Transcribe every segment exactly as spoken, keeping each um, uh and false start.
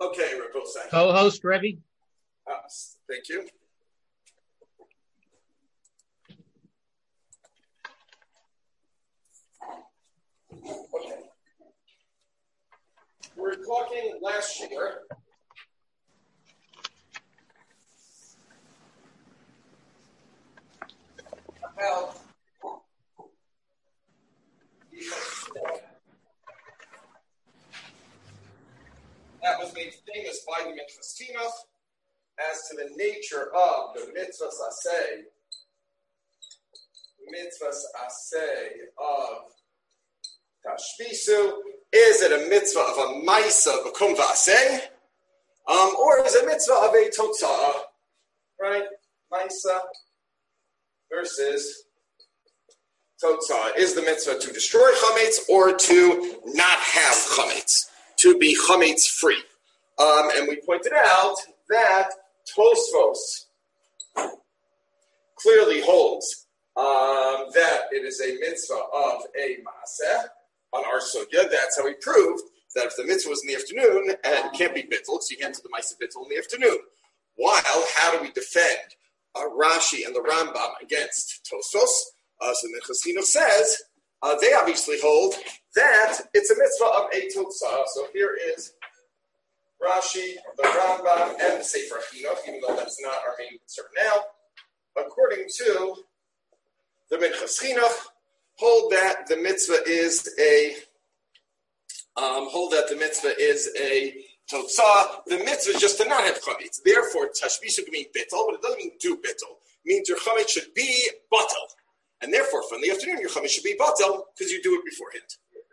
Okay, Rebbe. Co-host, Rebbe. Uh, thank you. Okay. We were talking last year about that was made famous by the Minchas Chinuch as to the nature of the mitzvahs aseh, mitzvahs aseh of tashbisu. Is it a mitzvah of a maisa b'kum v'aseh, um, or is it a mitzvah of a totzah, right? Maisa versus totzah. Is the mitzvah to destroy chametz or to not have chametz, to be chametz free? Um, and we pointed out that Tosfos clearly holds um, that it is a mitzvah of a maaseh on our sugya. That's how we proved that if the mitzvah was in the afternoon and it can't be bittul, so you get into the maaseh bittul in the afternoon. While, how do we defend uh, Rashi and the Rambam against Tosfos? Uh, so the Minchas Chinuch says uh, they obviously hold that it's a mitzvah of a totzah. So here is Rashi, the Rambam, and the Sefer Chinuch, even though that's not our main concern now. According to the Minchas Chinuch, hold that the mitzvah is a um, hold that the mitzvah is a totzah. The mitzvah is just to not have chametz. Therefore, tashbishu can mean bittul, but it doesn't mean do bittul. It means your chametz should be batel, and therefore, from the afternoon, your chametz should be batel because you do it beforehand.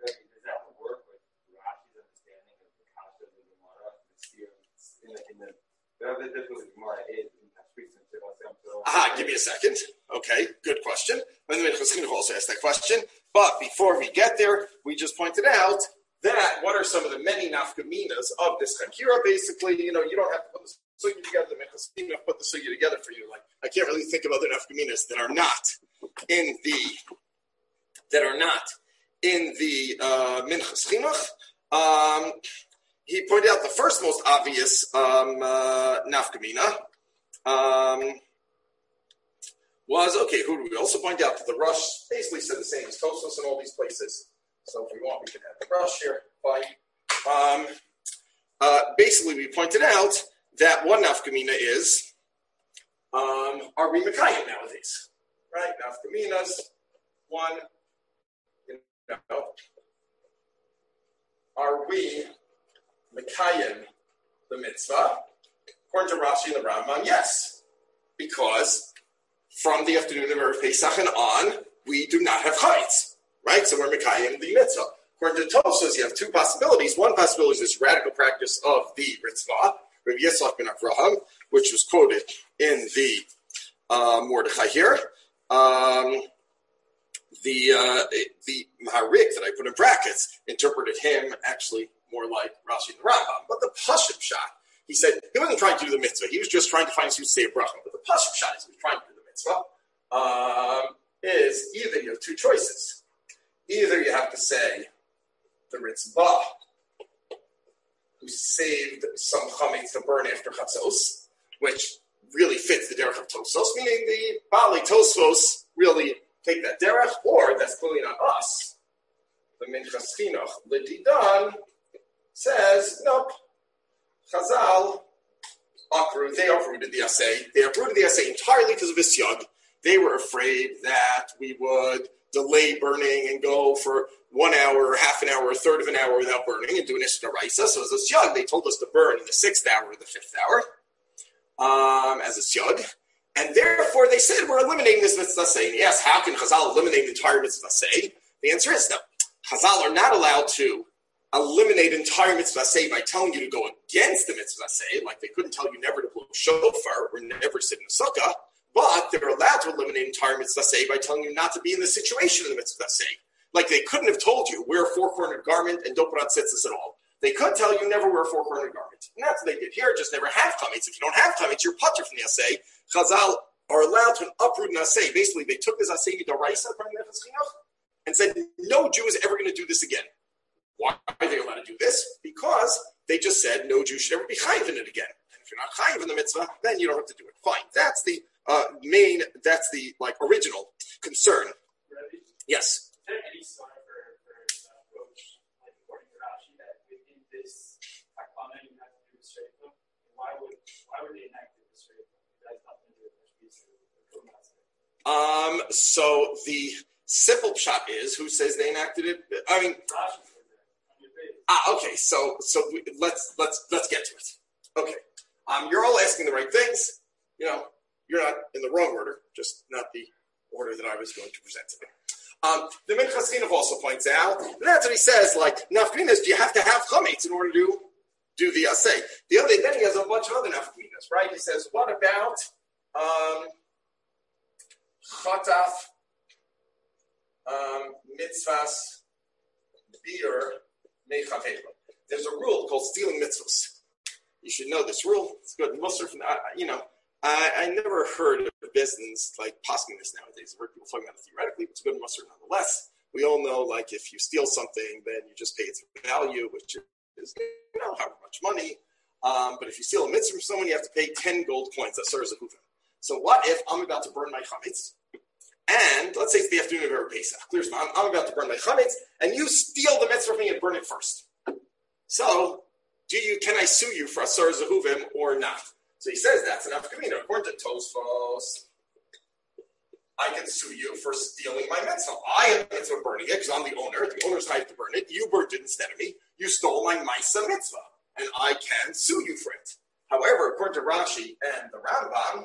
Aha, give me a second. Okay, good question. And the Minchas Chinuch also asked that question. But before we get there, we just pointed out that what are some of the many nafkaminas of this chakira? Basically, you know, you don't have to put the sugya together. The Minchas Chinuch put the sugya together for you. Like, I can't really think of other nafkaminas that are not in the that are not in the uh, Minchas Chinuch. Um, he pointed out the first most obvious um, uh, nafkamina. Um, was, okay, who do we also point out that the Rush basically said the same as Tosfos in all these places. So if we want, we can have the Rush here. Fine. Um, uh, basically, we pointed out that one nafkamina is, um, are we Mekayim nowadays? Right? Nafkaminas, one, you know, are we Mekayim the mitzvah? According to Rashi and the Rambam, yes. Because from the afternoon of Erev Pesach and on, we do not have chametz, right? So we're Mekayim the mitzvah. According to Tosfos, you have two possibilities. One possibility is this radical practice of the Ritzvah, Rabbi Yitzchak ben Avraham, which was quoted in the uh, Mordechai here. Um, the uh, the Maharik that I put in brackets interpreted him actually more like Rashi and the Rambam. But the Pashut shot, he said he wasn't trying to do the mitzvah. He was just trying to find who to say a bracha. But the Pashut shot is he was trying to do the mitzvah. Um, is either you have two choices. Either you have to say the Ritzvah, who saved some chametz to burn after Chatzos, which really fits the derech of Tosfos, meaning the Bali Tosfos really take that derech, or that's clearly not us. The Minchas Chinuch, L'didan, says, nope, Chazal, Akru, they uprooted the assay. They uprooted the assay entirely because of Isyag. They were afraid that we would delay burning and go for one hour, half an hour, a third of an hour without burning and do an Ishna Raisa. So as a Syag, they told us to burn in the sixth hour or the fifth hour um, as a Syag. And therefore, they said, we're eliminating this mitzvah say. And yes, how can Chazal eliminate the entire mitzvah say? The answer is no. Chazal are not allowed to eliminate entire mitzvah say by telling you to go against the mitzvah say, like they couldn't tell you never to blow shofar or never sit in a sukkah, but they're allowed to eliminate entire mitzvah say by telling you not to be in the situation of the mitzvah say. Like they couldn't have told you, wear a four-cornered garment and don't put on tzitzis at all. They could tell you never wear a four-cornered garment. And that's what they did here, just never have chametz. If you don't have chametz, you're putter from the assay. Chazal are allowed to uproot an assay. Basically, they took this assay d'oraisa from the Minchas Chinuch and said, no Jew is ever going to do this again. Why are they allowed to do this? Because They just said no Jew should ever be chayiv in it again. And if you're not chayiv in the mitzvah, then you don't have to do it. Fine. That's the uh, main. That's the like original concern. Really? Yes. Is there any sort of approach, like according to Rashi, that within this takana you have to do a straight book? Why would why would they enact the straight book? It has nothing to do with the Um. So the simple pshat is who says they enacted it. I mean. Rashi says that on your page. Ah. Okay. So so we, let's let's let's get to it. Okay. Um. You're all asking the right things. You know. You're not in the wrong order. Just not the order that I was going to present today. Um, the Minchas Chinuch also points out, and that's what he says, like, nafkaminas, do you have to have chametz in order to do the asay? The other, then he has a bunch of other nafkaminas, right? He says, what about um, chataf um, mitzvahs bir mechavela? There's a rule called stealing mitzvahs. You should know this rule. It's good. Most of, uh, you know, I, I never heard of business like posking this nowadays. I've heard people talking about it theoretically, but it's good mustard nonetheless. We all know, like, if you steal something, then you just pay its value, which is, you know, however much money. Um, but if you steal a mitzvah from someone, you have to pay ten gold coins. That's sort of a huvim. So what if I'm about to burn my chametz, and let's say it's the afternoon of Erev Pesach. Clear as I'm, I'm about to burn my chametz, and you steal the mitzvah from me and burn it first. So, do you? Can I sue you for asar zehuvim or not? So he says that's an afkamina. According to Tosfos, I can sue you for stealing my mitzvah. I have mitzvah burning it because I'm the owner. The owner's hired to burn it. You burned it instead of me. You stole my Maisa mitzvah, and I can sue you for it. However, according to Rashi and the Rambam,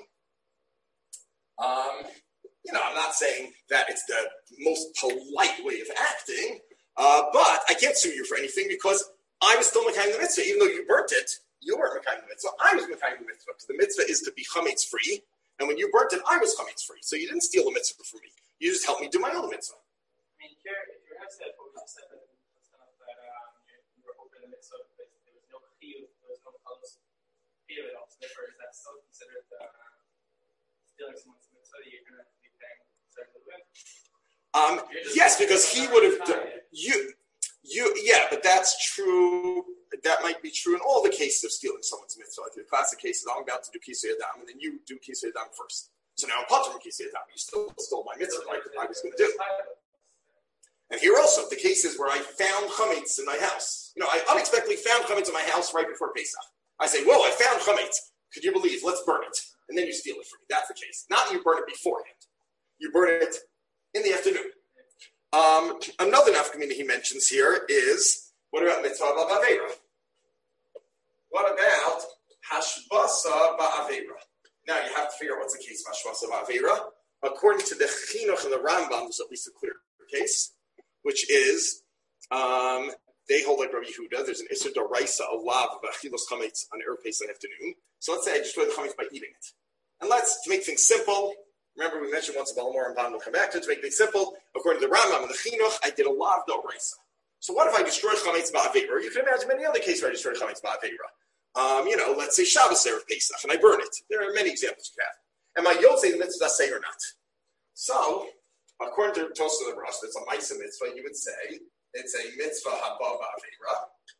um, you know, I'm not saying that it's the most polite way of acting, uh, but I can't sue you for anything because I was still Mekayim the mitzvah, even though you burnt it. You weren't Mekayim the mitzvah. I was Mekayim the mitzvah because the mitzvah is to be chametz free, and when you burnt it, I was chametz free. So you didn't steal the mitzvah from me. You just helped me do my own mitzvah. I mean, here, if you have said what you said that that um, you, you were open the mitzvah, but there was no chiyuv, there was no close chiyuv of sniffer. Is that still considered uh, stealing someone's mitzvah? You're going to be paying certain bit. Um, yes, because he would have done you. You yeah, but that's true. That might be true in all the cases of stealing someone's mitzvah. Like the classic cases, I'm about to do Kisei Adam, and then you do Kisei Adam first. So now I'm punching Kisei Adam. You still stole my mitzvah, like I was going to do. And here also, the cases where I found chametz in my house. You know, I unexpectedly found chametz in my house right before Pesach. I say, whoa, I found chametz. Could you believe? Let's burn it. And then you steal it from me. That's the case. Not you burn it beforehand. You burn it in the afternoon. Um, another nafkamina he mentions here is, what about mitzvah ba'avera? What about hashbasa ba'avera? Now you have to figure out what's the case of hashbasa ba'avera. According to the Chinuch and the Rambam, there's at least a clear case, which is um, they hold like Rabbi Yehuda. There's an Isser D'Oraisa, a lav of achilos chametz on Erev Pesach afternoon. So let's say I destroy the chametz by eating it, and let's to make things simple. Remember, we mentioned once about Balamor and Ban will come back to it to make things simple. According to the Rambam and the Chinuch, I did a lav d'Oraisa. So what if I destroy chametz ba'avera? You can imagine many other cases where I destroy chametz ba'avera. Um, you know, let's say Shabbos Erev Pesach, and I burn it. There are many examples you have. Am I yotzei the mitzvah say or not? So, according to Tosa the Rosh, it's a Maisa mitzvah. You would say it's a mitzvah haba ba'avera,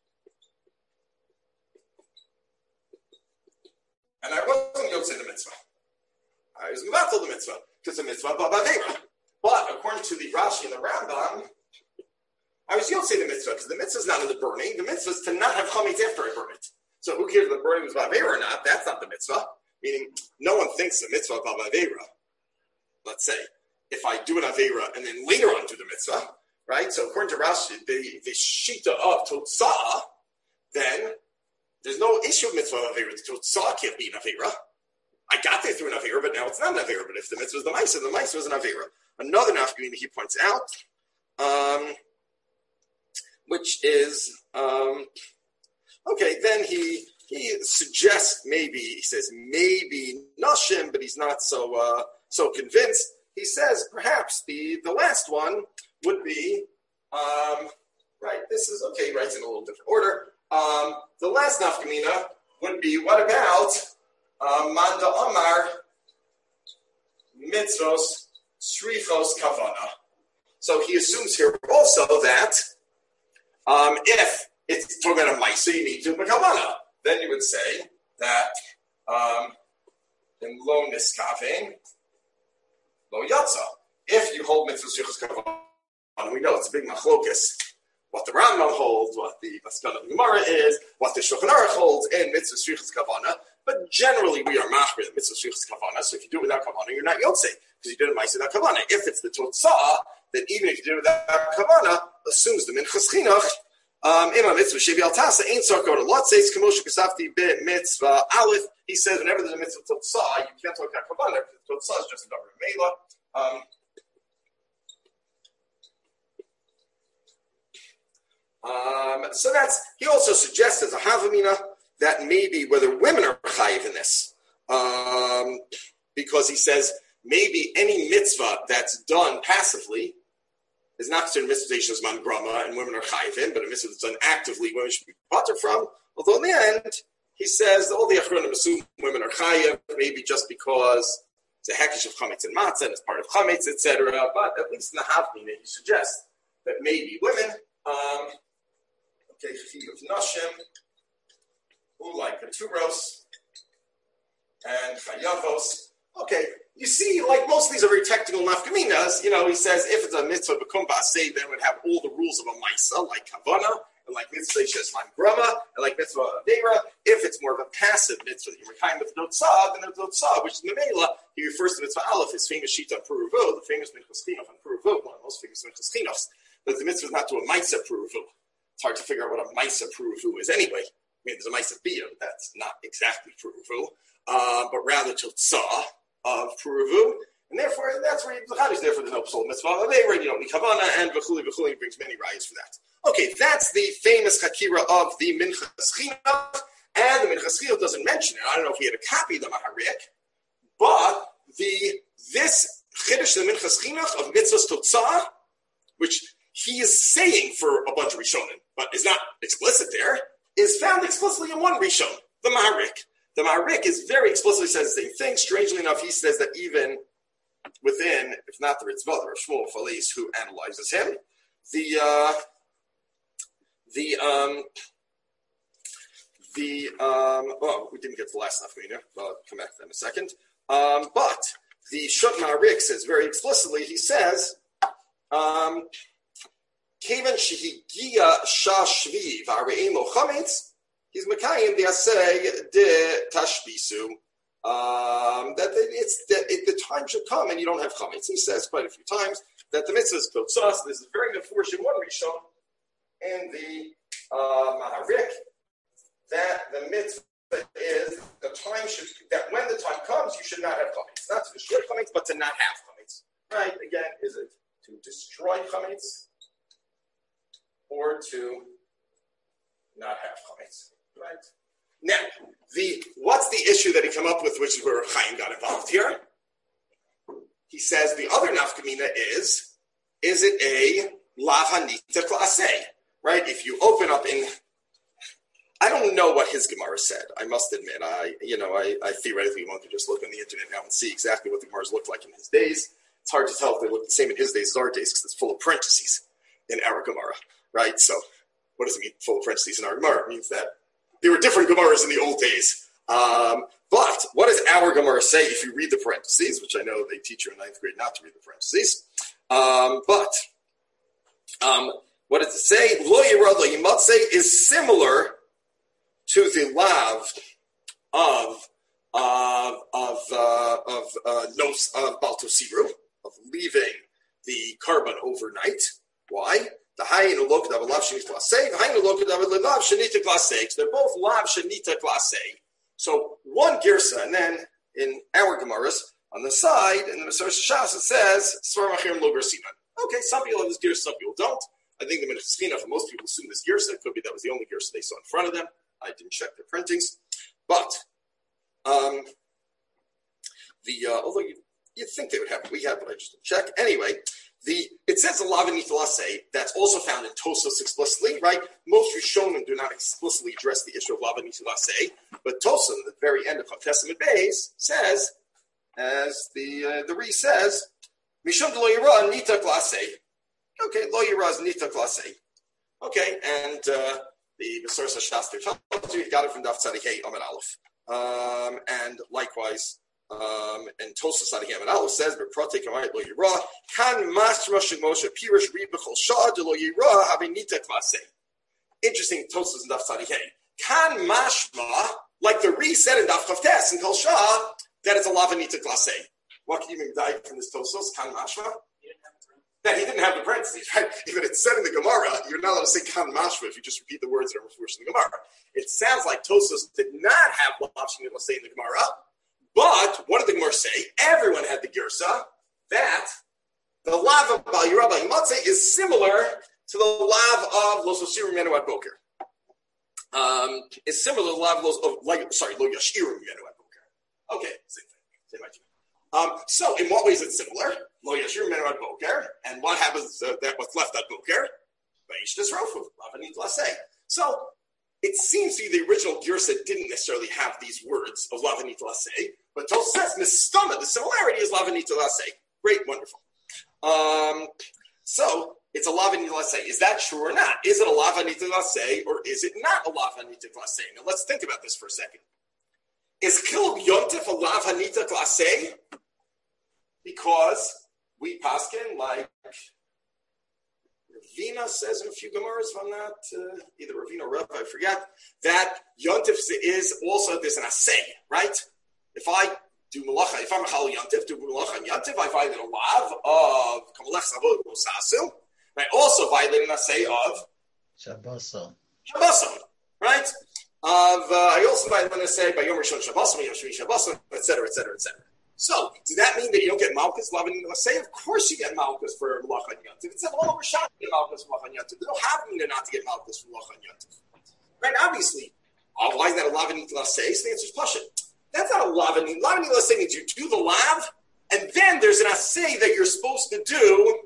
and I wasn't yotzei the mitzvah. I was mevatel the mitzvah because the mitzvah haba ba'avera. But according to the Rashi and the Rambam, I was yotzei the mitzvah because the mitzvah is not in the burning. The mitzvah is to not have chametz after I burn it. So who cares if the burning was ba'avera or not? That's not the mitzvah. Meaning, no one thinks the mitzvah ba'avera. Let's say, if I do an avera and then later on do the mitzvah, right? So according to Rashi, the, the shita of totzah, then there's no issue of mitzvah of avera. The totzah can't be an avera. I got there through an avera, but now it's not an avera. But if the mitzvah is the ma'isa, the ma'isa was an avera. Another nafkamina he points out, um, which is, um, okay, then he he suggests maybe, he says maybe nashim, but he's not so uh, so convinced. He says perhaps the, the last one would be, um, right, this is, okay, he writes in a little different order. Um, the last nafkamina would be, what about uh, Manda Amar Mitzvos Srichos Kavana? So he assumes here also that um, if it's talking about a Maisa, you need to Makavana. Then you would say that um, in Lo Niskaving, Lo Yatza. If you hold Mitzvah Shvichas Kavana, we know it's a big machlokus. What the Rambam holds, what the Maskana of the Gemara is, what the Shulchan Aruch holds in Mitzvah Shvichas Kavana. But generally, we are machmir the Mitzvah Shvichas Kavana. So if you do it without Kavana, you're not Yotzei because you did a Maisa without Kavana. If it's the Totzah, then even if you did it without Kavana, assumes the Minchas Chinuch. Um, Ima mitzvah shevi al tasa ain't so go to lot says kamosha kasafti bit mitzvah aleph. He says whenever there's a mitzvah totzah, you can't talk about kavanah because totzah is just a government mela. Um, um, so that's he also suggests as a havamina that maybe whether women are chayiv in this, um, because he says maybe any mitzvah that's done passively is not considered mitzvah as man grama, and women are chayvin, but a mitzvah that's done actively, women should be potter from. Although in the end, he says all the achronim assume women are chayiv, maybe just because it's a hekesh of chametz and matzah, and it's part of chametz, et cetera. But at least in the havmina, he suggests that maybe women, um, okay, chiyuv nashim, who like keturos and chayavos. Okay. You see, like most of these are very technical nafkaminas, you know, he says if it's a mitzvah b'kum ba'aseh, then it would have all the rules of a maisa, like kavana, and like mitzvah shesman grama, and like mitzvah avera. If it's more of a passive mitzvah, you're kind of notzah, then it's notzah, which is memela, he refers to mitzvah aleph, his famous sheet on Puruvu, the famous minchas chinuch on Puruvu, one of the most famous minchas chinuchs, but the mitzvah is not to a maisa Puruvu. It's hard to figure out what a maisa Puruvu is anyway. I mean, there's a maisa biyah, but that's not exactly Puruvu, uh, but rather to tzah of Puruvu, and therefore that's where the Chadish, therefore there's no psul mitzvah. They already don't need kavana, and v'chuli v'chuli brings many rayos for that. Okay, that's the famous chakira of the Minchas Chinuch, and the Minchas Chinuch doesn't mention it. I don't know if he had a copy of the Maharik, but the this chiddush the Minchas Chinuch of mitzvahs totzah, which he is saying for a bunch of Rishonim, but is not explicit there, is found explicitly in one Rishon, the Maharik. The Maharik is very explicitly says the same thing. Strangely enough, he says that even within, if not the Ritzvah, the Shmuel Falis, who analyzes him, the uh, the um, the um, well, we didn't get to the last nafkamina. I'll come back to that in a second. Um, but the Shut Maharik says very explicitly. He says, um, "Kevan shehigia shashvi v'areimo chametz." He's Mekayim the Asay de Tashbisu. Um, that it's that it, the time should come and you don't have chametz. He says quite a few times that the mitzvah is built sus. This is very mefurish in one rishon in the uh, Maharik that the mitzvah is the time should that when the time comes you should not have chametz. Not to destroy chametz, but to not have chametz. Right? Again, is it to destroy chametz or to not have chametz? Right. Now, the what's the issue that he came up with, which is where Chaim got involved here? He says the other nafkamina is, is it a lav hanita klase? Right? If you open up in, I don't know what his Gemara said. I must admit, I you know, I, I theoretically one could just look on the internet now and see exactly what the Gemaras looked like in his days. It's hard to tell if they look the same in his days as our days because it's full of parentheses in our Gemara, right? So, what does it mean, full of parentheses in our Gemara? It means that there were different Gemaras in the old days. Um, but what does our Gemara say if you read the parentheses, which I know they teach you in ninth grade not to read the parentheses. Um, but um, what does it say? Lo yirad lo yimatzeh is similar to the lav of of of uh, of uh, nos of baltosiru, of leaving the carbon overnight. Why? The hayin ulok dav lav shenita klasei, the hayin ulok dav lav shenita klasei. They're both lav shenita klasei. So one girsa, and then in our Gemaras on the side, in the Maseres Shas, it says svar machirim lo gersinan. Okay, some people have this girsa, some people don't. I think the Minchas Chinuch, most people assume this girsa. It could be that was the only girsa they saw in front of them. I didn't check their printings, but um, the uh, although you you'd think they would have, we have, but I just didn't check anyway. The, it says a lav nitlasei that's also found in Tosfos explicitly, right? Most Rishonim do not explicitly address the issue of lav nitlasei, but Tosfos at the very end of Testament Beis says, as the uh, the Re says, Mishum lo yira nita klasei. Okay, lo yira is nita klasei. Okay, and uh, the Besorsa Shastir told you, he got it from Daf Tzadik Hey Amid Aleph. Um, and likewise, um, and Tosas Tzadik Hey Amid Aleph says, "Beprote Kamayit Lo Yira Kan Mashma Shemoshe Pirish Ri B'Chol Shah De Lo Yira Havinita Kvasei." Interesting, Tosas and Daf Tzadik Hey. Kan Mashma, like the Ri said in Daf Chavtes and Kol Shah, that it's a Lavanita Kvasei. What can you even die from this Tosas? Kan Mashma. That he didn't have the parentheses, right? Even it's said in the Gemara, you're not allowed to say Kan Mashma if you just repeat the words that are referred in the Gemara. It sounds like Tosas did not have Lav Shnei say in the Gemara, but what did the Gemara say? Everyone had the Girsa that the Lav of Bal Yerabah Himatze is similar to the Lav of Los Osirim Menu at Boker. Um, it's similar to the Lav of Los, of, like, sorry, Lo Yashirim Menu at Boker. Okay, same thing. Same idea. Um, so, in what ways is it similar? Lo Yashir Menu at Boker, and what happens uh, that what's left at Boker? Vaishtas Rofu, Lavanit Lasei. So, it seems to be the original Girsa didn't necessarily have these words of Lavanit Lasei, but Tos says Mistama, the similarity is Lavanit Lasei. Great, wonderful. Um, so, it's a Lavanit Lasei. Is that true or not? Is it a Lavanit Lasei or is it not a Lavanit Lasei? Now, let's think about this for a second. Is Kilub Yontif a Lavanit Lasei? Because we paskin, like Ravina says in a few Gemaras, if I'm not, uh, either Ravina or Rav, I forget, that Yontif is also, there's an assay, right? If I do malacha, if I'm a Chal Yontif, do malacha and Yontif, I violate a lav of Kamalech Savod Rosasu. I also violate an assay of Shabboson. Shabboson, right? Of, uh, I also violate an assay by Yom Rishon Shabboson, Yom Shvi Shabboson, et cetera, et cetera, et cetera. So, does that mean that you don't get Malchus, Lavan, say, of course you get Malchus for Malach and Yantiv. It said all over Shah you get Malchus for Malach and Yantiv. They don't have me not to get Malchus for Malach and Yantiv. Right, obviously. Oh, why is that a Lavan Lasei? So the answer is Pasha. That's not a Lavan. Lavan Lasei means you do the Lav, and then there's an assay that you're supposed to do,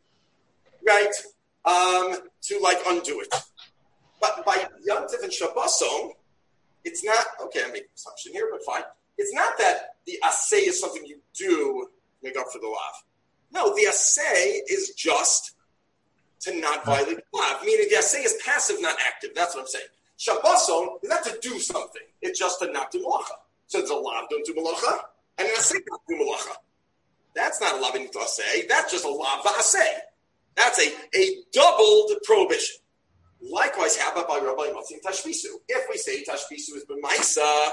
right, um, to like undo it. But by Yantiv and Shabboson, it's not, okay, I'm making an assumption here, but fine. It's not that the assay is something you do to make up for the lav. No, the assay is just to not violate the lav. Meaning the assay is passive, not active. That's what I'm saying. Shabboson is not to do something. It's just to not do malacha. So there's a lav, don't do malacha, and an assay, not do malacha. That's not a lav in assay. That's just a lav assay. That's a, a doubled prohibition. Likewise, how about by Rabbi Matzim Tashbisu? If we say Tashbisu is b'maisa,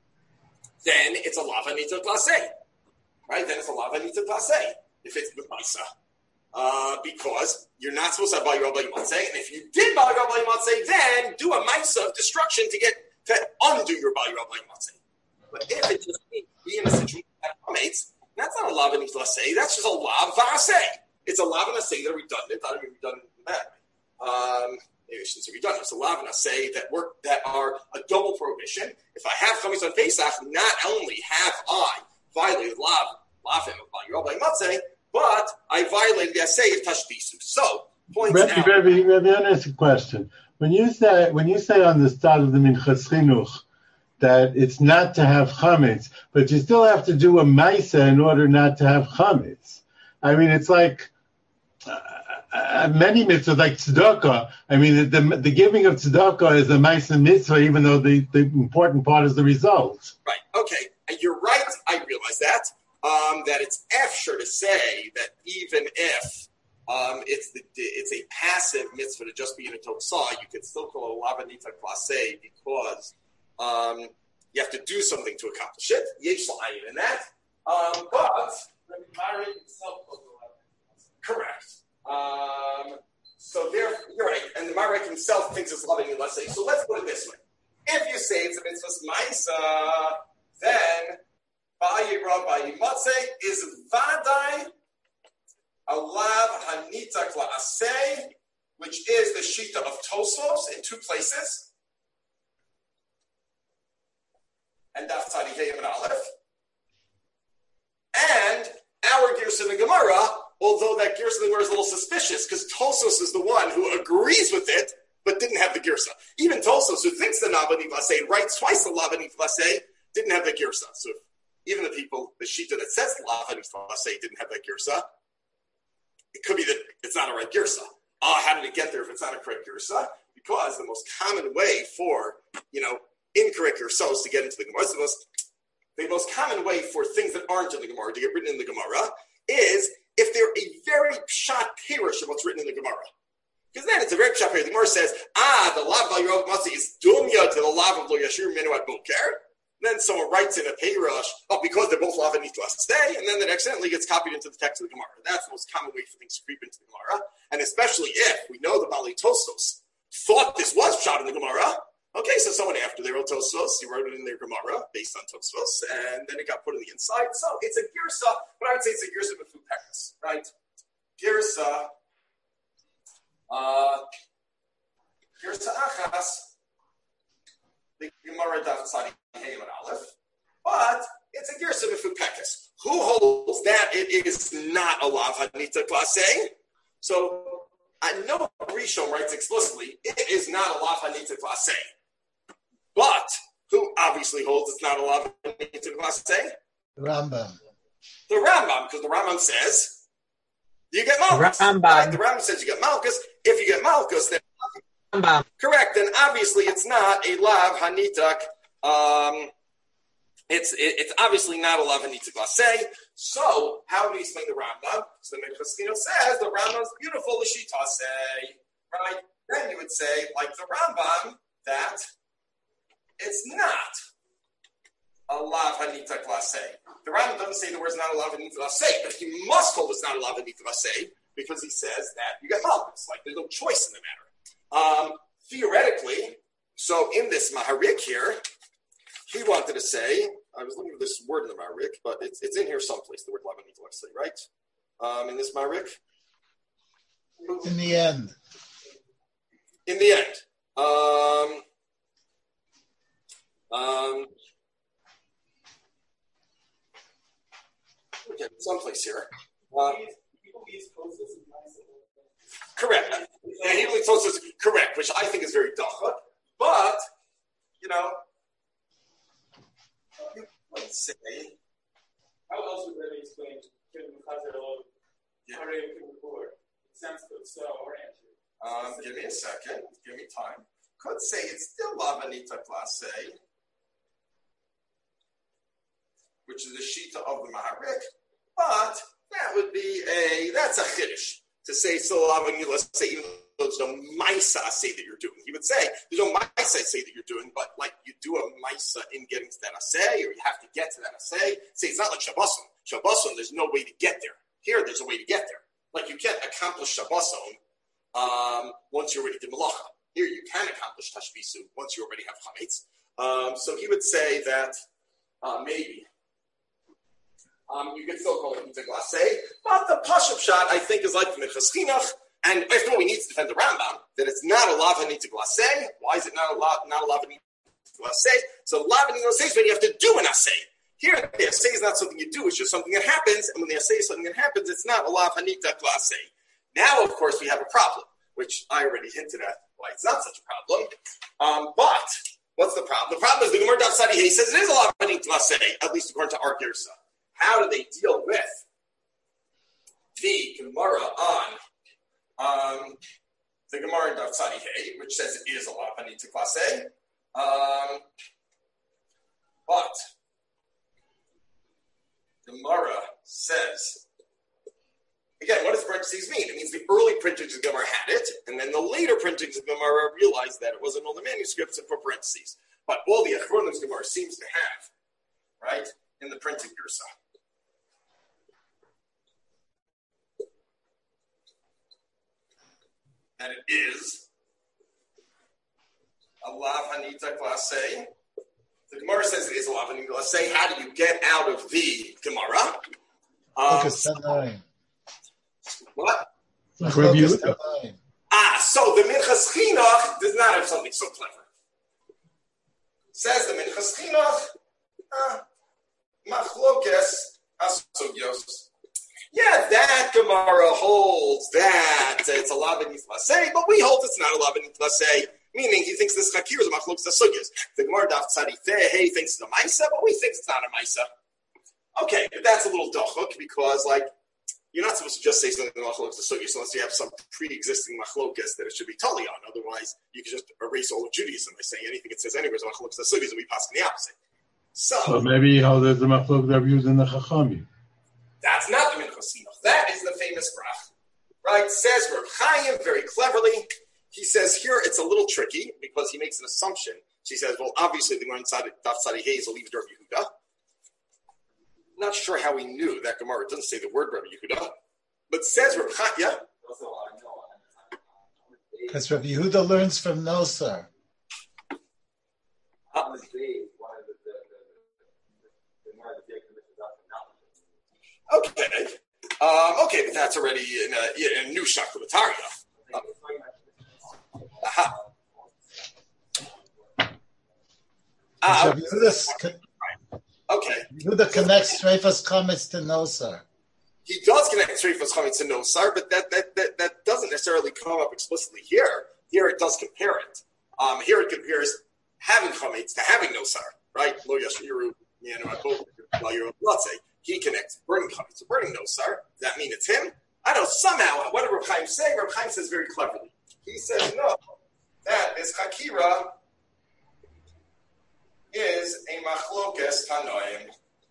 then it's a lava nita klasei, right? Then it's a lava nita klasei if it's b'maisa, uh, because you're not supposed to have bal rabbi matzei, and if you did bal rabbi matzei, then do a maisa of destruction to get to undo your bal rabbi matzei. But if it just means be in a situation that mates, that's not a lava nita klasei. That's just a lava asei. It's a lava asei that are redundant. I don't mean redundant in that way. Um, Maybe I shouldn't say redundant. It's a lav and a say that work that are a double prohibition. If I have chametz on Pesach, not only have I violated lav lavim of Rabbi Matzeh, but I violated the assay of tashbisu. So, points Rebbe, out. Rebbe, Rebbe, let me ask a question. When you say when you say on the start of the Minchas Chinuch that it's not to have chametz, but you still have to do a maisa in order not to have chametz. I mean, it's like. Uh, Uh, many mitzvahs, like tzedakah, I mean, the, the, the giving of tzedakah is a ma'aseh mitzvah, even though the, the important part is the result. Right. Okay. And you're right. I realize that. Um, that it's after to say that even if um, it's the it's a passive mitzvah to just be in a toksah, you could still call it a lavanita klasei because um, you have to do something to accomplish it. Yesh l'ayim in that. Um, but correct. Um, so there, you're right, and the Marek himself thinks it's loving you. Let's say, so let's put it this way: if you say it's a mitzvah ma'isa, then ba'ayi rabbi matzeh is vadai alav hanita kla'aseh, which is the shita of Tosfos in two places, and daf tzadikei and aleph, and our Gersa in the Gemara. Although that Gersa in the Gemara is a little suspicious because Tosos is the one who agrees with it but didn't have the Gersa. Even Tosos, who thinks the Nabani Vlasei, writes twice the Lavani Vlasei, didn't have the Gersa. So if even the people, the Shita that says Lavani Vlasei didn't have that Gersa, it could be that it's not a right Gersa. Ah, uh, how did it get there if it's not a correct Gersa? Because the most common way for, you know, incorrect yourselves to get into the Gemara, the most, the most common way for things that aren't in the Gemara to get written in the Gemara is if they're a very pshat pirush of what's written in the Gemara. Because then it's a very pshat pirush. The Gemara says, ah, the lav of Yerov Matzi is dumya to the lav of Lo Yashir Menu at Boker. Then someone writes in a pirush, oh, because they're both lav and need to stay, and then that accidentally gets copied into the text of the Gemara. That's the most common way for things to creep into the Gemara. And especially if we know the Bali Tostos thought this was pshat in the Gemara. Okay, so someone after they wrote Tosfos, he wrote it in their Gemara based on Tosfos, and then it got put on the inside. So it's a girsa, but I would say it's a girsa with Fupekas, right? Girsa, uh, girsa achas, the Gemara daf tzadi heim and aleph, but it's a girsa with Fupekas. Who holds that it is not a lav hanita class A? So I know Rishon writes explicitly, it is not a lav hanita class A. But who obviously holds it's not a lav hanita class A? Rambam. The Rambam, because the Rambam says you get Malchus. Rambam. Right? The Rambam says you get Malchus. If you get Malchus, then Rambam. Correct. Then obviously it's not a lav hanitak. Um, it's it, it's obviously not a lav hanitak class A. So how do you explain the Rambam? So the Minchas says the Rambam's beautiful l'shita say, right? Then you would say like the Rambam that it's not a lav hanita class A. The Rambam doesn't say the word's not a lav hanita class A, but he must hold it's not a lav hanita class A because he says that you get malchus. Like there's no choice in the matter. Um, theoretically, so in this Maharik here, he wanted to say, I was looking for this word in the Maharik, but it's it's in here someplace, the word lav hanita class A, right? Um, in this Maharik? In the end. In the end. Um, um, okay, someplace here. Uh, correct. Yeah, he really told us correct, which I think is very dumb. But, you know, let's say. How else would Rebbe explain Kivim Chazer Lo Harei Kivim Bur? It sounds good, so or answer. Um, give me a second. Give me time. Could say it's still Lavanita class A, which is the Shita of the Maharik, but that would be a, that's a Chiddush to say still Lavanita, let's say, even though there's no Maisa say that you're doing. He would say, there's no Maisa say that you're doing, but like you do a Maisa in getting to that Asay, or you have to get to that Asay. Say it's not like Shabboson. Shabboson, there's no way to get there. Here, there's a way to get there. Like you can't accomplish Shabboson um, once you already did Malacha. Here, you can accomplish Tashbisu once you already have Chametz. Um, so he would say that uh, maybe um, you could still call it Mitzvah Glase, but the Pashup shot, I think, is like the Minchas Chinuch. And after all, we need to defend the Rambam that it's not a lav hanita glase. Why is it not a lav, not a lav hanita glase? So lav hanita glase is when you have to do an assay. Here, the assay is not something you do; it's just something that happens. And when the assay is something that happens, it's not a lav hanita glase. Now, of course, we have a problem, which I already hinted at. Why it's not such a problem. Um, but what's the problem? The problem is the Gemara Daf Tzadi Hey says it is a lav hanita glase, at least according to our Girsa. How do they deal with the Gemara on? Um, the Gemara in Daf Tzadi Hey, which says it is a lav hanita class A. Um, but the Gemara says, again, what does parentheses mean? It means the early printings of Gemara had it, and then the later printings of Gemara realized that it wasn't all the manuscripts and put parentheses. But all the Achronim Gemara seems to have, right, in the printing Girsa. And it is a lav hanita class A. The Gemara says it is a lav hanita class A. How do you get out of the Gemara? Um, so, what? Ah, so the Minchas Chinuch does not have something so clever. Says the Minchas Chinuch, ah, machlokes asugyos. Yeah, that Gemara holds that it's a lav hanita class A, but we hold it's not a lav hanita class A. Meaning, he thinks this chakir is a machlokes asugyos. The Gemara Daf Tzadi Hey thinks it's a ma'isa, but we think it's not a ma'isa. Okay, but that's a little dochuk because, like, you're not supposed to just say something in Machlokas Sugis unless you have some pre-existing Machlokas that it should be totally on. Otherwise, you can just erase all of Judaism by saying anything it says anywhere is Machlokas Sugis, and we pass in the opposite. So, so maybe how there's a Machlokas that used in the Chachamim. That's not the Minchas Chinuch. That is the famous brach. Right? Says Reb Chaim very cleverly. He says here it's a little tricky because he makes an assumption. So he says, well, obviously the Gemara inside Daf Tzadi Hey is a leave Reb Yehuda. Not sure how he knew that Gemara doesn't say the word Reb Yehuda, but says Reb Chaim. Yeah. Because Reb Yehuda learns from Nosar. Uh, okay. Um, okay, but that's already in a, in a new Shaklavataria. Uh, aha. Uh, okay. Yehuda connects Streifas Chametz to Nosar. He does connect Streifas Chametz to Nosar, but that, that that that doesn't necessarily come up explicitly here. Here it does compare it. Um, here it compares having Chametz to having Nosar, right? Lo Yashiru, he connects burning Chametz to burning Nosar. Does that mean it's him? I don't know. Somehow, what did Reb Chaim say? Reb Chaim says very cleverly. He says, no, that is Chakira is a machlokes tanoim.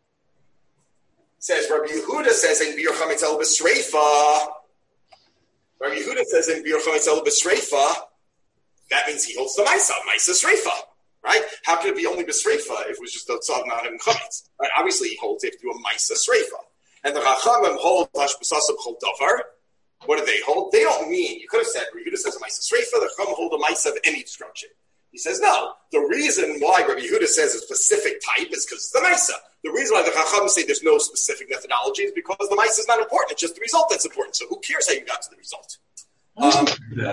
Says Rabbi Yehuda says in Biur Chametz El B'Sreifa. Rabbi Yehuda says in Biur Chametz El B'Sreifa. That means he holds the Maisa, Maisa Sreifa, right? How could it be only B'Sreifa if it was just the Tzav not having Chametz? Right? Obviously, he holds they have to do a Maisa Sreifa, and the Chachamim hold Hashbasasab Chol Davar. What do they hold? They don't mean you could have said Rabbi Yehuda says a Maisa Sreifa. The Chachamim hold a Maisa of any destruction. He says, no, the reason why Rabbi Yehuda says a specific type is because it's the Maisa. The reason why the Chacham say there's no specific methodology is because the Maisa is not important. It's just the result that's important. So who cares how you got to the result? Um,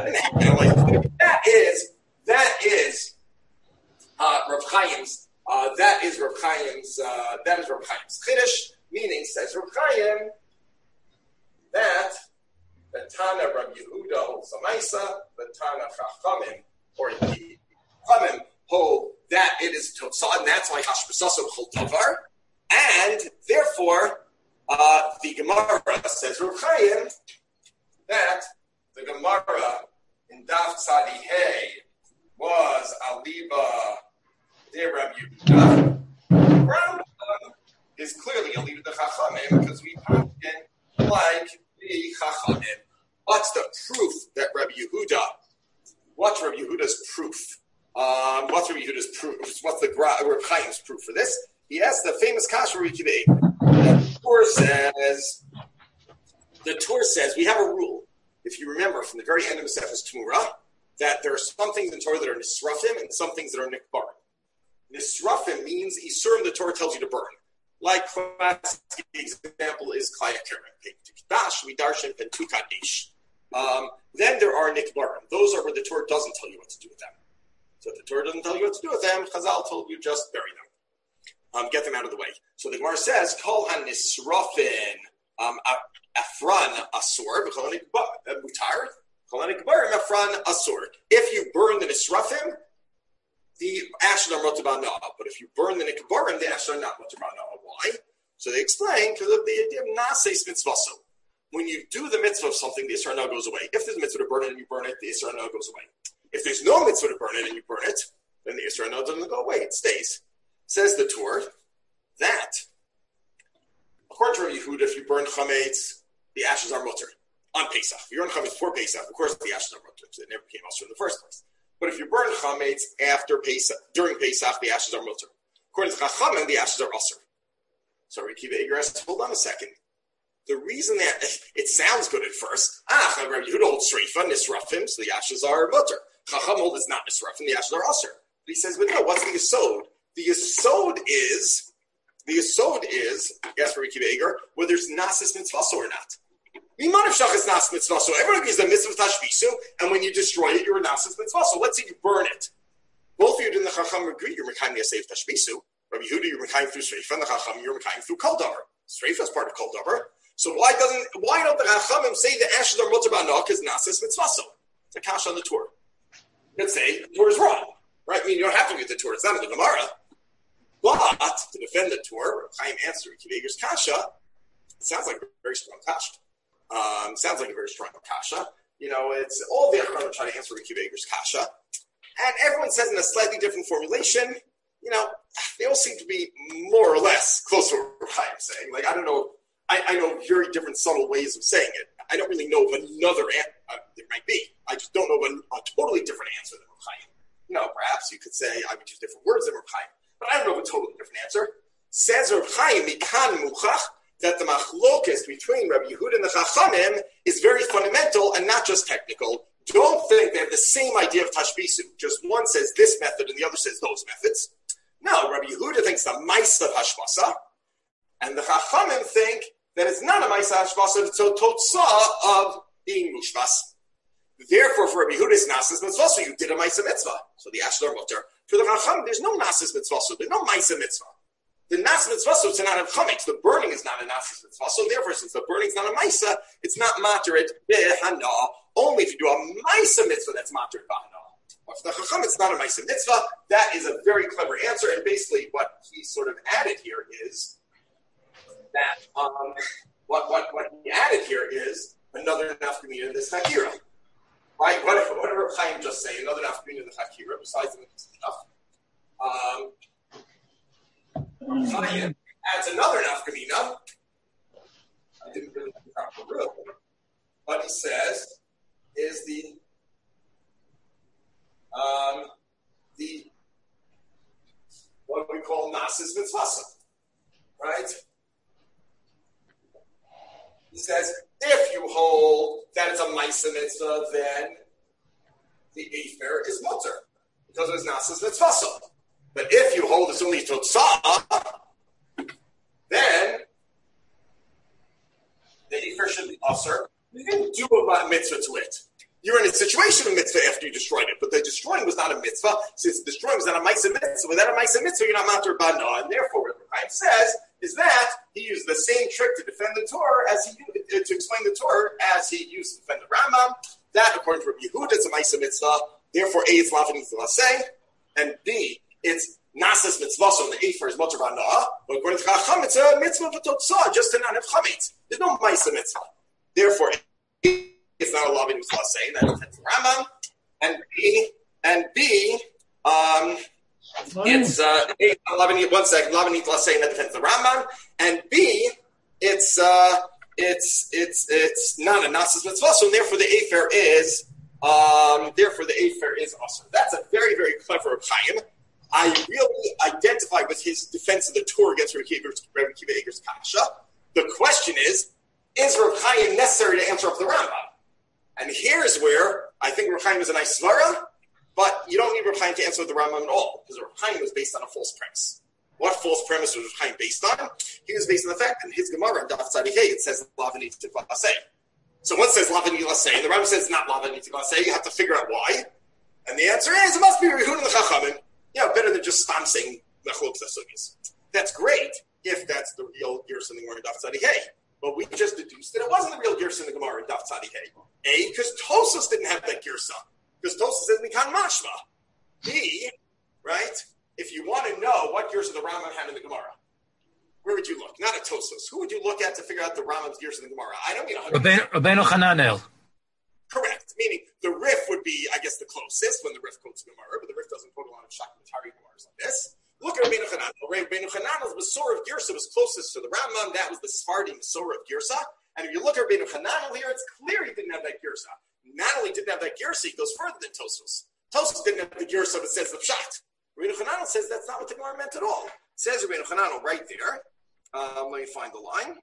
that is, that is uh, Reb Chaim's, uh, that is Reb Chaim's, uh, that is Reb Chaim's Chiddush, meaning, says Reb Chaim, that the Tana Rabbi Yehuda holds the Maisa, the Tana Chachamim, or the Chachamim hold that it is Totzah, and that's why Hashbasasam Chol Davar, and therefore uh, the Gemara says Reb Chaim that the Gemara in Daf Tzadi Hey was Aliba de Rabbi Yehuda. Rambam is clearly Aliba de Chachamim because we talk in like the Chachamim. What's the proof that Rabbi Yehuda? What's Rabbi Yehuda's proof? Um, what's Rabbi Yehuda's proof? What's the Reb Chaim's proof for this? He asks the famous Kasha Rabbi Akiva. The Torah says, the Torah says we have a rule. If you remember from the very end of Mesechus Tmura, that there are some things in Torah that are nisrafim and some things that are nikbarim. Nisrafim means isurim the Torah tells you to burn. Like classic example is Klaya Keren, Dash, Midarshin, and Tukadish. Um, then there are nikbarim. Those are where the Torah doesn't tell you what to do with them. So if the Torah doesn't tell you what to do with them, Chazal told you just bury them. Um, get them out of the way. So the Gemara says, Kol ha-nisrafin um, afran asur, v'cholanik mutar, cholanik barim afran asur. If you burn the nisrafim, the ashes are mutar ba'na'ah. But if you burn the nikbarim, the ashes are not mutar ba'na'ah. Why? So they explain, because of the idea of naseis mitzvaso. When you do the mitzvah of something, the Isra goes away. If there's a mitzvah to burn it and you burn it, the Isra goes away. If there's no mitzvah to burn it and you burn it, then the Isra doesn't go away. It stays. Says the Torah that, according to Rabbi Yehuda, if you burn chametz, the ashes are mutter on Pesach. If you burn chametz before Pesach, of course the ashes are mutter because it never became usher in the first place. But if you burn chametz after Pesach, during Pesach, the ashes are mutter. According to Chachamim, the ashes are usher. So Rabbi Akiva Eiger asks, hold on a second. The reason that it sounds good at first, ah, Rabbi Yehuda holds Sreifa, Nisrafim, so the ashes are mutter. Chacham holds it's not Nisrafim, the ashes are usher. But he says, but no, what's the Yesod? The Yesod is, the Yesod is, ask Rabbi Akiva Eiger, whether it's Nasis Mitzvaso or not. Miman Shach is Nasis Mitzvaso. Everyone agrees that mitzvah tashbisu, and when you destroy it, you're a Nasis Mitzvaso. Let's say you burn it. Both of you in the Chacham agree you're Mekayim Yasef Tashbisu. Rabbi Yehuda, you're Mekayim through Sreifa, and the Chacham, you're Mekayim through Kol Davar. Sreifa is part of Kol Davar. So why doesn't why don't the Chachamim say the ashes are mutar ba'na'ah because Nasis Mitzvaso? It's a kash on the Torah. Let's say the Torah is wrong, right? I mean, you don't have to get the Torah; it's not in the Gemara. But to defend the Torah, Chaim answered Akiva Eiger's kasha. It sounds like a very strong kasha. Um, sounds like a very strong kasha. You know, it's all the Achronim trying to answer Rabbi Akiva Eiger's kasha. And everyone says in a slightly different formulation, you know, they all seem to be more or less close to what I'm saying. Like, I don't know, I, I know very different subtle ways of saying it. I don't really know of another answer. Uh, there might be. I just don't know of a, a totally different answer than Reb Chaim. You know, perhaps you could say I would use different words than Reb Chaim, but I don't know of a totally different answer. Says Reb Chaim, Mikan Muchach, that the machlokes between Rabbi Yehuda and the Chachamim is very fundamental and not just technical. Don't think they have the same idea of tashbisu. Just one says this method and the other says those methods. No, Rabbi Yehuda thinks the Maisa of Hashbasa, and the Chachamim think that it's not a Maisa Hashbasa, it's a Totzah of being Mushbas. Therefore, for Rabbi Yehuda, it's Nasis Mitzvah, so you did a Maisa Mitzvah. So the Ashlar Mutter. For the Chachamim, there's no Nasis Mitzvah, so there's no Maisa Mitzvah. The Nasis Mitzvah, so it's not a Chametz. The burning is not a Nasis Mitzvah, so therefore, since the burning is not a Maisa, it's not Materit Behana. Only if you do a Maisa Mitzvah, that's Materit Behana. If the Chacham, it's not a Maisa Mitzvah, that is a very clever answer. And basically what he sort of added here is that, um, what, what, what he added here is another nafkamina in this Hakira. Right? What, what did Reb Chaim just say? Another nafkamina in the Hakira, besides the stuff. Um, Reb Chaim adds another nafkamina. I didn't really have the proper room. What he says is the Um, the what we call Nasis Mitzvah, right? He says, if you hold that it's a Maisa Mitzvah, then the Eifer is Mutter, because it's Nasis Mitzvah. But if you hold it's only Totzah, then the Eifer should be Usher. You didn't do a mitzvah to it. You're in a situation of mitzvah after you destroyed it, but the destroying was not a mitzvah. Since destroying was not a Maisa Mitzvah, without a Maisa Mitzvah, you're not Matur Bana. And therefore, what the Chaim says is that he used the same trick to defend the Torah as he used, to explain the Torah as he used to defend the Rambam. That, according to Rabbi Yehuda, it's a Maisa Mitzvah. Therefore, A, it's Lavanith Laseh, and B, it's Nasis Mitzvah, so the Eifer is Matur Bana. But according to Chacham, it's a Mitzvah V'Totzah, just to not have Chametz. There's no Maisa Mitzvah. Therefore, it's not a Lavan Yisla saying that it's Rambam, and B and B, um, it's uh, one second, Lavan Yisla saying that it's the Rambam, and B, it's uh, it's it's it's not a Nasis Mitzvah, so therefore the Eifer is um, therefore the Eifer is awesome. That's a very very clever Chaim. I really identify with his defense of the Torah against Rabbi Akiva Eiger's kasha. The question is, is Reb Chaim necessary to answer up the Rambam? And here's where I think Reb Chaim is a nice svara, but you don't need Reb Chaim to answer the Rambam at all, because Reb Chaim was based on a false premise. What false premise was Reb Chaim based on? He was based on the fact that in his Gemara, Daf Tzadikei, it says Lavanit Laseh. So one says Lavanit Laseh, and the Rambam says not Lavanit Laseh. You have to figure out why. And the answer is, it must be Rehud and the Chachamim. Yeah, better than just Stam saying Mechlok Zasugis. That's great if that's the real Gerson in the Gemara Daf Tzadikei. But we just deduced that it wasn't the real Gerson in the Gemara in Daf Tzadikei. A, because Tosfos didn't have that Gersa. Because Tosfos says Mikan Mashma. B, right? If you want to know what Gersa the Rambam had in the Gemara, where would you look? Not at Tosfos. Who would you look at to figure out the Rambam's Gersa in the Gemara? I don't mean one hundred percent. Rabbeinu Hananel. Correct. Meaning the Rif would be, I guess, the closest when the Rif quotes Gemara, but the Rif doesn't quote a lot of Shakmatari Gemaras like this. Look at Rabbeinu Hananel. Rabbeinu Hananel's Masorah of Gersa was closest to the Rambam. That was the Sephardi Masorah of Gersa. And if you look at Rabbeinu Hananel here, it's clear he didn't have that Gersa. Not only didn't have that Gersa, he goes further than Tosfos. Tosfos didn't have the Gersa, but says the Pshat. Rabbeinu Hananel says that's not what the Gemara meant at all. It says Rabbeinu Hananel right there. Um, let me find the line.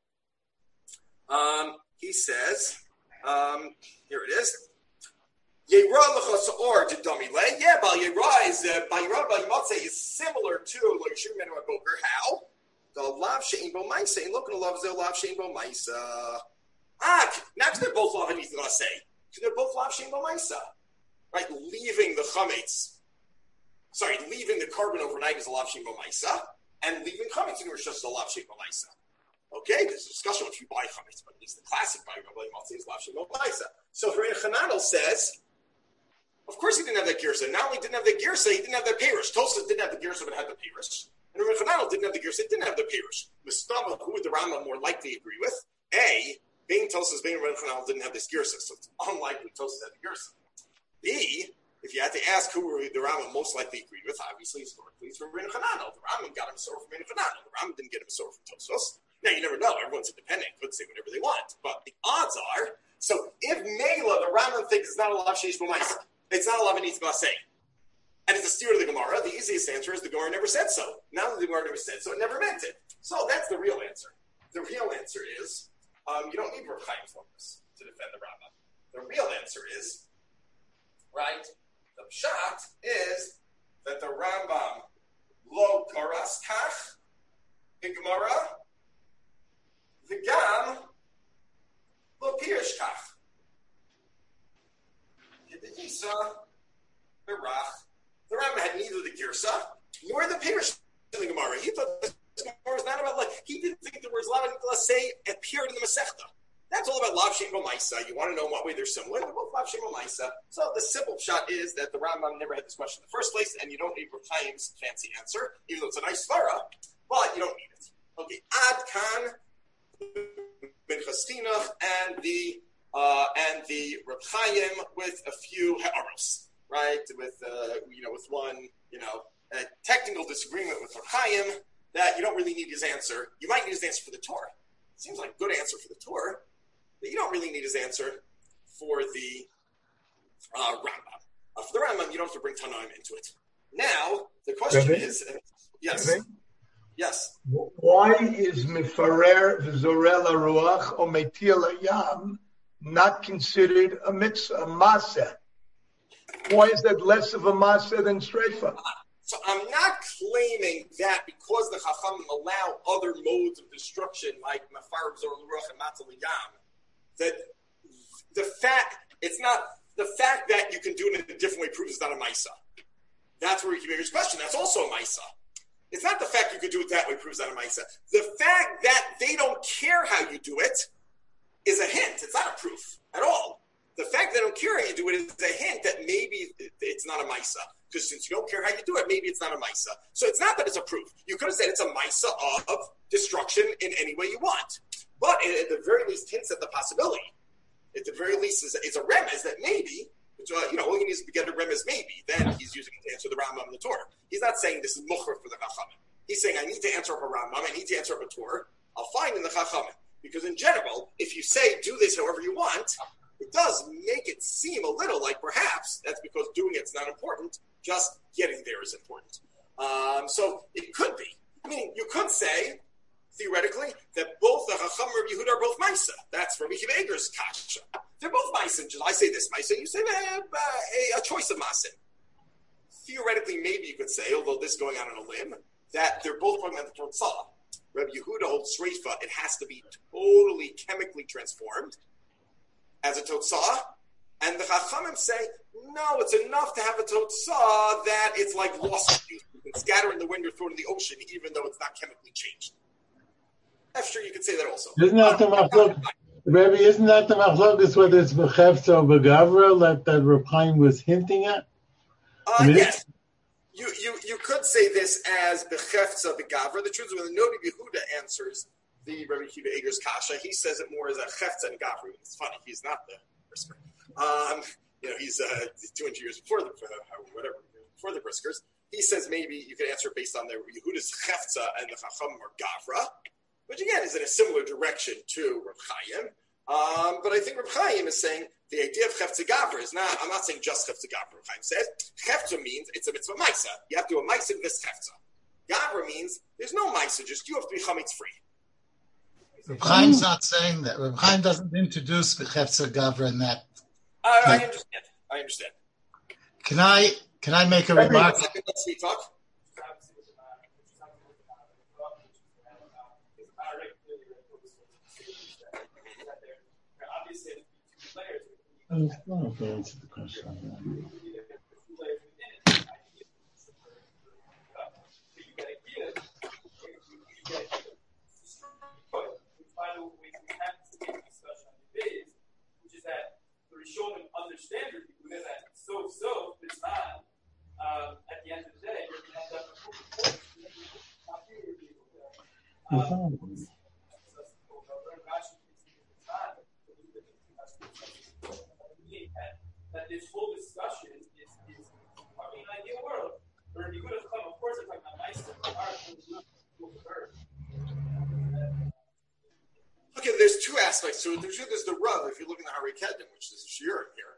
Um, he says, um, here it is. Yera l'chasor to Domile. Yeah, Bal Yera is uh, Bal Yera Bal Yimatze is similar to like Shimon and Boker. How? The lav shein bo ma'isa. And look at the lav zel lav shein bo ma'isa. Ah, not they're both lav and Yitla say. They're both lav shein bo ma'isa. Right, leaving the chametz. Sorry, leaving the carbon overnight is a lav shein bo ma'isa, and leaving chametz is just a lav shein bo ma'isa. Okay, there's a discussion if you buy chametz, but at least the classic buy Rabbi Yimatze is lav shein bo ma'isa. So Rabbeinu Hananel says, of course he didn't have that girsa. Not only didn't have that girsa, he didn't have that peirush. Tosfos didn't have the girsa, but had the peirush. And Rabbeinu Hananel didn't have the girsa, didn't have the peirush. Mistama, who would the Rambam more likely agree with? A, Bain Tosas, Bain Ren Chanal didn't have this Girsa, so it's unlikely Tosas had the Girsa. B, if you had to ask who the Rambam most likely agreed with, obviously, historically, it's from Ren Chananel. The Rambam got him a sword from Ren Chananel. The Rambam didn't get him a sword from Tosas. Now, you never know. Everyone's independent. Could say whatever they want. But the odds are, so if Mela, the Rambam thinks it's not a lav sheish b'maisa, it's not a lav needs b'asei, and it's a steer to the Gemara, the easiest answer is the Gemara never said so. Now that the Gemara never said so, it never meant it. So that's the real answer. The real answer is, um, you don't need Rav Chaim's focus to defend the Rambam. The real answer is, right, the pshat is that the Rambam lo karas kach in Gemara, the gam lo pirish kach. The Yisa, the Rach, the Rambam had neither the Girsa nor the pirish in the Gemara. He thought this Gemara was not about, like, he didn't think the words lav and say appeared in the Masechta. That's all about lav shem b'maisa. You want to know in what way they're similar? They're both lav shem b'maisa. So the simple shot is that the Rambam never had this question in the first place, and you don't need Rav Chaim's fancy answer, even though it's a nice svara, but you don't need it. Okay, Ad Kan, Minchas Chinuch, and the uh, and the Rav Chaim with a few ha'aros, right? With uh, you know, with one, you know, a technical disagreement with Rav Chaim that you don't really need his answer. You might need his answer for the Torah. Seems like a good answer for the Torah. But you don't really need his answer for the uh, Rambam. Uh, for the Rambam, you don't have to bring Tanaim into it. Now, the question Rebbe? is, uh, yes, Rebbe? yes. Why is Mifarer V'Zorel Ruach or Metil Yam not considered a mitzvah, a maseh? Why is that less of a maseh than Streifa? So I'm not claiming that because the Chachamim allow other modes of destruction like Mafar V'Zorel Ruach and Matzah Yam, that the fact, it's not, the fact that you can do it in a different way proves it's not a Maisa. That's where you can make your question. That's also a Maisa. It's not the fact you could do it that way proves not a Maisa. The fact that they don't care how you do it is a hint. It's not a proof at all. The fact they don't care how you do it is a hint that maybe it's not a Maisa. Because since you don't care how you do it, maybe it's not a Maisa. So it's not that it's a proof. You could have said it's a Maisa of destruction in any way you want. But it, at the very least, hints at the possibility. At the very least, is, is a remez that maybe, which, uh, you know, all he needs to get a remez maybe, then he's using it to answer the Rambam and the Torah. He's not saying this is mucher for the Chachamim. He's saying, I need to answer up a Rambam, I need to answer up a Torah. I'll find in the Chachamim. Because in general, if you say, do this however you want, it does make it seem a little like perhaps that's because doing it's not important, just getting there is important. Um, so it could be. I mean, you could say, theoretically, that both the Chacham and Rabbi Yehuda are both Maisa. That's Rabbi Akiva Eiger's kasha. They're both Maisa. I say this Maisa, you say eh, a, a choice of Masin. Theoretically, maybe you could say, although this is going out on a limb, that they're both talking about the Totzah. Rabbi Yehuda holds Sreifa, it has to be totally chemically transformed as a Totzah. And the Chachamim say, no, it's enough to have a Totzah that it's like lost use. You can scatter in the wind or throw it in the ocean, even though it's not chemically changed. I'm sure you could say that also. Isn't that the machlok? Rebbe, isn't that the machlokas whether it's b'chefza or b'gavra that that Reb Chaim was hinting at? Uh, I mean, yes. You, you you could say this as b'chefza b'gavra. The truth is, when the Nodi Yehuda answers the Rabbi Akiva Eiger's kasha, he says it more as a chefza and gavra. It's funny, he's not the brisker. Um, you know, he's uh, two hundred years before the uh, whatever before the briskers. He says maybe you could answer based on the Yehuda's chefza and the chacham or gavra, which again is in a similar direction to Reb Chaim. Um, but I think Reb Chaim is saying the idea of chefza gavra is not, I'm not saying just chefza gavra. Reb Chaim says chefza means it's a mitzvah maisa. You have to do a maisa in this chefza. Gavra means there's no maisa, just you have to be chametz free. Reb Chaim's not saying that. Reb Chaim doesn't introduce the chefza gavra in that. I, I understand. I understand. Can I can I make a remark? Let's we talk. I don't know if I answered the question. Rishonim understand it within that so so it's not um, at the end of the day you have that um, aspects to it. There's, there's the Rav, if you look in the Hari Kedim, which is a Shiurim here,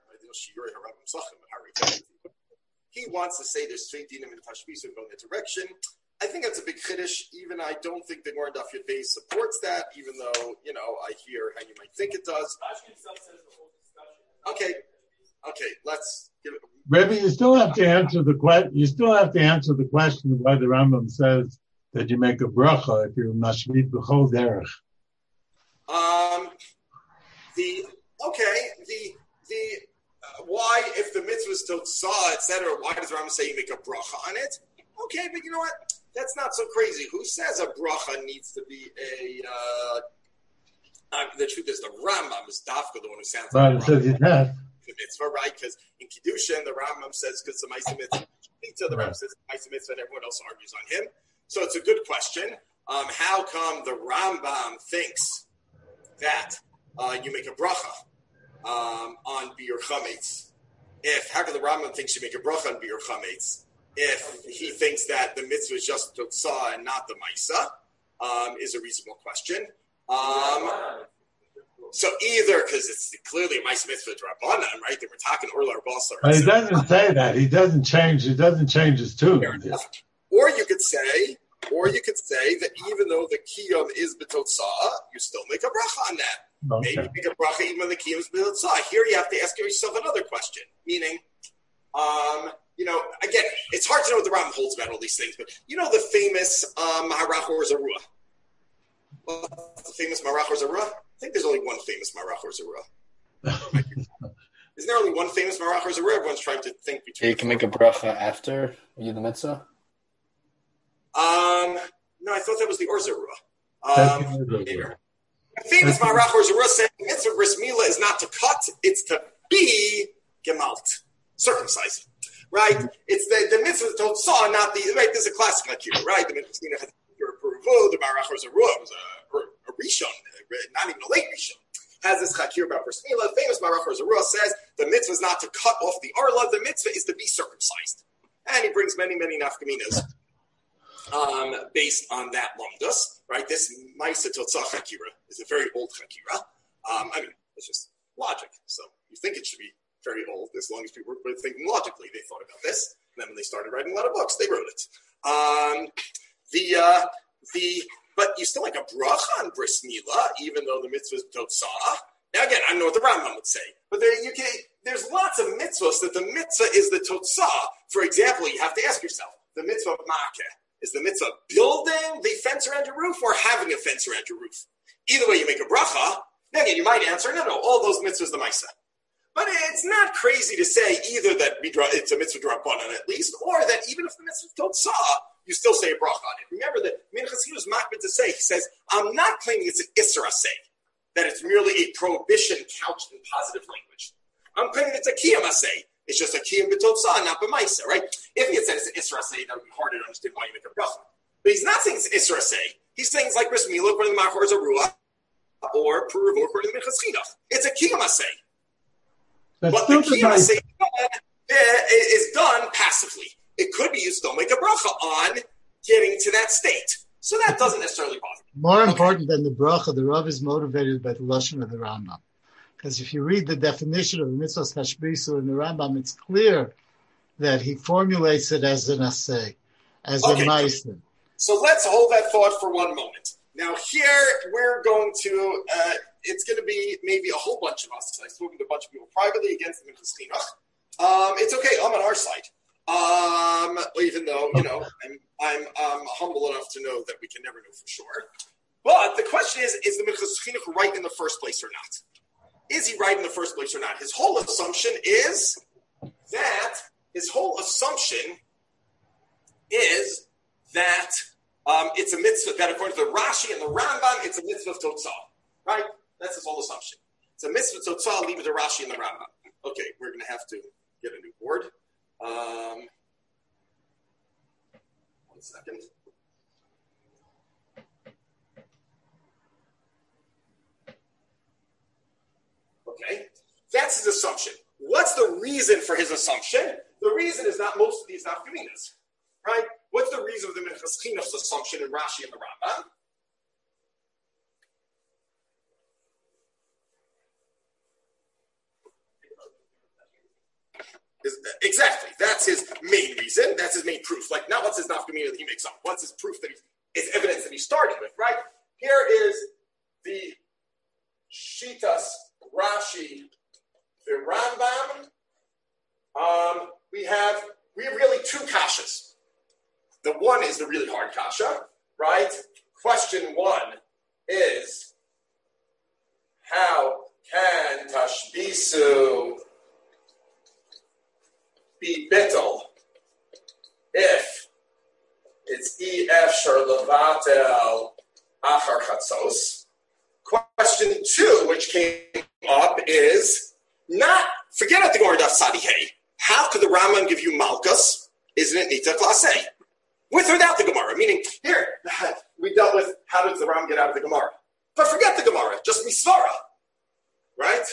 he wants to say there's three dinim in Tashbis going that direction. I think that's a big chiddush. Even I don't think the Gemara Daf Yud Beis supports that, even though, you know, I hear how you might think it does. Okay, okay, let's give it. Rebbe, you still have to answer the question. You still have to answer the question of why the Rambam says that you make a bracha if you're mashmit b'chol derech. Um, the okay, the the uh, why if the mitzvah is totzah, et cetera. Why does the Rambam say you make a bracha on it? Okay, but you know what? That's not so crazy. Who says a bracha needs to be a? Uh, uh, the truth is, the Rambam is dafka, the one who sounds Right, like it says you have. the mitzvah, right? Because in Kiddushin, the Rambam says because the Ma'aseh mitzvah, the Rambam says the Ma'aseh mitzvah, and everyone else argues on him. So it's a good question. Um, how come the Rambam thinks that uh, you make a bracha um, on Biur Chametz? If how come the Rambam thinks you make a bracha on Biur Chametz? If he thinks that the mitzvah is just Totzah and not the Maisa, um, is a reasonable question. Um, so either because it's clearly a Maisa mitzvah Drabanan, right? That we're talking Orlar Basar. But he doesn't say that. He doesn't change. He doesn't change his tune. Or you could say, or you could say that even though the kiyum is b'totzah, you still make a bracha on that. Okay. Maybe you make a bracha even when the kiyum is b'totzah. Here you have to ask yourself another question, meaning, um, you know, again, it's hard to know what the Rambam holds about all these things, but you know the famous um, Maharach or Zarua? What's the famous Maharach or Zarua? I think there's only one famous Maharach or Zarua. Isn't there only one famous Maharach or Zarua? Everyone's trying to think between. You can make a bracha after you the mitzvah? Um, no, I thought that was the Or Zarua. Um, the famous Maharach or Zarua saying the mitzvah bris milah is not to cut, it's to be gemalt, circumcised. Right? It's the, the mitzvah totzah, not the, right? This is a classic Akira, right? The mitzvah has the Maharach or Zarua was a, a Rishon, not even a late Rishon, has this Chakir about bris milah. The famous Maharach or Zarua says the mitzvah is not to cut off the arla, the mitzvah is to be circumcised. And he brings many, many nafkaminas um, based on that lumdus, right? This Maisa Totzah Chakira is a very old Chakira. Um, I mean, it's just logic. So you think it should be very old, as long as people were thinking logically. They thought about this, and then when they started writing a lot of books, they wrote it. Um, the uh, the but you still like a bracha on bris milah, even though the mitzvah is totzah. Now again, I don't know what the Rambam would say, but there you can. There's lots of mitzvahs that the mitzvah is the totzah. For example, you have to ask yourself: the mitzvah of makeh is the mitzvah building the fence around your roof or having a fence around your roof. Either way, you make a bracha. Now again, you might answer, no, no, all those mitzvahs the ma'isa. But it's not crazy to say either that it's a mitzvah drabanan at least, or that even if the mitzvah is totzah, you still say a bracha on it. Remember that Minchas he was makbid to say, he says, I'm not claiming it's an isra say, that it's merely a prohibition couched in positive language. I'm claiming it's a kiyam say. It's just a kiyam b'totzah, not b'maisa, right? If he had said it's an isra say, that would be harder to understand why you make a bracha. But he's not saying it's an isra say. He's saying it's like bris milah according to the Machor Zarua, or Peruvo according to the Minchas Chinuch. It's a kiyam say. That's but the kiyam say is done passively. It could be you still make a bracha on getting to that state. So that doesn't necessarily bother me. More okay. important than the bracha, the Rav is motivated by the Lashon of the Rambam. Because if you read the definition of the mitzvah tashbisu in the Rambam, it's clear that he formulates it as an asay, as okay. a ma'aser. So let's hold that thought for one moment. Now here we're going to, uh, it's going to be maybe a whole bunch of us, because I've spoken to a bunch of people privately against the Minchas Chinuch. Um, it's okay, I'm on our side. Um, even though, you know, I'm, I'm um, humble enough to know that we can never know for sure. But the question is, is the Minchas Chinuch right in the first place or not? Is he right in the first place or not? His whole assumption is that, his whole assumption is that um, it's a mitzvah, that according to the Rashi and the Rambam, it's a mitzvah of Totzah. Right? That's his whole assumption. It's a mitzvah of Totzah, leave it to Rashi and the Rambam. Okay, we're going to have to get a new board. Um, one second. Okay, that's his assumption. What's the reason for his assumption? The reason is not most of these nafkaminas, right? What's the reason of the Minchas Chinuch's assumption in Rashi and the Rambam? Exactly. That's his main reason. That's his main proof. Like, not what's his nafkamina that he makes up. What's his proof that he's, it's evidence that he's starting with, right? Here is the Shitas Rashi, the Rambam. Um, we have we have really two kashas. The one is the really hard kasha, right? Question one is, how can tashbisu be bittul if it's efshar levatel achar chatzos? Question two, which came up, is not, forget about the Gemara Daf Tzadi Hey. How could the Rambam give you malchus? Isn't it nita klasei? With or without the Gemara? Meaning, here, we dealt with how does the Rambam get out of the Gemara. But forget the Gemara, just misvara. Right?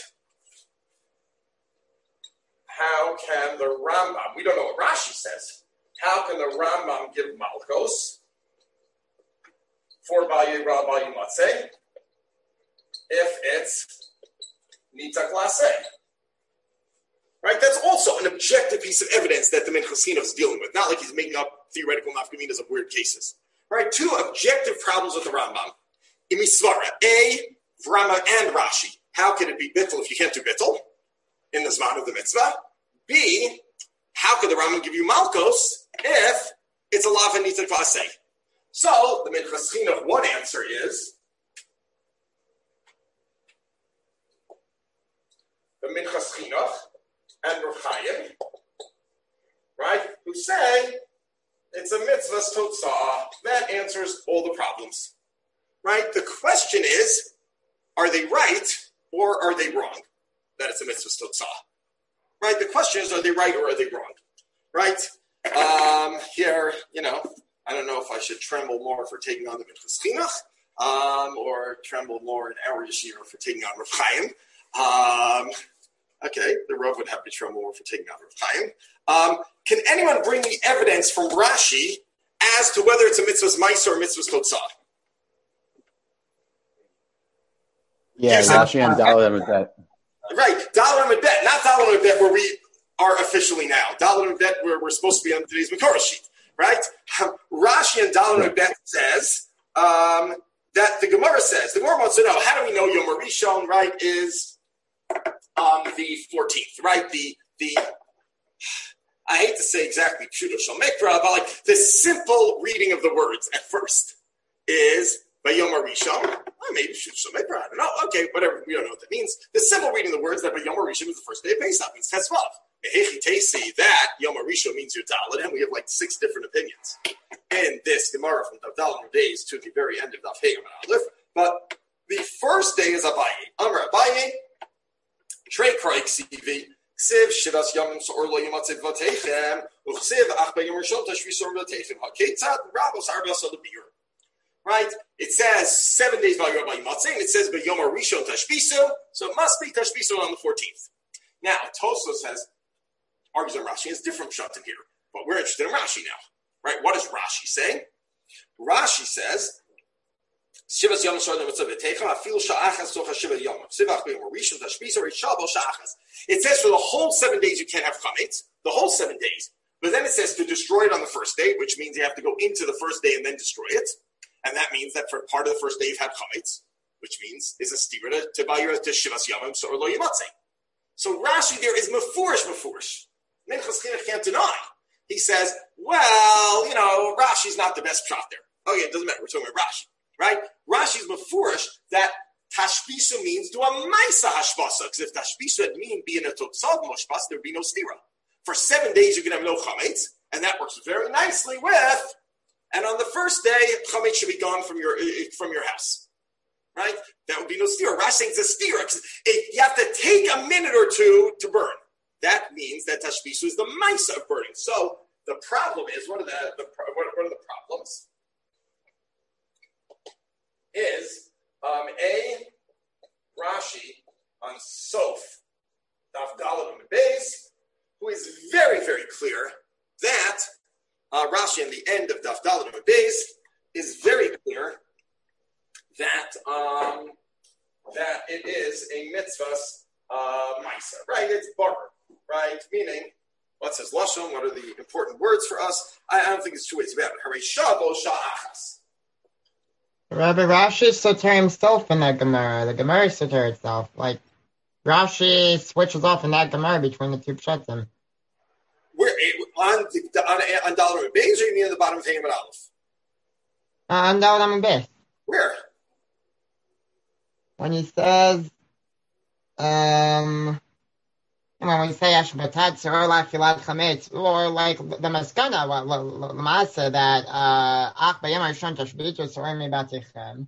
How can the Rambam, we don't know what Rashi says, how can the Rambam give malchus for Baye Ra Baye Matzeh if it's nita klasei? Right? That's also an objective piece of evidence that the Minchas Chinuch is dealing with. Not like he's making up theoretical nafkaminas of weird cases. Right? Two objective problems with the Rambam. In Misvara, A, Rambam and Rashi. How can it be bittul if you can't do bittul in the Zman of the mitzvah? B, how could the Rambam give you malchus if it's a lav and nita klasei? So, the Minchas Chinuch, one answer is, the Minchas Chinuch and Rav Chaim, right, who say it's a mitzvah's totzah. That answers all the problems, right? The question is, are they right or are they wrong that it's a mitzvah's totzah? Right? The question is, are they right or are they wrong? Right? Um, here, you know, I don't know if I should tremble more for taking on the Minchas Chinuch um, or tremble more in our yeshiva for taking on Rav Chaim. Um, Okay, the Rav would have to tremble more for taking out Rav Chaim. Um, can anyone bring me evidence from Rashi as to whether it's a mitzvah's ma'aser or mitzvah's totzah? Yeah, Yes, Rashi and Dalet Amedet. Right, Dalet Amedet, not Dalet Amedet where we are officially now. Dalet Amedet where we're supposed to be on today's Makorah sheet, right? Um, Rashi and Dalet Amedet says um, that the Gemara says, the Gemara wants to know, how do we know Yom Rishon, right, is Um, the fourteenth, right? The the I hate to say exactly Pshuto Shel Mikra, but like the simple reading of the words at first is Bayom Rishon. Oh, maybe Pshuto Shel Mikra. I don't know. Okay, whatever. We don't know what that means. The simple reading of the words that Bayom Rishon is the first day of Pesach means Tetzvav. Say that Yom Rishon means Yudalad, and we have like six different opinions in this Gemara from Davdal days to the very end of Daf Hey Amar Aleph. But the first day is Abaye. Amar Abaye. Trey Kroik C V, Siv Shivas Yom Sor Lo Yamatziv Vatechem, Uchsiv Achba Yom Rishon Tashvisor Vatechem, Haketzad, Rabos Arbas Alabir. Right? It says seven days by Yom Yamatziv, and it says by Yom Rishon Tashviso, so it must be Tashviso on the fourteenth. Now, Toso says, argues on Rashi, has different shot in here, but we're interested in Rashi now. Right? What does Rashi say? Rashi says, Shivas Yom Shor Mitzvah V'Teicha Afil Sha'achas Socha Shiva Yom Sivach B'Yom Rishon Tashbisa Rishabo Sha'achas. It says for the whole seven days you can't have chametz, the whole seven days. But then it says to destroy it on the first day, which means you have to go into the first day and then destroy it, and that means that for part of the first day you've had chametz, which means is a stira to Bayir to Shivas Yom Shor Lo Yamatzei. So Rashi there is mefurish mefurish. Minchas Chinuch can't deny. He says, well, you know, Rashi's not the best shot there. Okay, it doesn't matter. We're talking about Rashi. Right? Rashi's mefurish that tashbisu means do a maisa hashbasa. Because if tashbisu had mean be in a totzav moshbas, there'd be no stira. For seven days you can have no chametz, and that works very nicely with. And on the first day, chametz should be gone from your from your house. Right? That would be no stira. Rashi saying it's a stira because you have to take a minute or two to burn. That means that tashbisu is the maisa of burning. So the problem is, what are the, the what are the problems? Is um, a Rashi on Sof Daf Daled Amud Beis, who is very, very clear that uh, Rashi in the end of Daf Daled Amud Beis is very clear that um, that it is a mitzvah's uh, ma'aser, right? It's bar, right? Meaning What's his lashon? What are the important words for us? I, I don't think it's two ways about it. Hare shavo sha'achas. Rabbi Rashi soter himself in that Gemara. The Gemara soter itself. Like, Rashi switches off in that Gemara between the two pshatim. We're on the, on, on Dollar and Beis, or you mean at the bottom of Hayim and Aleph? Uh, on Dollar and Beis. Where? When he says, um, when we say Ashbatat or Lafilat Chametz, or like the Maskana, Lamasa, that Ach Bayam Arshon Tashbitu Sorim Batichem,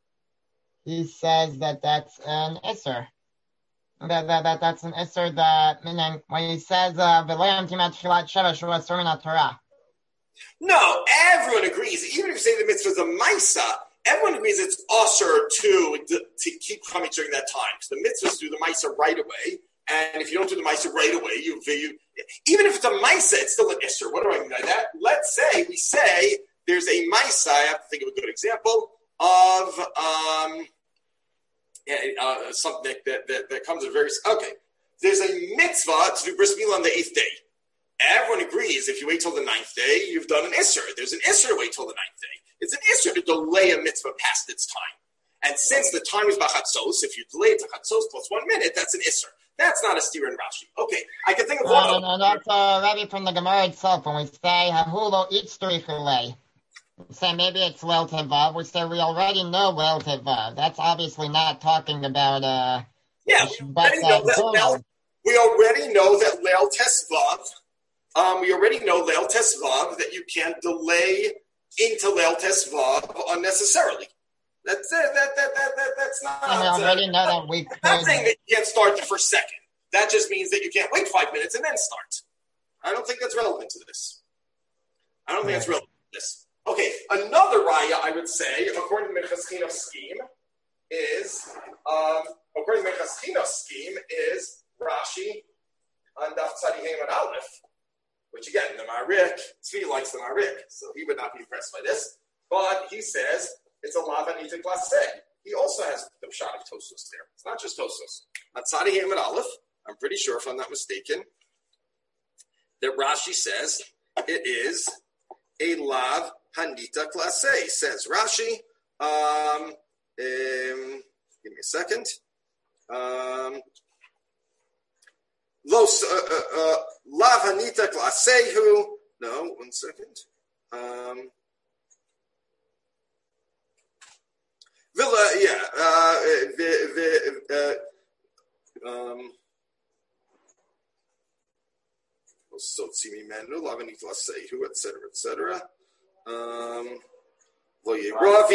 he says that that's an Isser. That, that, that that's an Isser that, meaning, when he says, V'loyam Timat Filat Sheva Shua Sorim Torah. No, everyone agrees. Even if you say the mitzvah is a Maisa, everyone agrees it's usher to, to keep chametz during that time. Because the mitzvahs do the Maisa right away. And if you don't do the Maisa right away, you, you even if it's a Maisa, it's still an Isser. What do I mean by that? Let's say we say there's a Maisa, I have to think of a good example, of um, uh, something that, that, that comes in various, okay. There's a mitzvah to do bris milah on the eighth day. Everyone agrees if you wait till the ninth day, you've done an Isser. There's an Isser to wait till the ninth day. It's an Isser to delay a mitzvah past its time. And since the time is Bachatzos, if you delay it to Chatzos plus one minute, that's an Isser. That's not a steer in Rashi. Okay, I can think of one. No, no, no, that's uh, Rabbi from the Gemara itself. When we say Hahulo Itztri Chulei, we say maybe it's Leil Tevav. We say we already know Leil Tevav. That's obviously not talking about. Uh, yeah, we already, know that Leil, we already know that Leil Tesvav. Um, we already know Leil Tesvav that you can't delay into Leil Tesvav unnecessarily. That's it. That, that, that, that, that's not. And we already uh, know that we could. Not saying that you can't start the first second. That just means that you can't wait five minutes and then start. I don't think that's relevant to this. I don't think right. it's relevant to this. Okay, another raya I would say, according to Minchas Chinuch's scheme, is um, according to Minchas Chinuch's scheme is Rashi on Daf Tzadi Hey and Aleph, which again the Marik Tzvi likes the Marik, so he would not be impressed by this. But he says. It's a Lavanita Glase. He also has the shot of Tosos there. It's not just Tosos. On Tzadi Hamid Aleph, I'm pretty sure, if I'm not mistaken, that Rashi says it is a Lav Hanita Glase. Says Rashi. Um, um, give me a second. Um, Los uh, uh, uh, Lav Hanita Glasehu. No, one second. Um. Villa, yeah, uh, the, the, uh, um, so Tzimi Menu, Lavanit Lasehu, et cetera, et cetera. Um, he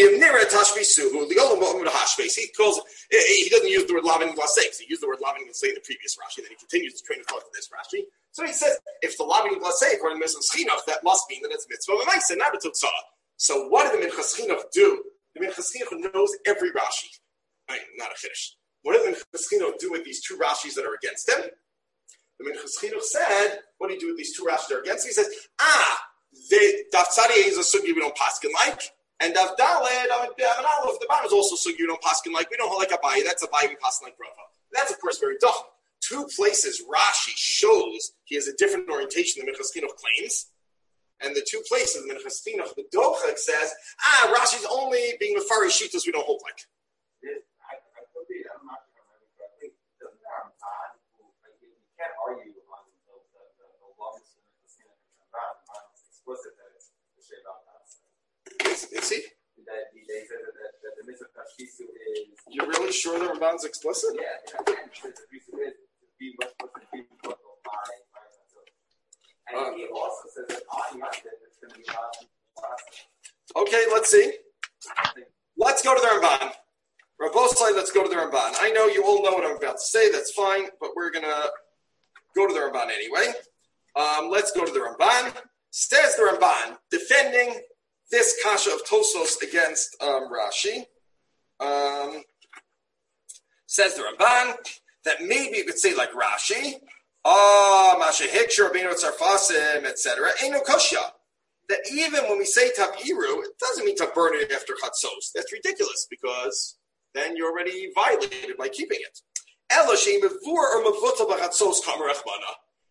calls, he doesn't use the word Lavanit Lasehu, he used the word Lavanit Lasehu in the previous Rashi, then he continues to train of thought to this Rashi. So he says, if the Lavanit Lasehu, according to Minchas Chinuch, that must mean that it's mitzvah v'maisa, not a tutzah. So what did the Minchas Chinuch do? The Minchas Chinuch knows every Rashi. I mean, not a Chiddush. What did the Minchas Chinuch do with these two Rashis that are against him? The Minchas Chinuch said, what do you do with these two Rashis that are against him? He says, ah, the Daf Tzadi is a sugi we don't paskin like, and Daf Daled, Amin Aleph, the bottom is also sugi we don't paskin like. We don't hold like Abaye. That's Abaye we paskin like Rava. That's, of course, very dumb. Two places Rashi shows he has a different orientation than Minchas Chinuch claims. And the two places, Minchas Chinuch, the Dochak says, ah, Rashi's only being the Fari Shitas we don't hold like. I, I agree. I'm not sure if I remember correctly. Doesn't there Ramban, who, like, you can't argue on the, the, the, the longest of Minchas Chinuch and Ramban. Ramban is explicit that it's the Shei Baltas. Is he? That they said that, that, that the mitzvah Tashbisu is. You're really sure that Ramban's explicit? Yeah, yeah. And the Tashbisu is to be what's supposed to be by by And uh, he also says that on Monday it's going to be on. Okay, let's see. Let's go to the Ramban. Rabosai, let's go to the Ramban. I know you all know what I'm about to say. That's fine, but we're going to go to the Ramban anyway. Um, let's go to the Ramban. Says the Ramban, defending this kasha of Tosos against um, Rashi. Um, says the Ramban that maybe you could say like Rashi, ah, Masha Hikshur, Bino Tzarfasim, et cetera. Ain't no kosha. That even when we say Tapiru, it doesn't mean to burn it after Chatzos. That's ridiculous because then you're already violated by keeping it.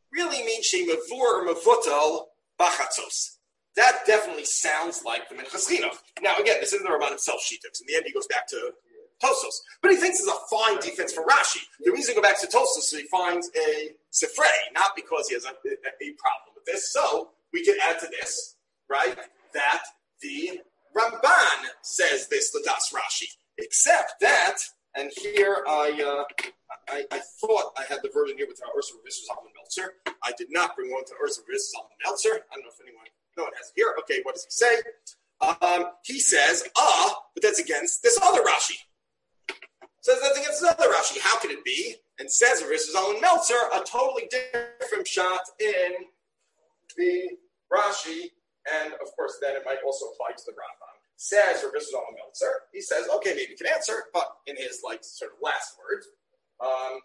really means shemavur or mavutal bachatzos. That definitely sounds like the Minchas Chinuch. Now, again, this isn't the Ramban himself, Shitux. In the end, he goes back to Tosos. But he thinks it's a fine defense for Rashi. The reason he goes back to Tosos is so he finds a Sifrei, not because he has a, a problem with this. So we can add to this, right, that the Ramban says this, the Das Rashi. Except that, and here I uh, I, I thought I had the version here with Ursa Ravis Zalman Meltzer. I did not bring one to Ursa Ravis Zalman Meltzer. I don't know if anyone, no one has it here. Okay, what does he say? Um, he says, ah, but that's against this other Rashi. Says that's against another Rashi. How could it be? And says Ravis Zalman Meltzer, a totally different shot in the Rashi, and of course then it might also apply to the Rambam. Says Ravis Zalman Meltzer, he says, okay, maybe you can answer, but in his like sort of last words, um,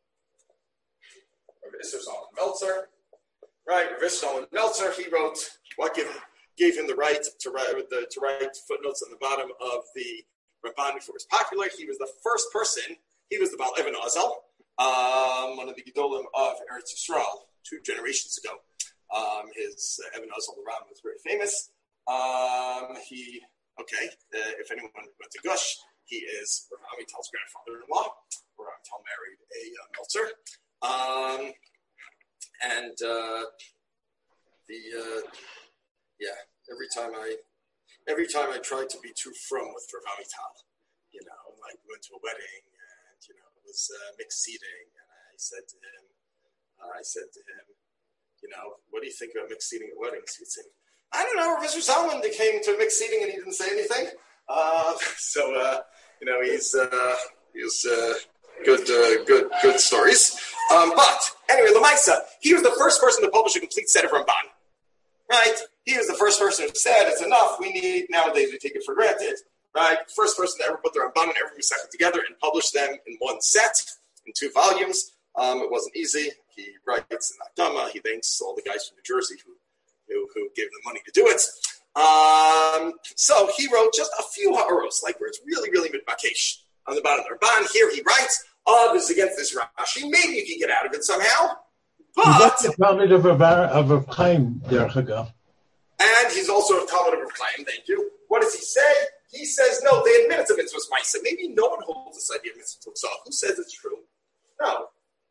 Ravis Zalman Meltzer, right? Ravis Zalman Meltzer, he wrote what gave, gave him the right to write the, to write footnotes on the bottom of the Ramban before it was popular. He was the first person. He was the Baal Evan Azel, um, one of the Gedolim of Eretz Yisrael, two generations ago. Um, his uh, Evan Azel Ram was very famous. Um, he okay. Uh, if anyone went to Gush, he is Rav Amital's grandfather-in-law. Rav Amital married a uh, Meltzer, um, and uh, the uh, yeah. Every time I. Every time I tried to be too frum with Rav Amital, you know, like we went to a wedding and, you know, it was uh, mixed seating. And I said to him, uh, I said to him, you know, what do you think about mixed seating at weddings? He'd say, I don't know, Mister Salman came to mixed seating and he didn't say anything. Uh, so, uh, you know, he's, uh, he's uh, good, uh, good, good stories. Um, but anyway, Lamaisa, he was the first person to publish a complete set of Ramban, right? He was the first person who said, it's enough, we need, nowadays we take it for granted, right? First person to ever put the Ramban and every Masechta together and publish them in one set, in two volumes. Um, it wasn't easy. He writes in Akdama, he thanks all the guys from New Jersey who, who, who gave him the money to do it. Um, so he wrote just a few ha'aros, like where it's really, really mitbakesh. On the bottom of the Ramban, here he writes, oh, this is against this Rashi, maybe you can get out of it somehow. But that's the comment of a, of a Chaim, Derech Hagav. And he's also a Talmud of Rav Chaim, thank you. What does he say? He says, no, they admit it's a mitzvah ma'isa. Maybe no one holds this idea of mitzvah tzah. Who says it's true? No.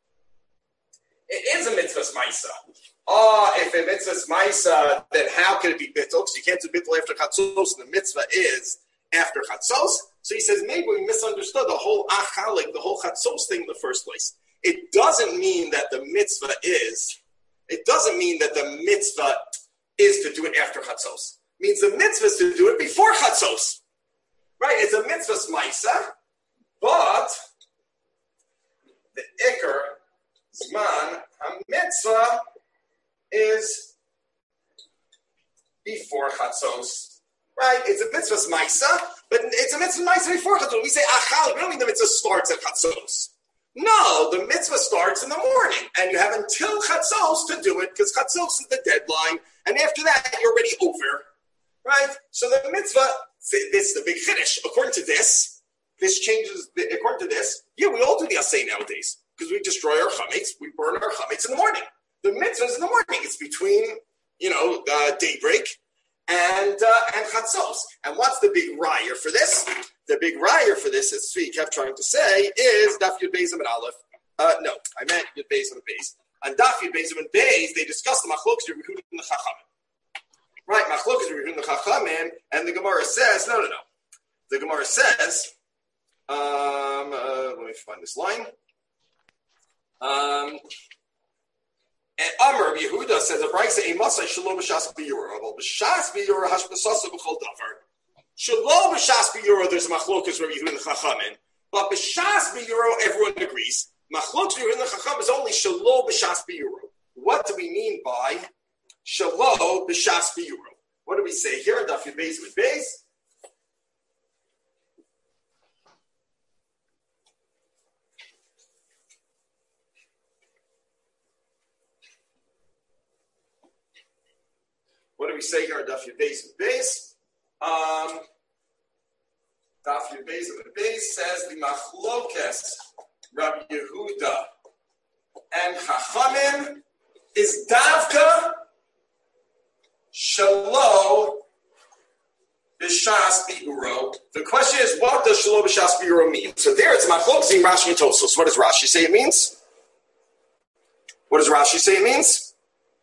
It is a mitzvah ma'isa. Oh, if a mitzvah ma'isa, then how can it be bittul? Because you can't do bittul after chatzos, and the mitzvah is after chatzos. So he says, maybe we misunderstood the whole achalik, the whole chatzos thing in the first place. It doesn't mean that the mitzvah is, it doesn't mean that the mitzvah is to do it after chatzos. It means the mitzvah is to do it before chatzos. Right? It's a mitzvah ma'isa, but the ikar zman ha-mitzvah is before chatzos. Right? It's a mitzvah ma'isa, but it's a mitzvah ma'isa before chatzos. We say achal, we don't mean the mitzvah starts at chatzos. No, the mitzvah starts in the morning, and you have until chatzos to do it, because chatzos is the deadline, and after that, you're already over, right? So the mitzvah, this is the big finish. According to this, this changes, according to this, yeah, we all do the asay nowadays, because we destroy our chametz, we burn our chametz in the morning. The mitzvah is in the morning. It's between, you know, uh, daybreak and uh, and chatzos. And what's the big raya for this? The big raya for this, as Tzvi kept trying to say, is Daf Yud Beis and Aleph. Uh, no, I meant Yud Beis and Beis. On Daf Yud Beis and Beis, they discussed the machlokes of Rehud and the Chachamim. Right, machlokes of Rehud and the Chachamim, and the Gemara says, no, no, no. The Gemara says, um, uh, let me find this line. Um, and Amr Yehuda says, a brayse a masay shalom b'shas b'yura, but b'shas b'yura hashbasasa b'chol davar. Shalom b'shas b'yura, there's a machlokas where Yehuda and the Chachamim, but b'shas b'yura, everyone agrees. Machlokas Yehuda and the Chachamim is only shalom b'shas b'yura. What do we mean by shalom b'shas b'yura? What do we say here in Daf Yud Beis with Beis? What do we say here on Daf Yud Beis with Beis? Um, Daf Yud Beis with Beis says the machlokes Rabbi Yehuda and Chachamim is davka shalo b'shas bi'uro. The question is, what does shalo b'shas bi'uro mean? So there it's machlokes in Rashi and Tosfos. What does Rashi say it means? What does Rashi say it means?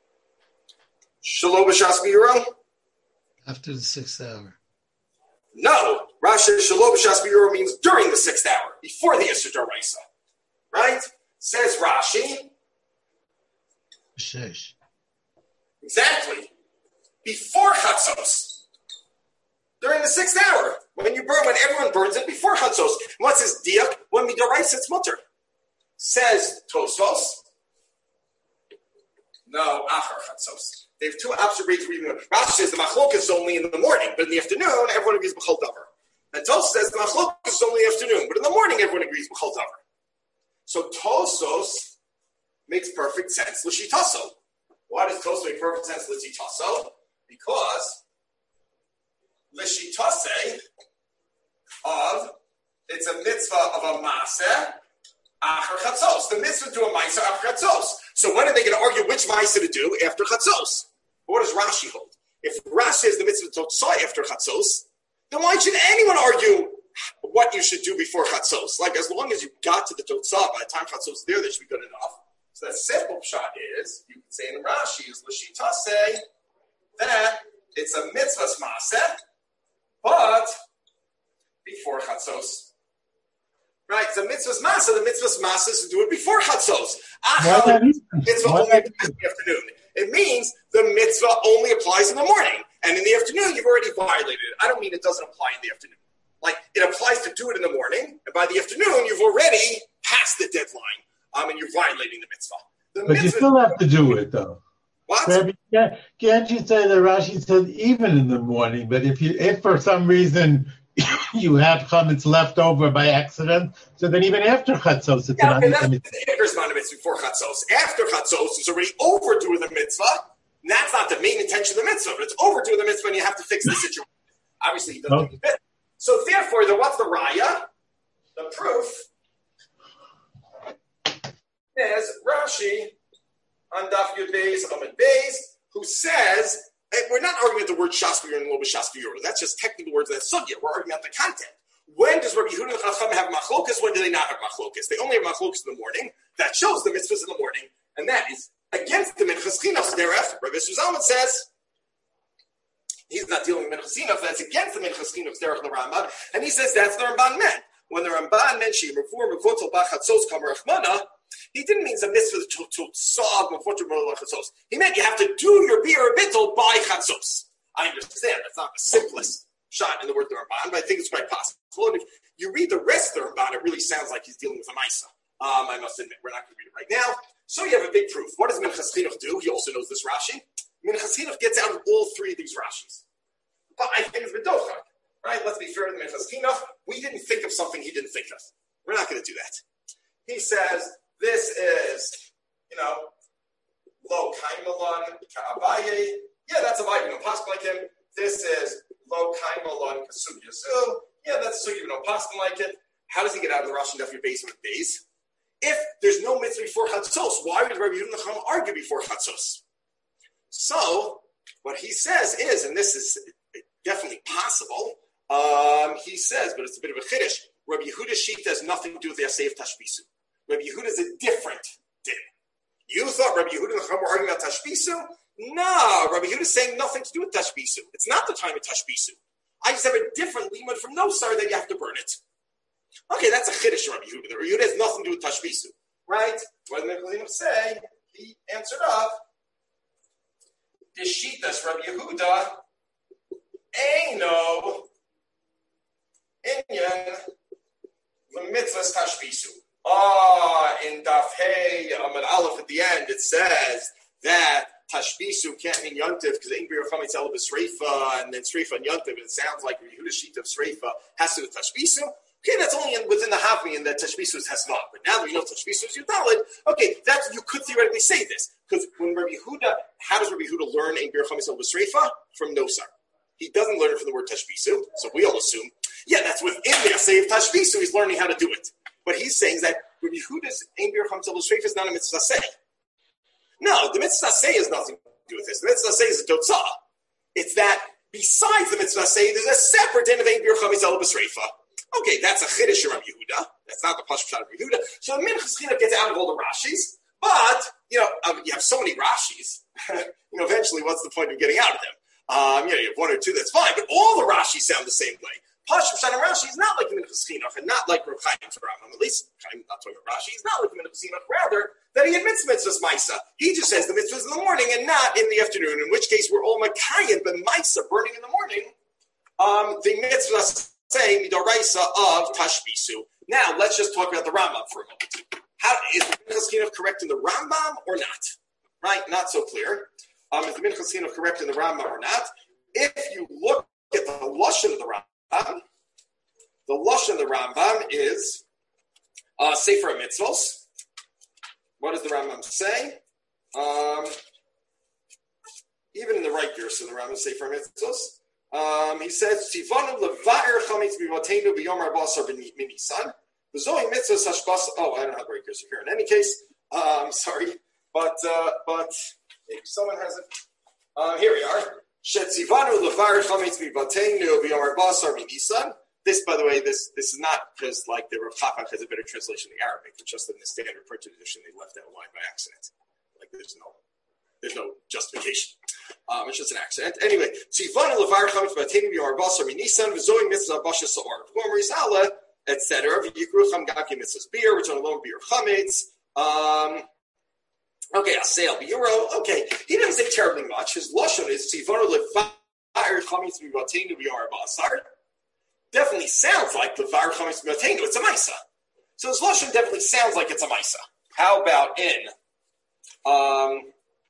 Shalo b'shas bi'uro? After the sixth hour. No. Rashi shalo b'shas bi'uro means during the sixth hour, before the Yisur D'Oraisa. Right? Says Rashi. Shesh. Exactly. Before Chatzos. During the sixth hour. When you burn, when everyone burns it before Chatzos. What's his diak? When midoraisa it's mutter. Says Tosfos. No, achar Chatzos. They have two observations reading. Rashi says the machlok is only in the morning, but in the afternoon, everyone agrees b'chol davar. And Tosfos says the machlok is only in the afternoon, but in the morning, everyone agrees b'chol davar. So Tosfos makes perfect sense. L'shitaso. Why does Tosfos make perfect sense? L'shitaso? Because l'shitase of it's a mitzvah of a maaseh achar chatzos. The mitzvah to do a maaseh achar chatzos. So when are they going to argue which maaseh to do after chatzos? What does Rashi hold? If Rashi is the mitzvah to tzoi after chatzos, then why should anyone argue what you should do before chatzos? Like as long as you got to the totzah by the time chatzos is there, that should be good enough. So that simple shot is you can say in Rashi is l'shita say that it's a mitzvah's maaseh, but before chatzos. Right, it's a mitzvah's maaseh. The mitzvah's maaseh is to do it before chatzos. Achar mitzvah only in the afternoon. It means the mitzvah only applies in the morning, and in the afternoon you've already violated it. I don't mean it doesn't apply in the afternoon. Like it applies to do it in the morning, and by the afternoon you've already passed the deadline, um, and you're violating the mitzvah. The but mitzvah, you still have to do it, though. What? Rabbi, can't you say that Rashi said even in the morning? But if you, if for some reason you have chametz left over by accident, so then even after chatzos, it's yeah, an okay, that's the mitzvah before chatzos. After chatzos, it's already overdoing the mitzvah. And that's not the main intention of the mitzvah, but it's overdoing the mitzvah, and you have to fix the situation. Obviously, he doesn't okay. fit. So therefore, the, what's the raya? The proof is Rashi on Daf Yud Beis Amud Beis, who says, and we're not arguing about the word Shasbir and Lo B'Shasbir. That's just technical words of that sugya. We're arguing about the content. When does Rabbi Yehuda and Chacham have machlokas? When do they not have machlokas? They only have machlokas in the morning. That shows the mitzvahs in the morning, and that is against the Minchas Chinuch. Derech, Rabbi Zalman says he's not dealing with Minchas Chinuch. That's against the Minchas Chinuch. Derech the Rambam, and he says that's the Ramban meant. When the Ramban meant she reform rekotel bachatzos kamerachmana, he didn't mean the mitzvah to to solve mefoter bachatzos. He meant you have to do your beer bittul by chatzos. I understand that's not the simplest shot in the word the Ramban, but I think it's quite possible. And if you read the rest of the Ramban, it really sounds like he's dealing with a Maisa. Um, I must admit, we're not going to read it right now. So you have a big proof. What does Minchas Chinuch do? He also knows this Rashi. Minchas Chinuch gets out of all three of these Rashis. But I think it's B'dochak. Right? Let's be fair to the Minchas Chinuch. We didn't think of something he didn't think of. We're not going to do that. He says, this is, you know, Lo Kaimalon Ka'abaye. Yeah, that's a vibe. You know, possible like him. This is Lo Kaimalon Kasub Yasu. Yeah, that's so you know, possible like it. How does he get out of the Rashi Daf Yud Beis with days? If there's no mitzvah before Chatzos, why would Rabbi Yehuda Chacham argue before Chatzos? So, what he says is, and this is definitely possible, um, he says, but it's a bit of a chiddush, Rabbi Yehuda's sheet has nothing to do with the Asay of Tashbisu. Rabbi Yehuda is a different din. You thought Rabbi Yehuda and Chacham were arguing about Tashbisu? No, Rabbi Yehuda is saying nothing to do with Tashbisu. It's not the time of Tashbisu. I just have a different limud from Nosar that you have to burn it. Okay, that's a chiddush, Rabbi Yehuda. Rabbi Yehuda has nothing to do with Tashbisu, right? What did the Mechalim say? He answered up, Dishitas Rabbi Yehuda, Eino, Inyan, L'mitzvahs Tashbisu. Ah, in Daf Hey, Amud Aleph at the end, it says that Tashbisu can't mean Yontif because Ein Bir Chametz Ela B'Sreifa, and then Sreifa and Yontif, and it sounds like Yehuda's sheet of Sreifa has to do with Tashbisu. Okay, that's only in, within the Havmi, and that Tashbisu is Hasma. But now that we know Tashbisu is Yudalid, okay, that's, you could theoretically say this. Because when Rabbi Yehuda, how does Rabbi Yehuda learn Ein Bir Chametz Ela B'Sreifa? From Nosar. He doesn't learn it from the word Tashbisu, so we all assume, yeah, that's within the Asay of Tashbisu, he's learning how to do it. But he's saying that Rabbi Yehuda's Ein Bir Chametz Ela B'Sreifa is not a mitzvah say. No, the mitzvah say has nothing to do with this. The mitzvah say is a totzah. It's that besides the mitzvah say, there's a separate din of ein bir chametz ela b'sreifa. Okay, that's a chiddush of Rabbi Yehuda. That's not the pashut of Rabbi Yehuda. So the minchas chinuch gets out of all the Rashis. But you know, um, you have so many Rashis. you know, eventually, what's the point of getting out of them? Um, you know, you have one or two, that's fine. But all the Rashis sound the same way. Pashut Shana Rashi is not like the minchas chinuch, and not like Rav Chaim Rambam. At least, I'm not talking about Rashi. He's not like the minchas chinuch. Rather, that he admits mitzvahs Maisa. He just says the mitzvahs in the morning and not in the afternoon. In which case, we're all Makayim, but Maisa burning in the morning. Um, the mitzvahs say midoraisa of Tashbisu. Now, let's just talk about the Rambam for a moment. How is the minchas chinuch correct in the Rambam or not? Right? Not so clear. Um, is the minchas chinuch correct in the Rambam or not? If you look at the lashon of the Rambam, the lashon of the Rambam is uh, Sefer HaMitzvos. What does the Rambam say? Um, even in the right gears of the Rambam, Sefer HaMitzvos, um, he says, "Tivanu levaer chametz b'vatenu b'yom arba'asar b'Nisan." The Zoe mitzvahs hashbas. Oh, I don't have right gears here. In any case, um, sorry, but uh, but maybe someone has it. Uh, here we are. Shetzivanu levaer chametz b'vatenu b'yom arba'asar b'Nisan. This, by the way, this this is not because like the Rav Chacham has a better translation in Arabic. It's just in the standard printed edition they left that line by accident. Like there's no there's no justification. Um, it's just an accident. Anyway, tzivanu levar chametz b'atenu b'yom arba'asar minisan v'zoy mitzvah basha sa'or v'gomer yisala et cetera. V'yikru cham gaki mitzvahs beer, which on alone beer chametz. Um, okay, asel b'yuro. Okay, he didn't say terribly much. His lashon is tzivanu levar chametz b'atenu b'yom arba'asar. Definitely sounds like the Var Chametz B'Matenu. It's a Maisa. So his lashon definitely sounds like it's a Maisa. How about in? Um,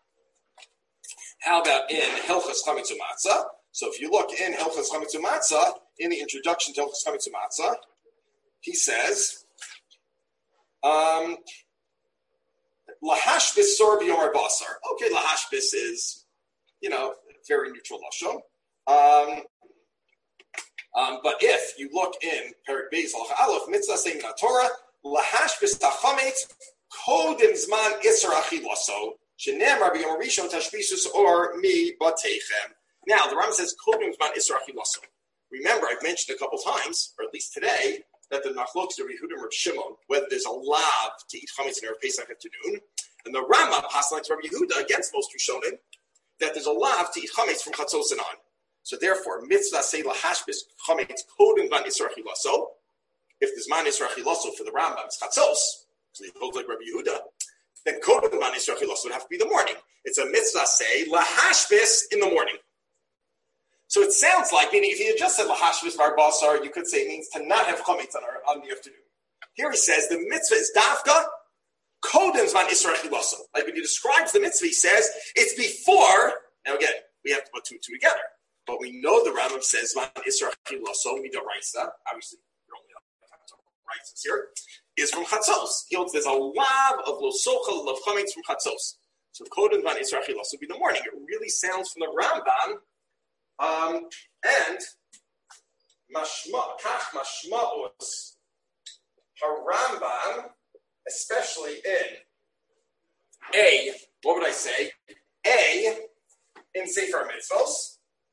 how about in Hilchas Chametz U'Matzah? So if you look in Hilchas Chametz U'Matzah, in the introduction to Hilchas Chametz U'Matzah, he says, um, Lahashbis Sor B'Yom Basar. Okay, Lahashbis is, you know, very neutral lashon. Um, Um, but if you look in Perik Beis Halacha Aleph, Mitzvah saying in Torah, Lahashbis Tachametz Kodim Zman Isser Achilaso Shenemar B'Yom Rishon Tashbisus or Mi Bateichem. Now the Rambam says Kodim Zman Isser Achilaso. Remember, I've mentioned a couple times, or at least today, that the Nachlokes of Yehuda and Reb Shimon, whether there's a lav to eat chametz in Erev Pesach afternoon, and the Rambam passes like Rabbi Yehuda against most Rishonim, that there's a lav to eat chametz from Chatzos and on. So therefore, mitzvah say lahashbis chametz kodem van Isra Chilaso. If there's man Isra Chilaso for the Rambam, it's chatzos. So he holds like Rabbi Yehuda. Then kodem van Isra Chilaso would have to be the morning. It's a mitzvah say lahashbis in the morning. So it sounds like, meaning if you had just said lahashbis var basar, you could say it means to not have chametz on, on the afternoon. Here he says the mitzvah is dafka kodem van Isra Chilaso. Like when he describes the mitzvah, he says it's before. Now again, we have to put two and two together. But we know the Rambam says, "Man Isra Chilaso midoraisa." Obviously, you're only talking rights here. Is from Chatzos. He holds there's a lav of losochel of chametz from Chatzos. So Koden van Isra Chilaso would be the morning. It really sounds from the Rambam, um, and mashma kach mashmaos Harambam, especially in a what would I say? A in Sefer Mitzvos.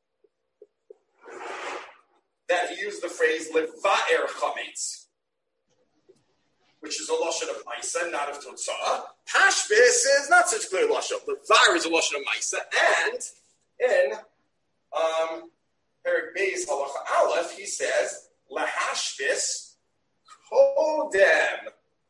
That he used the phrase levaer chametz, which is a lashon of Maisa, not of Totzah. Hashbis is not such a clear lashon. Levaer is a lashon of Maisa, and in um, Perik Beis Halacha Aleph, he says lahashbis kodem.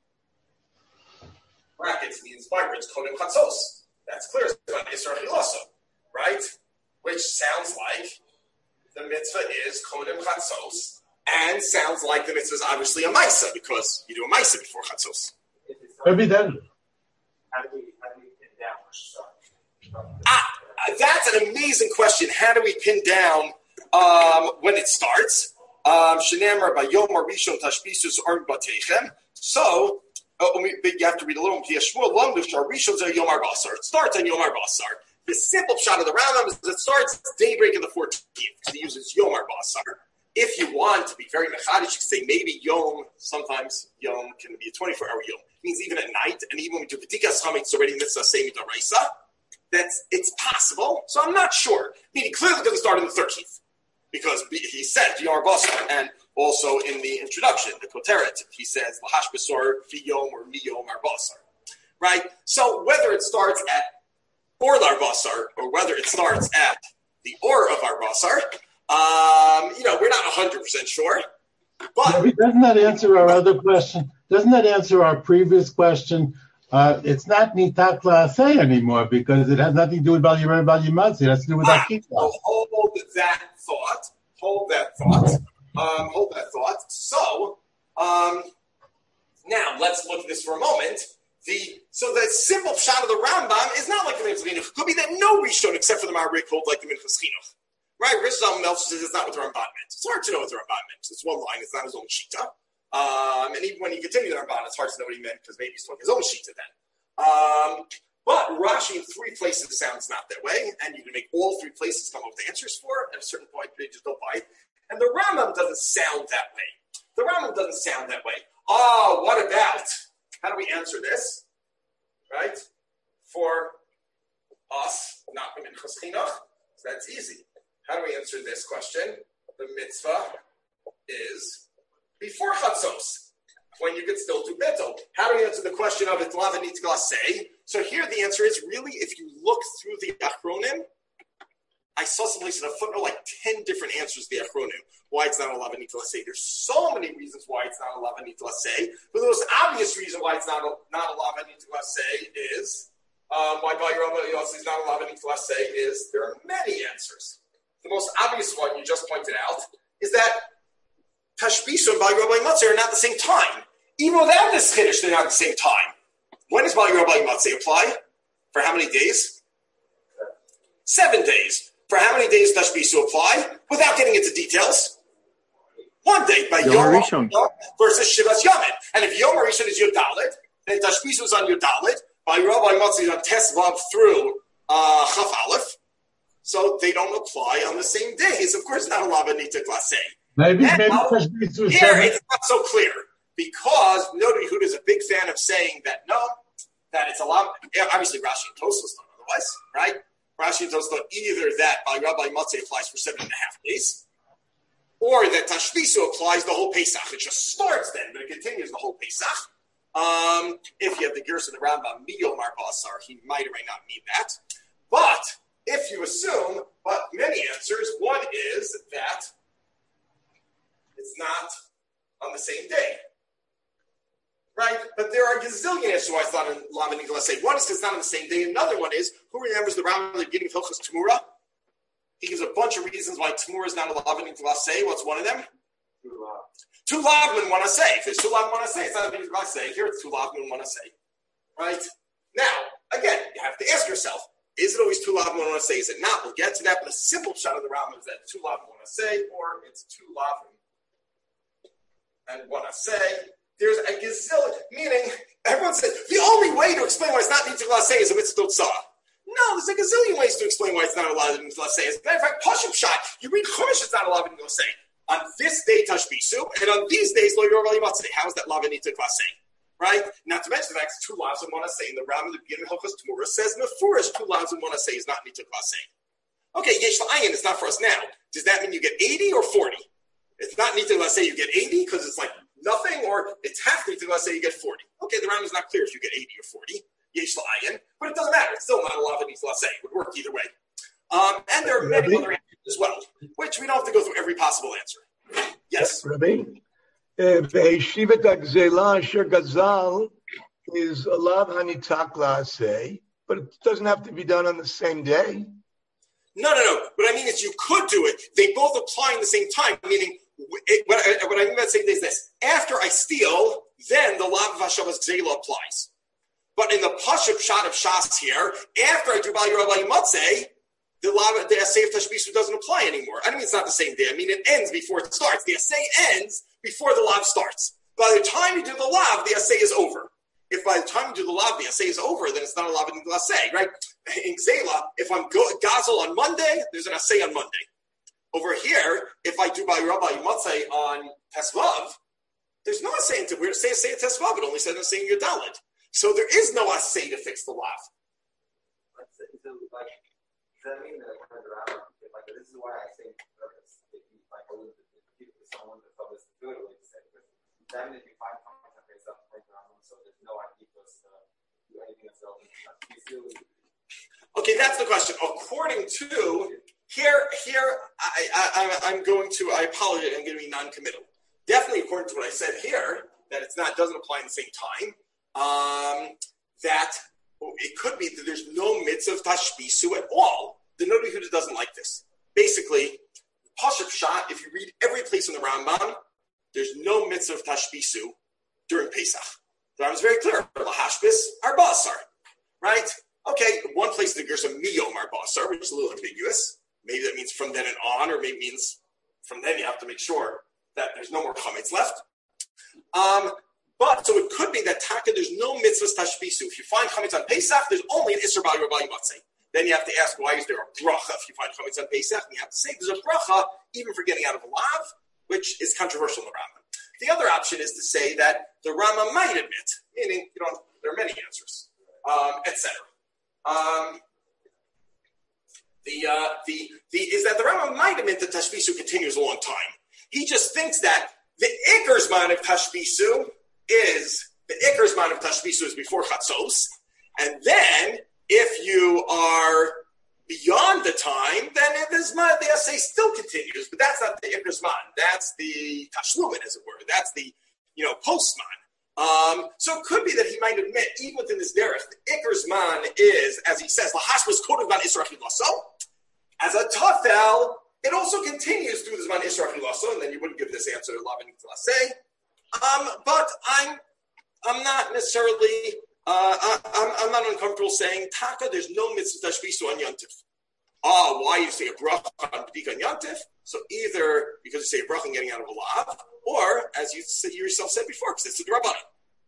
Brackets means vibrant kodem chatzos. That's clear. It's about Isra Chilaso, right? Which sounds like the mitzvah is Kodem Chatzos, and sounds like the mitzvah is obviously a Maisa, because you do a Maisa before Chatzos. Maybe then. How do we, how do we pin down which side? Ah, that's an amazing question. How do we pin down um, when it starts? Shenamar Bayom Rishon Tashbisus Arm Bateichem. So, oh, you have to read a little bit. Yom Arbasar. It starts on Yom Arbasar. The simple shot of the Rambam is it starts daybreak in the fourteenth because he uses Yom Arbasar. If you want to be very mechadish, you can say maybe Yom, sometimes Yom can be a twenty-four hour Yom. means even at night, and even when we do B'dikas Chametz already mitzvah same d'oraisa, that's it's possible. So I'm not sure. I mean, he clearly doesn't start on the thirteenth because he said Yar Basar, and also in the introduction, the Koteret, he says Lahash Basar Fiyom or Miyom Ar Basar, right? So whether it starts at Or Lar Basar or whether it starts at the Or of Ar Basar, um, you know, we're not one hundred percent sure. But doesn't that answer our other question? Doesn't that answer our previous question? Uh, it's not nitak la'aseh anymore because it has nothing to do with Bal Yireh Bal Yimatzi. It has to do with ah, Akita. So hold that thought. Hold that thought. Um, hold that thought. So um, now let's look at this for a moment. The so the simple shot of the Rambam is not like the Minchas Chinuch. It could be that no Rishon except for the Ma'arik hold like the Minchas Chinuch. Right? Rishon Melch says it's not what the Ramban meant. It's hard to know what the Ramban meant. It's one line. It's not his own shita. Um, and even when he continued the Ramban, it's hard to know what he meant because maybe he's talking his own shita then. Um, but Rashi in three places sounds not that way, and you can make all three places come up with answers for it. At a certain point, they just don't buy it. And the Rambam doesn't sound that way. The Rambam doesn't sound that way. Oh, what about? How do we answer this? Right? For us, not the Minchas Chinuch, so that's easy. How do we answer this question? The mitzvah is before Chatzos, when you could still do betel. How do we answer the question of it lavanit glasei? So here the answer is really, if you look through the Achronim, I saw someplace in a footnote like ten different answers to the Achronim. Why it's not a lavanit glasei. There's so many reasons why it's not a lavanit glasei, but the most obvious reason why it's not a, not a lavanit glasei is um, why Bal Yireh Yossi is not a lavanit glasei is there are many answers. The most obvious one you just pointed out is that Tashbisu and Bal Yireh Matzeh are not at the same time. Even without this Chiddush, they're not at the same time. When does Bal Yireh Matzeh apply? For how many days? Seven days. For how many days does Tashbisu apply? Without getting into details. One day, by Yom Rishon versus Shivas Yamin. And if Yom Rishon is Yud Dalet, then Tashbisu is on Yud Dalet, Bal Yireh Matzeh is on Tes Vav through uh, Chaf Aleph. So they don't apply on the same days. Of course, not a lavanita glasei. Maybe, now, maybe here it's not so clear because Nodi Yehuda is a big fan of saying that no, that it's a lot. Obviously, Rashi and Tosfos don't otherwise, right? Rashi and Tosfos don't either that by Rabbi Matzeh applies for seven and a half days, or that Tashbisu applies the whole Pesach. It just starts then, but it continues the whole Pesach. Um, if you have the Gerus of the Rambam, Miyom Ar Basar, he might or may not mean that, but if you assume, but many answers, one is that it's not on the same day. Right? But there are gazillion answers why it's not in Lavanit Glasei. One is because it's not on the same day. Another one is, who remembers the Rambam at the beginning of Hilchos Tmura? He gives a bunch of reasons why Tmura is not a Lavanit Glasei. What's one of them? Two Lav and one Asay. If there's two Lav and one Asay, it's not a Lavanit Glasei. Here it's two Lav and one Asay. Right? Now, again, you have to ask yourself, is it always two lav and one want to say? Is it not? We'll get to that. But a simple shot of the Rambam is that two lav and one want to say, or it's two lav and one to say. There's a gazillion, meaning everyone says the only way to explain why it's not nitzah say is a mitzvah tzah. No, there's a gazillion ways to explain why it's not allowed in mitzvah say. As a matter of fact, Pashim shot. You read Chumash, it's not allowed in mitzvah say. On this day, Tashbisu, and on these days, lo yorvali matzeh. How is that lav and nitzah say? Right? Not to mention the fact two lavs and one assay. In the Rambam, the beginning of Hilchos Tmura says mefurish two lavs and one assay is not nitzah assay. Okay, yesh la'ayin is not for us now. Does that mean you get eighty or forty? It's not nitzah assay you get eighty because it's like nothing, or it's half nitzah assay you get forty. Okay, the Rambam is not clear if you get eighty or forty. Yesh la'ayin, but it doesn't matter. It's still not a lav and nitzah assay. It would work either way. Um, and there are many other answers as well, which we don't have to go through every possible answer. Yes, Rabbi. Be'eshivat ha'gzela asher gazal is a lav hanitak la'aseh, but it doesn't have to be done on the same day. No, no, no. What I mean is you could do it. They both apply in the same time, meaning it, what, I, what I mean by saying is this. After I steal, then the lav of Hashavas gzela applies. But in the Pashup shot of Shas here, after I do Bal Yireh Matzeh, the lav, the assay of Tashbisu doesn't apply anymore. I don't mean it's not the same day. I mean it ends before it starts. The assay ends before the lav starts. By the time you do the lav, the assay is over. If by the time you do the lav, the assay is over, then it's not a lav in the assay, right? In Gzela, if I'm go, gazel on Monday, there's an assay on Monday. Over here, if I do by Rabbi Matzeh on Tesvav, There's no assay to we're saying say a tesva, but only said assay your dalit. So there is no assay to fix the lav. Like, so, like, does that mean that like this is why I say purpose? If you like if someone that published the good way to say because that means if you find comments that face up right around them, so there's no idea to do anything else. Okay, that's the question. According to here, here I, I, I'm going to. I apologize. I'm going to be non-committal. Definitely, according to what I said here, that it's not doesn't apply in the same time. Um, that it could be that there's no mitzvah of tashbisu at all. The Noda Yehuda doesn't like this. Basically, Pashup Shot. If you read every place in the Rambam, there's no mitzvah of tashbisu during Pesach. The Rambam is very clear. Lahashbis are basar, right? Okay, one place there's a miyom ar basar, which is a little ambiguous. Maybe that means from then and on, or maybe it means from then you have to make sure that there's no more chametz left. Um, but so it could be that taka there's no mitzvahs tashbisu. If you find chametz on Pesach, there's only an isser b'al yirbayim batzei. Then you have to ask, why is there a bracha if you find chametz on Pesach? And you have to say there's a bracha even for getting out of a lav, which is controversial in the Rambam. The other option is to say that the Rambam might admit, meaning you know there are many answers, um, et cetera. Um, the uh, the the is that the Rambam might admit that tashbisu continues a long time. He just thinks that the iker's man of tashbisu is the iker's man of tashbisu is before chatzos, and then if you are beyond the time, then it is man, the essay still continues, but that's not the iker's man. That's the tashlumin, as it were. That's the you know postman. Um, so it could be that he might admit, even within this derech, the iker's man is, as he says, lahashbis kodev man israchid laso. As a tafel, it also continues through this man israchid laso, and then you wouldn't give this answer to Lavan Nitzlaseh. Um, but I'm, I'm not necessarily, uh, I, I'm, I'm not uncomfortable saying taka. There's no mitzvah tashbisu on yantif. Ah, why you say a bracha on b'dika on yantif? So either because you say a bracha getting out of a lav, or as you yourself said before, because it's a drabanan.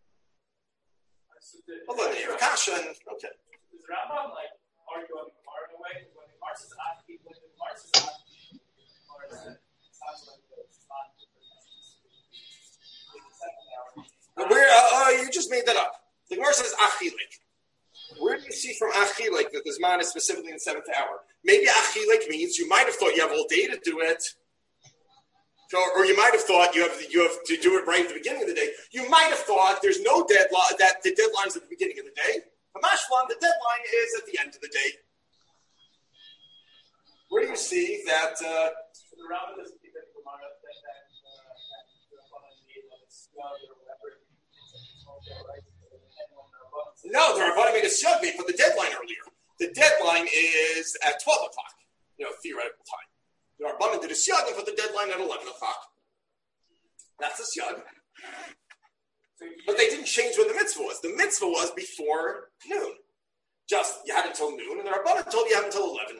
Hold on, you have a kasha. Okay. Does Rambam like argue on the Gemara in a way? When the Gemara says "Aki," when the Gemara says "Aki," or sounds like it's not. Where? Oh, uh, you just made that up. The Gemara says "Achilik." Where do you see from Achilik that this man is specifically in the seventh hour? Maybe Achilik means you might have thought you have all day to do it. So, or you might have thought you have you have to do it right at the beginning of the day. You might have thought there's no deadline, that the deadline's at the beginning of the day. Hamashlan, the deadline is at the end of the day. Where do you see that? Uh, the Rambam doesn't think that the Gemara that that that or whatever. No, the Rabbanan made a siyag. They put the deadline earlier. The deadline is at twelve o'clock. You know, theoretical time. The Rabbanan did a siyag and put the deadline at eleven o'clock. That's a siyag. But they didn't change when the mitzvah was. The mitzvah was before noon. Just, you had until noon, and the Rabbanan told you you had until eleven.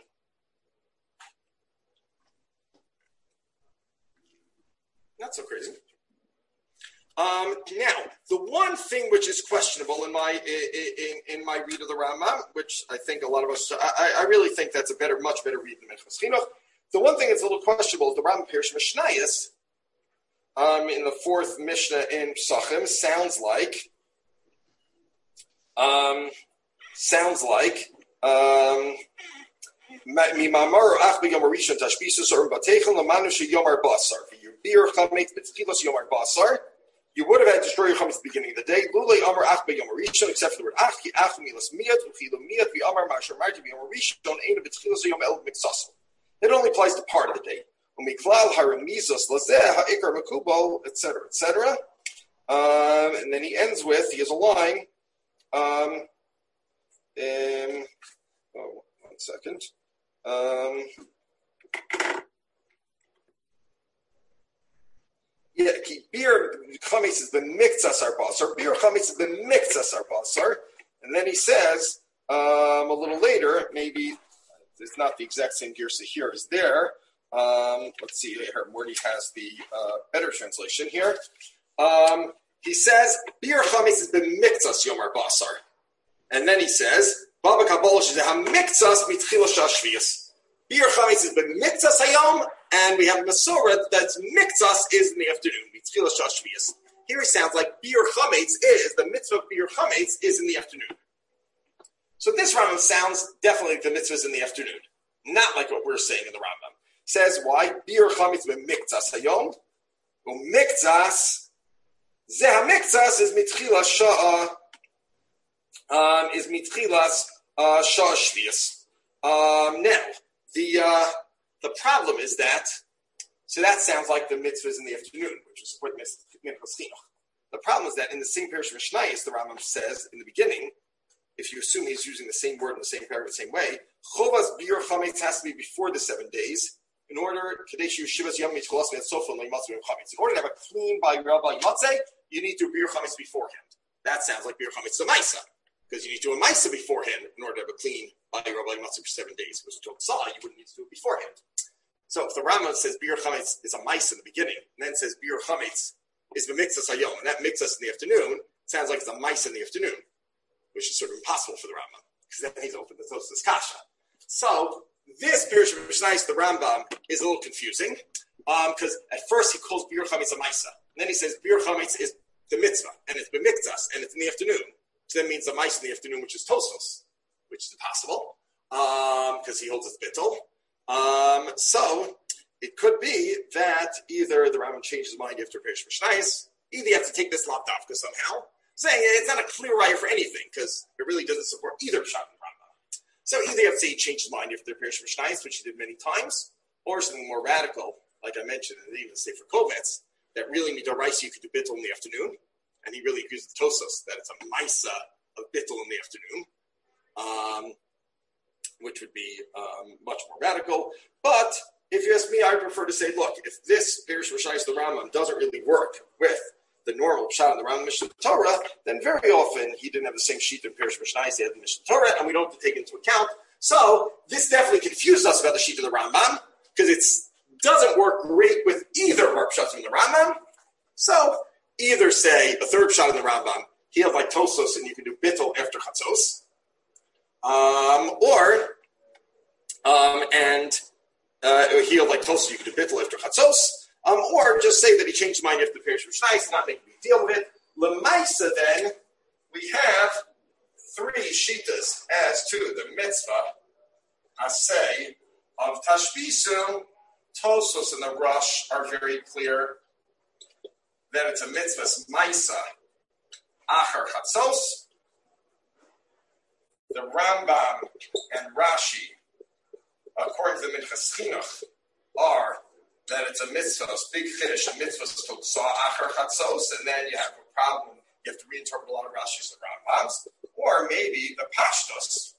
Not so crazy. Um, now, the one thing which is questionable in my in, in my read of the Rambam, which I think a lot of us, I, I really think that's a better, much better read than Minchas Chinuch. The one thing that's a little questionable is the Rambam Pirush Mishnayos um, in the fourth Mishnah in Pesachim sounds like um, sounds like um, Mimamaru Ach B'Yom Rishon Tashbisus Or Bateichel Lamanu Sheyomar Basar V'Yubir Chametz B'Tchilos Yomar Basar. You would have had to destroy your chametz at the beginning of the day. Lulei Amar Ach B'Yom Rishon, except for the word Ach Ki Ach Milas Miyat Uchilu Miyat V'Amar Mashar Marti B'Yom Rishon Eina B'Tchilos Yom El Miksasul. It only applies to part of the day. Umiklal Haramizos Lazeh Ha'ikar Makubo, et cetera, et cetera. Um, and then he ends with he has a line. Um, um, oh, one second. Um, Yeah, beer chametz is the miktzas ar basar. Beer chametz is the miktzas ar basar. And then he says um, a little later, maybe it's not the exact same girsa here as there. Um, let's see here. Morty has the uh, better translation here. Um, he says beer chametz is the miktzas yomar basar. And then he says Baba Kabbalah is ha miktzas mitchilas shashvias. Beer chametz is the miktzas hayom. And we have Masorah that's Miktzas is in the afternoon. Here it sounds like Bir Chametz is, the mitzvah of Bir Chametz is in the afternoon. So this Rambam sounds definitely like the mitzvah is in the afternoon, not like what we're saying in the Rambam. He says, why? Bir Chametz b'miktzas hayom, u'miktzas, zeh ha-miktzas is mitchila sha'a, um, is mitchilas uh, sha'a shvius. Um, now, the uh, the problem is that, so that sounds like the mitzvah is in the afternoon, which is support Minchas Chinuch. The problem is that in the same parish of Mishnayos, the Rambam says in the beginning, if you assume he's using the same word in the same paragraph, the same way, Chovas Bir Chametz has to be before the seven days in order, Kadesh Yeshivas Yom Mitcholas Metzofa Leimatzah Chametz. In order to have a clean by Rabbi Yotzei, you need to do Bir Chametz beforehand. That sounds like Bir Chametz Maisa, because you need to do a Maisa beforehand in order to have a clean by Rabbi Yotzei for seven days. Because until Tzah, you wouldn't need to do it beforehand. So if the Rambam says Bir Chametz is a Maisa in the beginning, and then says Bir Chametz is B'miktzas Hayom, and that Miktzas in the afternoon, sounds like it's a Maisa in the afternoon, which is sort of impossible for the Rambam, because then he's open to Tosfos Kasha. So this Pirush of Mishnayos, the Rambam, is a little confusing, because um, at first he calls Bir Chametz a Maisa, and then he says Bir Chametz is the mitzvah, and it's B'miktzas, and it's in the afternoon, which then means a Maisa in the afternoon, which is Tosfos, which is impossible, because um, he holds it's Bittul. Um, so it could be that either the Rambam changed his mind after Pirush of Mishnayos, either you have to take this Lav Dafka somehow, saying it's not a clear raya for anything because it really doesn't support either Pshat and Rambam. So either you have to say he changed his mind after the Pirush of Mishnayos, which he did many times, or something more radical, like I mentioned, and even say for Kovetz, that really midoraisa you could do bittul in the afternoon, and he really agrees with Tosfos that it's a maisa of bittul in the afternoon, um, which would be um, much more radical. But if you ask me, I prefer to say, look, if this Pirush of Mishnayos, the Rambam, doesn't really work with the normal Pshat in the Rambam Mishnah Torah, then very often he didn't have the same sheet in Pirush Mishnayos, he had the Mishnah Torah, and we don't have to take it into account. So this definitely confused us about the sheet of the Rambam, because it doesn't work great with either of our Pshat in the Rambam. So either say a third Pshat in the Rambam, he had like Tosfos, and you can do bittul after Chatzos, um, or um, and uh, he had like Tosfos, you can do bittul after Chatzos. Um, or just say that he changed his mind after the Pirush of Mishnayos, not make a big deal of it. L'maisa, then, we have three shitas as to the mitzvah, asay, of Tashbisu. Tosfos and the Rush are very clear that it's a mitzvah, maisa, achar chatzos. The Rambam and Rashi, according to the Minchas Chinuch, are that it's a mitzvah, big finish, a mitzvah to saw achar chatzos, and then you have a problem. You have to reinterpret a lot of Rashi's and Rambams, or maybe the pashtos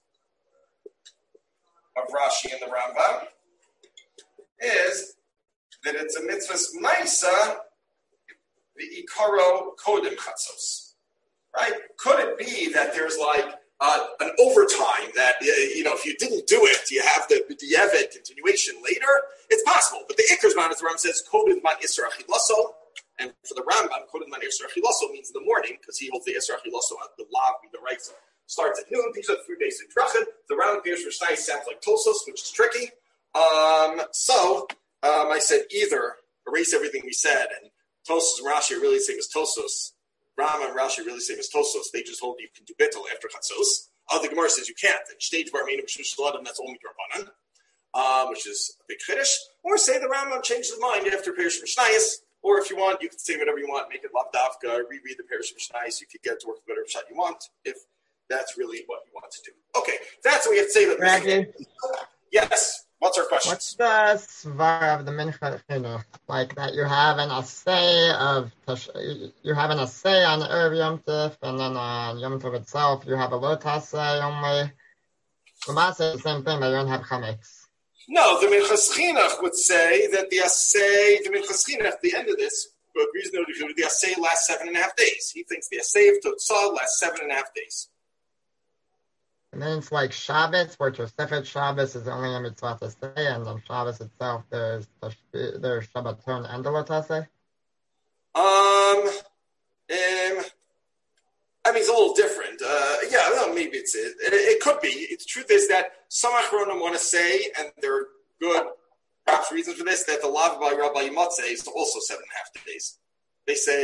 of Rashi and the Rambam is that it's a mitzvah maisa, the ikaro kodim chatzos, right? Could it be that there's like uh, an overtime that, you know, if you didn't do it, you have the b'diavad continuation later? It's possible, but the Iker's man, as the Rambam says, kodim man isra achilaso, and for the Rambam, kodim man isra achilaso means in the morning, because he holds the isra achilaso at the lav midoraisa starts at noon. These are three days in drachim. The Rambam Pirush Mishnayos sounds like Tosfos, which is tricky. Um, so um, I said either erase everything we said, and Tosfos and Rashi are really saying it's Tosfos. Rambam and Rashi are really saying it's Tosfos. They just hold you can do bittul after chatzos. Uh, the Gemara says you can't. And stage bar meaning that's only drabanan. Um, which is a big chiddush, or say the Rambam changed his mind after Pirush Mishnayos, or if you want, you can say whatever you want, make it lav dafka, reread the Pirush Mishnayos, you could get to work with whatever shot you want, if that's really what you want to do. Okay, that's what we have to say. That Raggy, yes, what's our question? what's the svar of the Mincha Chinuch? Like that you have an assay of, you have an assay on Erev Yom Tov, and then on Yom Tov itself, you have a lot assay only. The Maaseh is the same thing, but you don't have chametz. No, the Minchas Chinuch would say that the assay, the Minchas Chinuch, at the end of this, agrees no to the assay lasts seven and a half days. He thinks the assay of Totzah lasts seven and a half days. And then it's like Shabbos, where Tosefet Shabbos is only a mitzvah to say, and on Shabbos itself there's there's Shabbaton and the Lotase. Um, um, I mean, it's a little different. Uh, yeah, well, maybe it's it. it. It could be. The truth is that some Achronim want to say, and there are good, perhaps reasons for this, that the Lav by Rabbi Yotzei is also seven and a half days. They say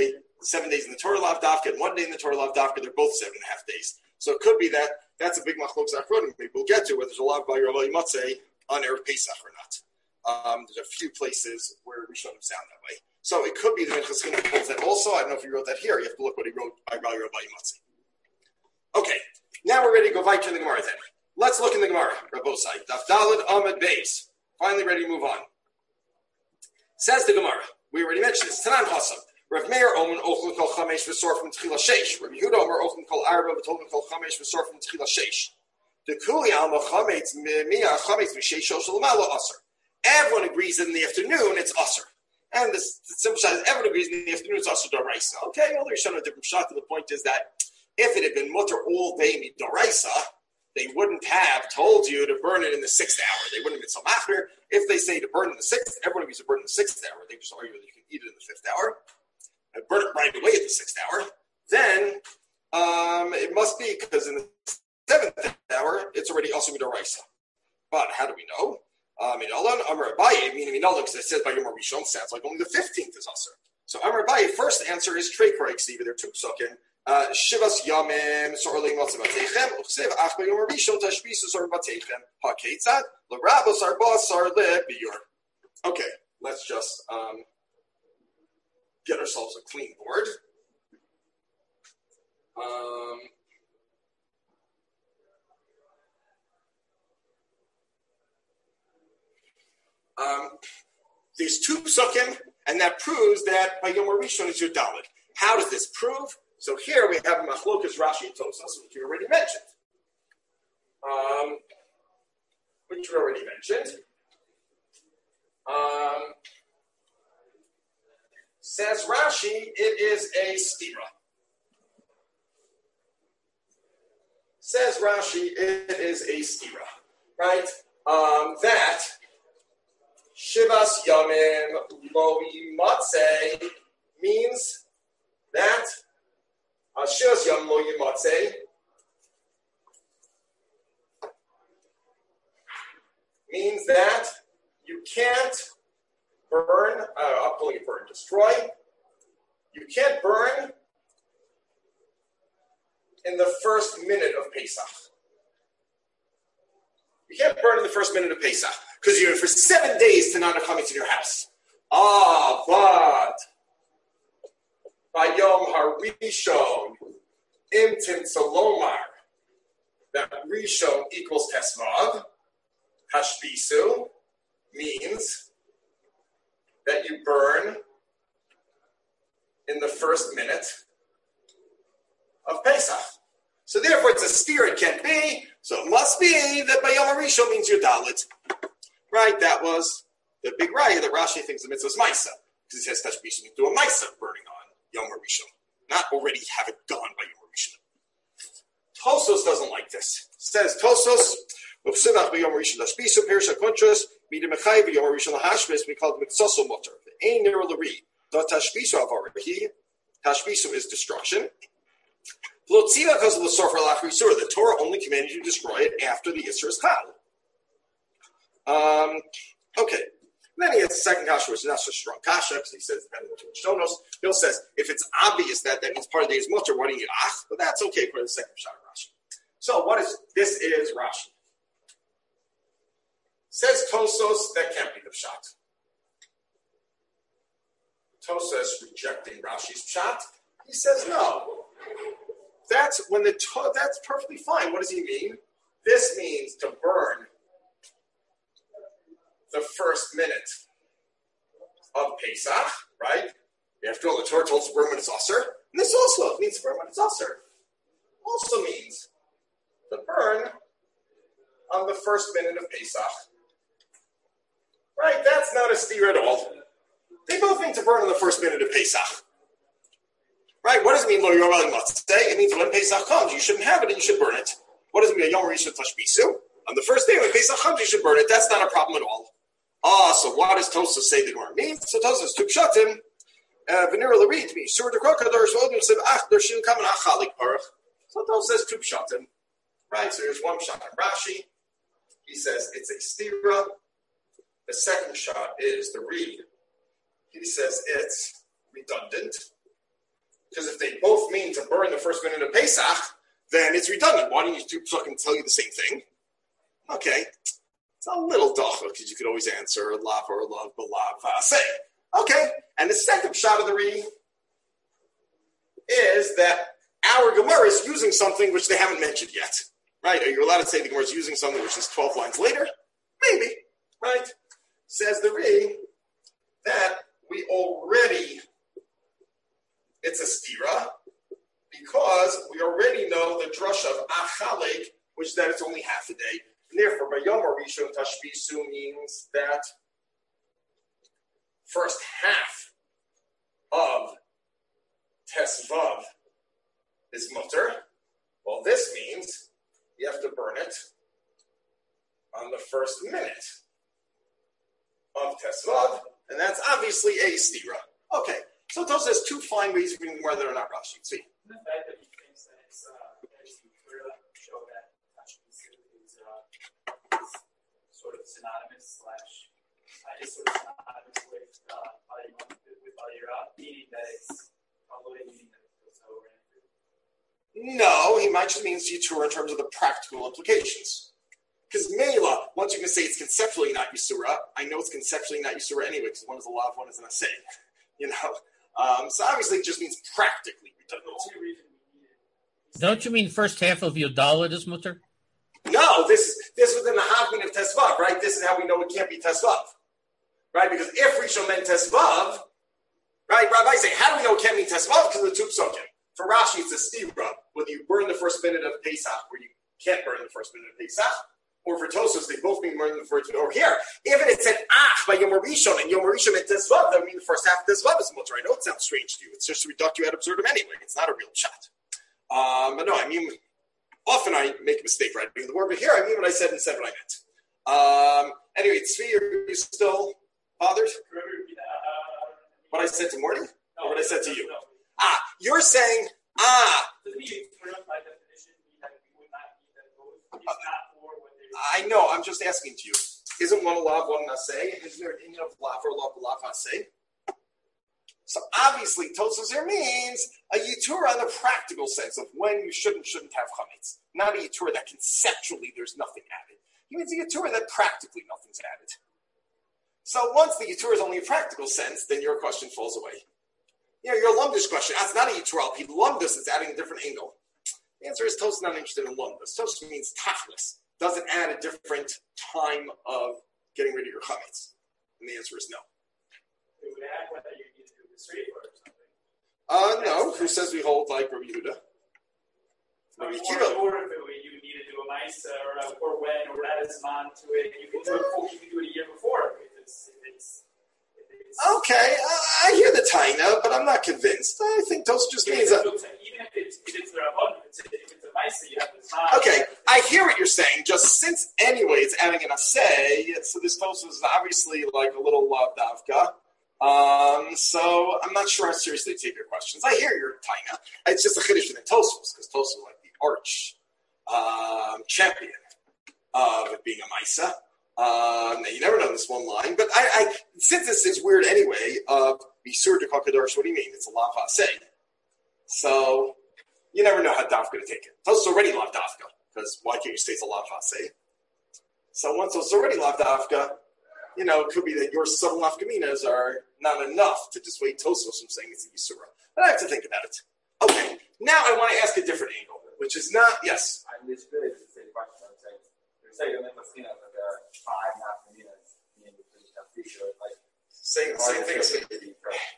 seven days in the Torah Lav Dafka and one day in the Torah Lav Dafka, they're both seven and a half days. So it could be that that's a big machlokes achronim. Maybe we'll get to whether there's a lot by Rav Matzeh on Erev Pesach or not. Um, there's a few places where we shouldn't sound that way. So it could be the Minchas Chinuch holds that also. I don't know if he wrote that here. You have to look what he wrote by Rav Matzeh. Okay, now we're ready to go right to the Gemara then. Let's look in the Gemara. Rabbosai, Daf Daled Amud Beis. Finally ready to move on. Says the Gemara. We already mentioned this. Tanan Chasam. Rav Meir Omen Ochel Kol Chamesh V'Sor from Tchila Sheish. Rav Yehuda Omer Ochel Kol Arba V'Tolin Kol Chamesh V'Sor from Tchila Sheish. The Kuli Alma Chametz Mia Chametz V'Sheish Shoshel Malo Aser. Everyone agrees that in the afternoon it's Aser. And the, the simple shot is everyone agrees in the afternoon it's Aser D'Oraisa. Okay, well, they're showing a different shot. And the point is that if it had been Mutter all day D'Oraisa, they wouldn't have told you to burn it in the sixth hour. They wouldn't have been so machmir. If they say to burn in the sixth, everyone agrees to burn in the sixth hour. They just argue that you can eat it in the fifth hour and burn it right away at the sixth hour. Then um, it must be because in the seventh hour it's already also midoraisa. But how do we know? Minalan Amar Abaye, meaning Minalan, because it says by Yom Rishon sounds like only the fifteenth is also. So Amar Abaye, first answer is Trey Craig Steve. They're two psukim. Shivas Yamim Sorling Matzavatechem Uchsev Ach Bayom Rishon Tashbisu Sor Batechem Haketzat LaRabos Arbas Sar Le Biur. Okay, let's just um, get ourselves a clean board. Um, um, there's two psukim, and that proves that by Yom Rishon is your Dalit. How does this prove? So here we have Machlokas Rashi and Tosas, which we already mentioned. Um, which we already mentioned. Um, says Rashi, it is a stira. Says Rashi, it is a stira. Right? Um, that Shivas Yamim Lo Yimatze means that Shivas Yam Lo Yimatze means that you can't burn, uh, I'll call it burn, destroy. You can't burn in the first minute of Pesach. You can't burn in the first minute of Pesach because you're for seven days to not come into your house. Ah, but by Yom HaRishon, Imtim Salomar, that Rishon equals Tesvav, Hashbisu means that you burn in the first minute of Pesach. So therefore it's a steer, it can't be, so it must be that by Yom HaRishon means you're Dalit. Right, that was the big raya that Rashi thinks the mitzvah is Maisa, because he says Tashbisu, you do a Maisa burning on Yom HaRishon, not already have it done by Yom HaRishon. Tosos doesn't like this. It says Tosos, we call it Miksoso Mutter. The Ein Nero Lari. The Tashbisu Avarahi. Tashbisu is destruction. Because of the Sofer Lachrisur, the Torah only commanded you to destroy it after the Isser is Chal. Um, okay. Then he has the second kasha, which is not so strong kasha, because he says, depending on which Shonos, Bill says, if it's obvious that that means part of the day's mutter, why do you need ach? But that's okay for the second shot of Rashi. So what is, this is Rashi. Says Tosos, that can't be the pshat. Tosos rejecting Rashi's pshat. He says, no. That's when the, to- that's perfectly fine. What does he mean? This means to burn the first minute of Pesach, right? After all, the Torah told us to burn when it's Aser. And this also means to burn when it's Aser. Also means to burn on the first minute of Pesach. Right? That's not a steer at all. They both mean to burn on the first minute of Pesach. Right? What does it mean, Lo Yorel Matzeh? It means when Pesach comes, you shouldn't have it and you should burn it. What does it mean, Yom Rishon Tashbisu? On the first day when Pesach comes, you should burn it. That's not a problem at all. Ah, so what does Tosa say the Gemara means? So Tosa took shatim, v'nira l'read to me. Sur the krokadar so you said ach there shouldn't come an achalik parach. So Tosa says two shatim, right? So there's one shot on Rashi. He says it's a stira. The second shot is the read. He says it's redundant. Because if they both mean to burn the first minute of Pesach, then it's redundant. Why don't you two psukim tell you the same thing? Okay. It's a little dacha, because you could always answer lav or lav, but lav say. Okay. And the second shot of the reading is that our Gemara is using something which they haven't mentioned yet. Right? Are you allowed to say the Gemara is using something which is twelve lines later? Maybe. Right? Says the Ri that we already, it's a stira, because we already know the drush of achalek, which is that it's only half a day. And therefore, Bayom Rishon Tashbisu means that first half of Tesvav is mutter. Well, this means you have to burn it on the first minute of Tesvav, and that's obviously a stira. Okay, so those are two fine ways of reading whether or not Rashi. See. The fact that he thinks that it's uh, it's show that Tashbisu is, uh, is sort of synonymous slash I just sort of synonymous with uh, with Alira, meaning that it's probably meaning that it goes over. No, he might just mean Yitura in terms of the practical implications. Because Mela, once you can say it's conceptually not Yisura, I know it's conceptually not Yisura anyway, because one is a lav, one is an assay. You know? Um, so obviously it just means practically redundant. Don't you mean first half of Yodalit is mutter? No, this is this within the Havmin of Tesvav, right? This is how we know it can't be Tesvav. Right? Because if Rishon meant Tesvav, right, Rabbi say, how do we know it can't be Tesvav? Because of the two psukim. For Rashi, it's a stira, whether you burn the first minute of Pesach, or you can't burn the first minute of Pesach, or for Tosos, they both mean burn the first minute. Or here, if it had said Ach by Yom Rishon, and Yom Rishon meant Tesvav, that would mean the first half of Tesvav is mutter. I know it sounds strange to you. It's just to reduct you ad absurdum anyway. It's not a real shot. Um, but no, I mean, often I make a mistake writing the word, but here I mean what I said and said what I meant. Um, anyway, Tzvi, are you still bothered? What I said to Morty? Or what I said to you? Ah, you're saying, ah. I know, I'm just asking to you. Isn't one a lav, one an assay? Isn't there an Indian of lav or lav, lav, assay? So obviously, Tosfos here means a yitura in the practical sense of when you should and shouldn't have chametz. Not a yitura that conceptually there's nothing added. He means a yitura that practically nothing's added. So once the yitura is only a practical sense, then your question falls away. You know, your lumdish question, that's not a yitura. He lumdus is adding a different angle. The answer is Tosfos not interested in lumdus. Tosfos means tachlis. Doesn't add a different time of getting rid of your chametz. And the answer is no. It would add whether you need to do the straight or something. Uh, no. Who says we hold like Rabbi Yehuda? Rabbi Akiva. Or if you need to do a mice or, uh, or when or add a zman to it, you can do it. You can do it a year before if it's. If it's, if it's okay, uh, I hear the taina, but I'm not convinced. I think Tosfos just means that. Even if it's if it's the rabban, if it's if it's a mice, you have the zman. Okay, I hear what you're saying. Just since anyway, it's adding an assay, so this Tosfos is obviously like a little uh, davka. Um, so I'm not sure how seriously they take your questions. I hear your taina. It's just a chiddush in Tosfos because Tosfos is like the arch um, champion of it being a Maisa. Um, now you never know this one line, but I, I since this is weird anyway. Uh, Bisur de Kakadosh. What do you mean? It's a lav hasei. So you never know how Dafka to take it. Tosfos already lav Dafka because why can't you say it's a lav hasei? So once it's already lav Dafka. You know, it could be that your subtle nafkaminas are not enough to dissuade Tosfos from saying it's a Yisura. But I have to think about it. Okay, now I want to ask a different angle, which is not, yes? I mean, it's really the same question. I'm saying, you're saying in Messina that there are five nafkaminas in between Tafsir, like, same, same thing.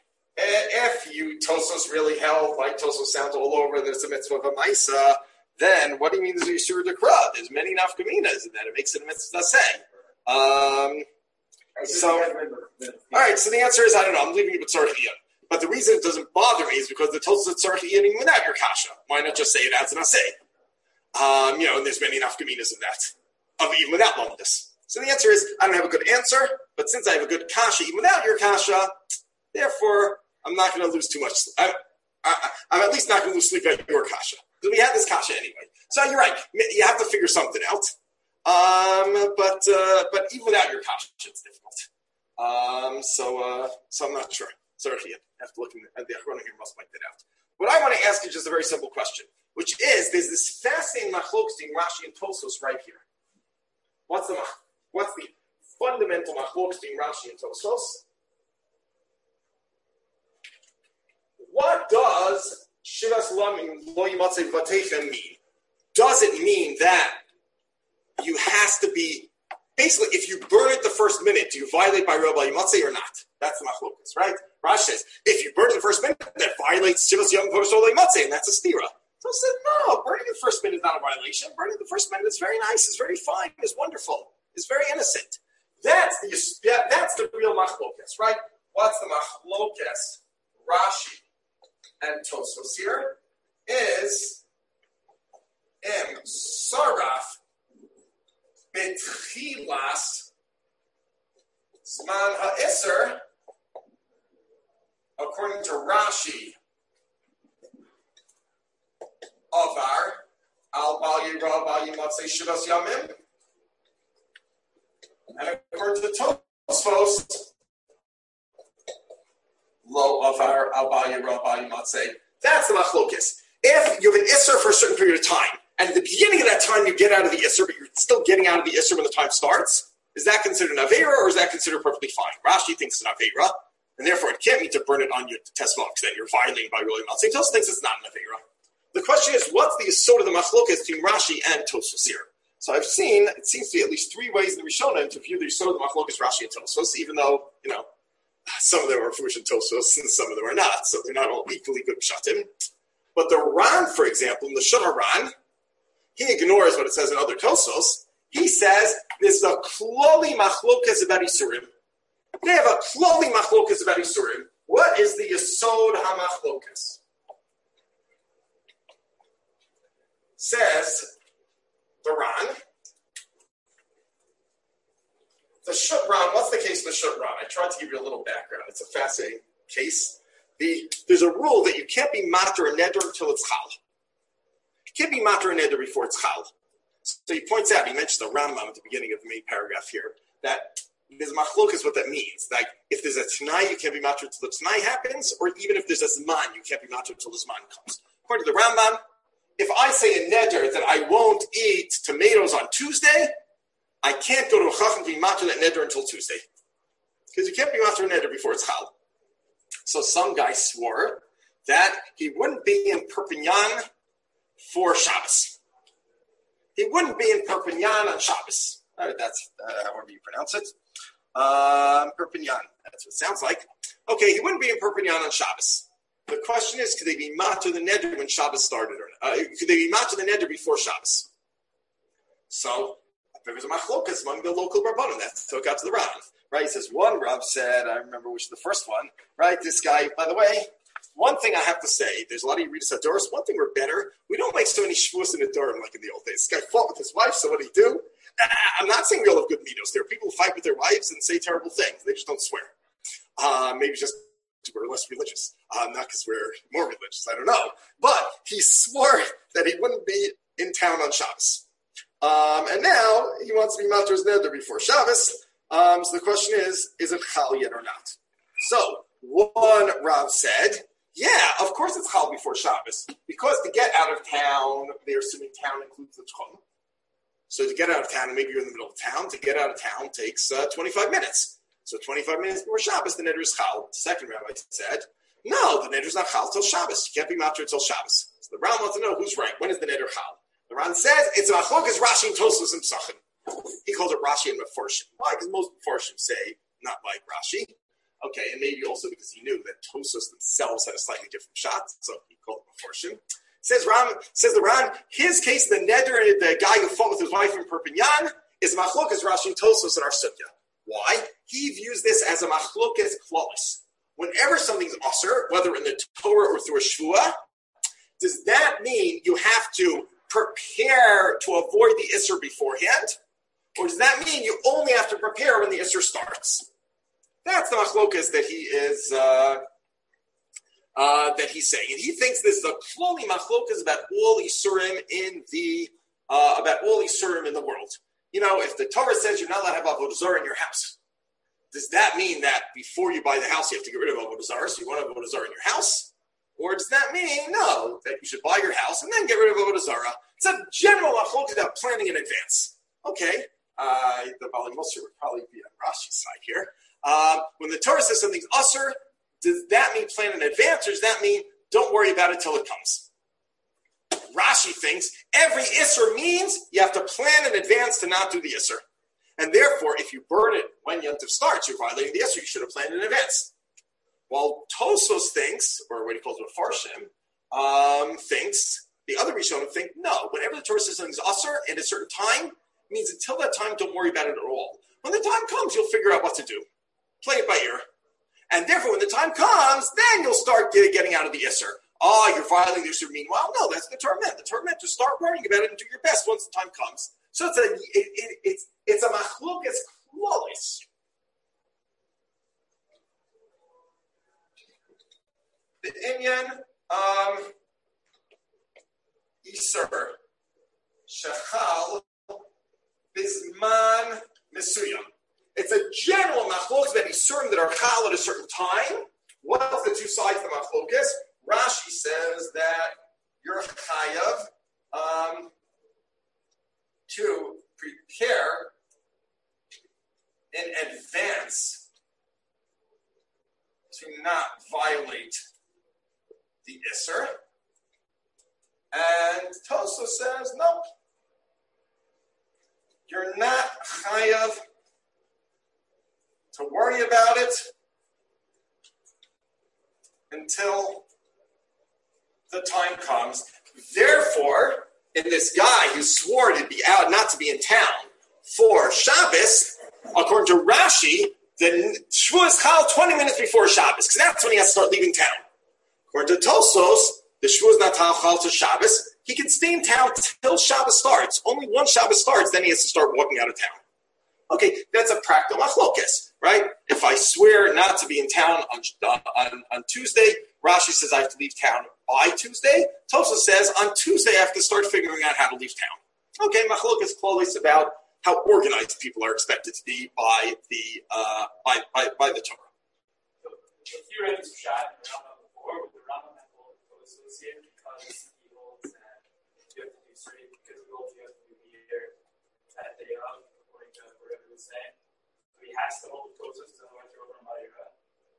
If you, Tosfos really held, like Tosfos sounds all over, there's a mitzvah of a Maisa, then what do you mean there's a Yisura Dekra? There's many nafkaminas, and then it makes it a mitzvah say. Um... So, all right, so the answer is, I don't know, I'm leaving it with Tzarech Iyun. But the reason it doesn't bother me is because the Tosfos of Tzarech Iyun even without your kasha. Why not just say it as an assay? Um, you know, and there's many nafkaminas of that, of even without lumdus. So the answer is, I don't have a good answer, but since I have a good kasha even without your kasha, therefore, I'm not going to lose too much. I, I, I'm at least not going to lose sleep at your kasha. Because we had this kasha anyway. So you're right, you have to figure something out. Um, but uh, but even without your kasha, it's difficult. Um, so uh, so I'm not sure. Sorry, I have to look in the, the Achronim here must point that out. What ask you just a very simple question, which is, there's this fascinating machlokes in Rashi and Tosfos right here. What's the what's the fundamental machlokes in Rashi and Tosfos? What does Shivas Lamim Lo Yimatzei Vatechem mean? Does it mean that you has to be, basically, if you burn it the first minute, do you violate by Rabbi Yimatzei or not? That's the machlokas, right? Rashi says, if you burn it the first minute, that violates Shivas Yom Tovos Lo Yimatzei, and that's a stira. So I said, no, burning the first minute is not a violation. Burning the first minute is very nice, is very fine, is wonderful, is very innocent. That's the that's the real machlokas, right? What's the machlokas? Rashi and Tosfos here is Im Saraf Betchilas Zman HaIsser, according to Rashi, Avar Al Bal Yira Bal Yimatzei Shivas Yamim, and according to Tosfos, Lo Avar Al Bal Yira Bal Yimatzei. That's the machlokas. If you have an Isser for a certain period of time, and at the beginning of that time you get out of the Isser, but you're still getting out of the Isser when the time starts, is that considered an Aveira, or is that considered perfectly fine? Rashi thinks it's an Aveira, and therefore it can't mean to burn it on your testimony, because then you're violating by Rabbi Yimatzei. Tosfos thinks it's not an Aveira. The question is, what's the Yesod of the machlokas between Rashi and Tosfos here? So I've seen, it seems to be at least three ways in the Rishonim to view the Yesod of the machlokas Rashi and Tosfos, even though, you know, some of them are Fush and Tosfos, and some of them are not, so they're not all equally good pshatim. But the Ran, for example, in the Shulchan Ran, he ignores what it says in other Tosfos. He says there's a kloli machlokas about Isurim. They have a kloli machlokas about Isurim. What is the Yesod HaMachlokas? Says the Ran. The Shutran, what's the case of the Shutran? I tried to give you a little background. It's a fascinating case. The, there's a rule that you can't be matter and neder until it's chal. You can't be matter and neder before it's chal. So he points out, he mentions the Rambam at the beginning of the main paragraph here, that there's machlokas what that means. Like, if there's a t'nai, you can't be matter until the t'nai happens, or even if there's a zman, you can't be matter until the zman comes. According to the Rambam, if I say a neder that I won't eat tomatoes on Tuesday, I can't go to a chacham to be matter that neder until Tuesday. Because you can't be matter neder before it's chal. So some guy swore that he wouldn't be in Perpignan for Shabbos. He wouldn't be in Perpignan on Shabbos. Uh, that's uh, however you pronounce it. Um, Perpignan, that's what it sounds like. Okay, he wouldn't be in Perpignan on Shabbos. The question is, could they be matter the neder when Shabbos started? Or uh, could they be matter the neder before Shabbos? So there was a machlokas among the local rabbanim that took out to the Ran. Right? He says, one Rav said, I remember which the first one, right? This guy, by the way, one thing I have to say, there's a lot of you read this Adoros. One thing we're better, we don't make so many shvuos in Adorim like in the old days. This guy fought with his wife, so what did he do? I'm not saying we all have good midos. There are people who fight with their wives and say terrible things. They just don't swear. Uh, maybe just we're less religious. Uh, not because we're more religious. I don't know. But he swore that he wouldn't be in town on Shabbos. Um, and now he wants to be Mator's Neder before Shabbos. Um, so the question is, is it chal yet or not? So one Rav said, yeah, of course it's chal before Shabbos, because to get out of town, they're assuming town includes the tchum. So to get out of town, and maybe you're in the middle of town, to get out of town takes uh, twenty-five minutes. So twenty-five minutes before Shabbos, the neder is chal. The second rabbi said, no, the neder is not chal till Shabbos. You can't be matur until Shabbos. So the Ran wants to know who's right. When is the neder chal? The Ran says it's machlokas Rashi and Tosfos and Psachim. He calls it Rashi and Meforshim. Why? Because most Meforshim say not like Rashi. Okay, and maybe also because he knew that Tosfos themselves had a slightly different shot, so he called it Meforshim. Says Ram, says the Ran, his case, the neder, the guy who fought with his wife in Perpignan, is machlokas Rashi and Tosfos in our sugya. Why? He views this as a machlokas klaus. Whenever something's aser, whether in the Torah or through a shvua, does that mean you have to prepare to avoid the isser beforehand? Or does that mean you only have to prepare when the isser starts? That's the machlokas that he is uh, uh, that he's saying, and he thinks this is a kloli machlokas about all isurim in the uh, about all isurim in the world. You know, if the Torah says you're not allowed to have avodah zarah in your house, does that mean that before you buy the house you have to get rid of avodah zarah? So you want to have avodah zarah in your house, Or does that mean, no, that you should buy your house and then get rid of Avodah Zarah? It's a general machlokes about planning in advance. Okay, uh, the Bali Musar would probably be on Rashi's side here. Um, when the Torah says something's usher, does that mean plan in advance, or does that mean don't worry about it till it comes? Rashi thinks every isser means you have to plan in advance to not do the isser. And therefore, if you burn it when Yom Tov starts, you're violating the isser. You should have planned in advance. While Tosos thinks, or what he calls it Farshim, um, thinks, the other Rishonim think, no, whenever the Torah says something's usher at a certain time, it means until that time, don't worry about it at all. When the time comes, you'll figure out what to do. Play it by ear. And therefore, when the time comes, then you'll start get, getting out of the isser. Oh, you're violating the isser. Meanwhile, no, that's the Torah meant. The Torah meant to start worrying about it and do your best once the time comes. So it's a, it, it, it's, it's a machlokas klolus. The Inyan, um, Isser, Shachal, Bisman, Mesuyam. It's a general machlokas that Isurim that are chal at a certain time. What's the two sides of the machlokas? Rashi says that you're chayav um, to prepare in advance to not violate the Isser. And Tosa says, no, you're not chayav to worry about it until the time comes. Therefore, in this guy who swore to be out, not to be in town for Shabbos, according to Rashi, the Shvuah is chal twenty minutes before Shabbos, because that's when he has to start leaving town. According to Tosos, the Shvuah is not chal to Shabbos. He can stay in town till Shabbos starts. Only once Shabbos starts, then he has to start walking out of town. Okay, that's a practical machlokes, right? If I swear not to be in town on, on, on Tuesday, Rashi says I have to leave town by Tuesday. Tosa says on Tuesday I have to start figuring out how to leave town. Okay, machlokes klolus about how organized people are expected to be by the uh, by, by by the Torah. So, if you read this shot in the Rambam before, with the Rambam that will associate because he holds that you have to do straight because he holds you have to be here that day of. Whatever he was saying, so he has to hold the Tosos to the winter over by your.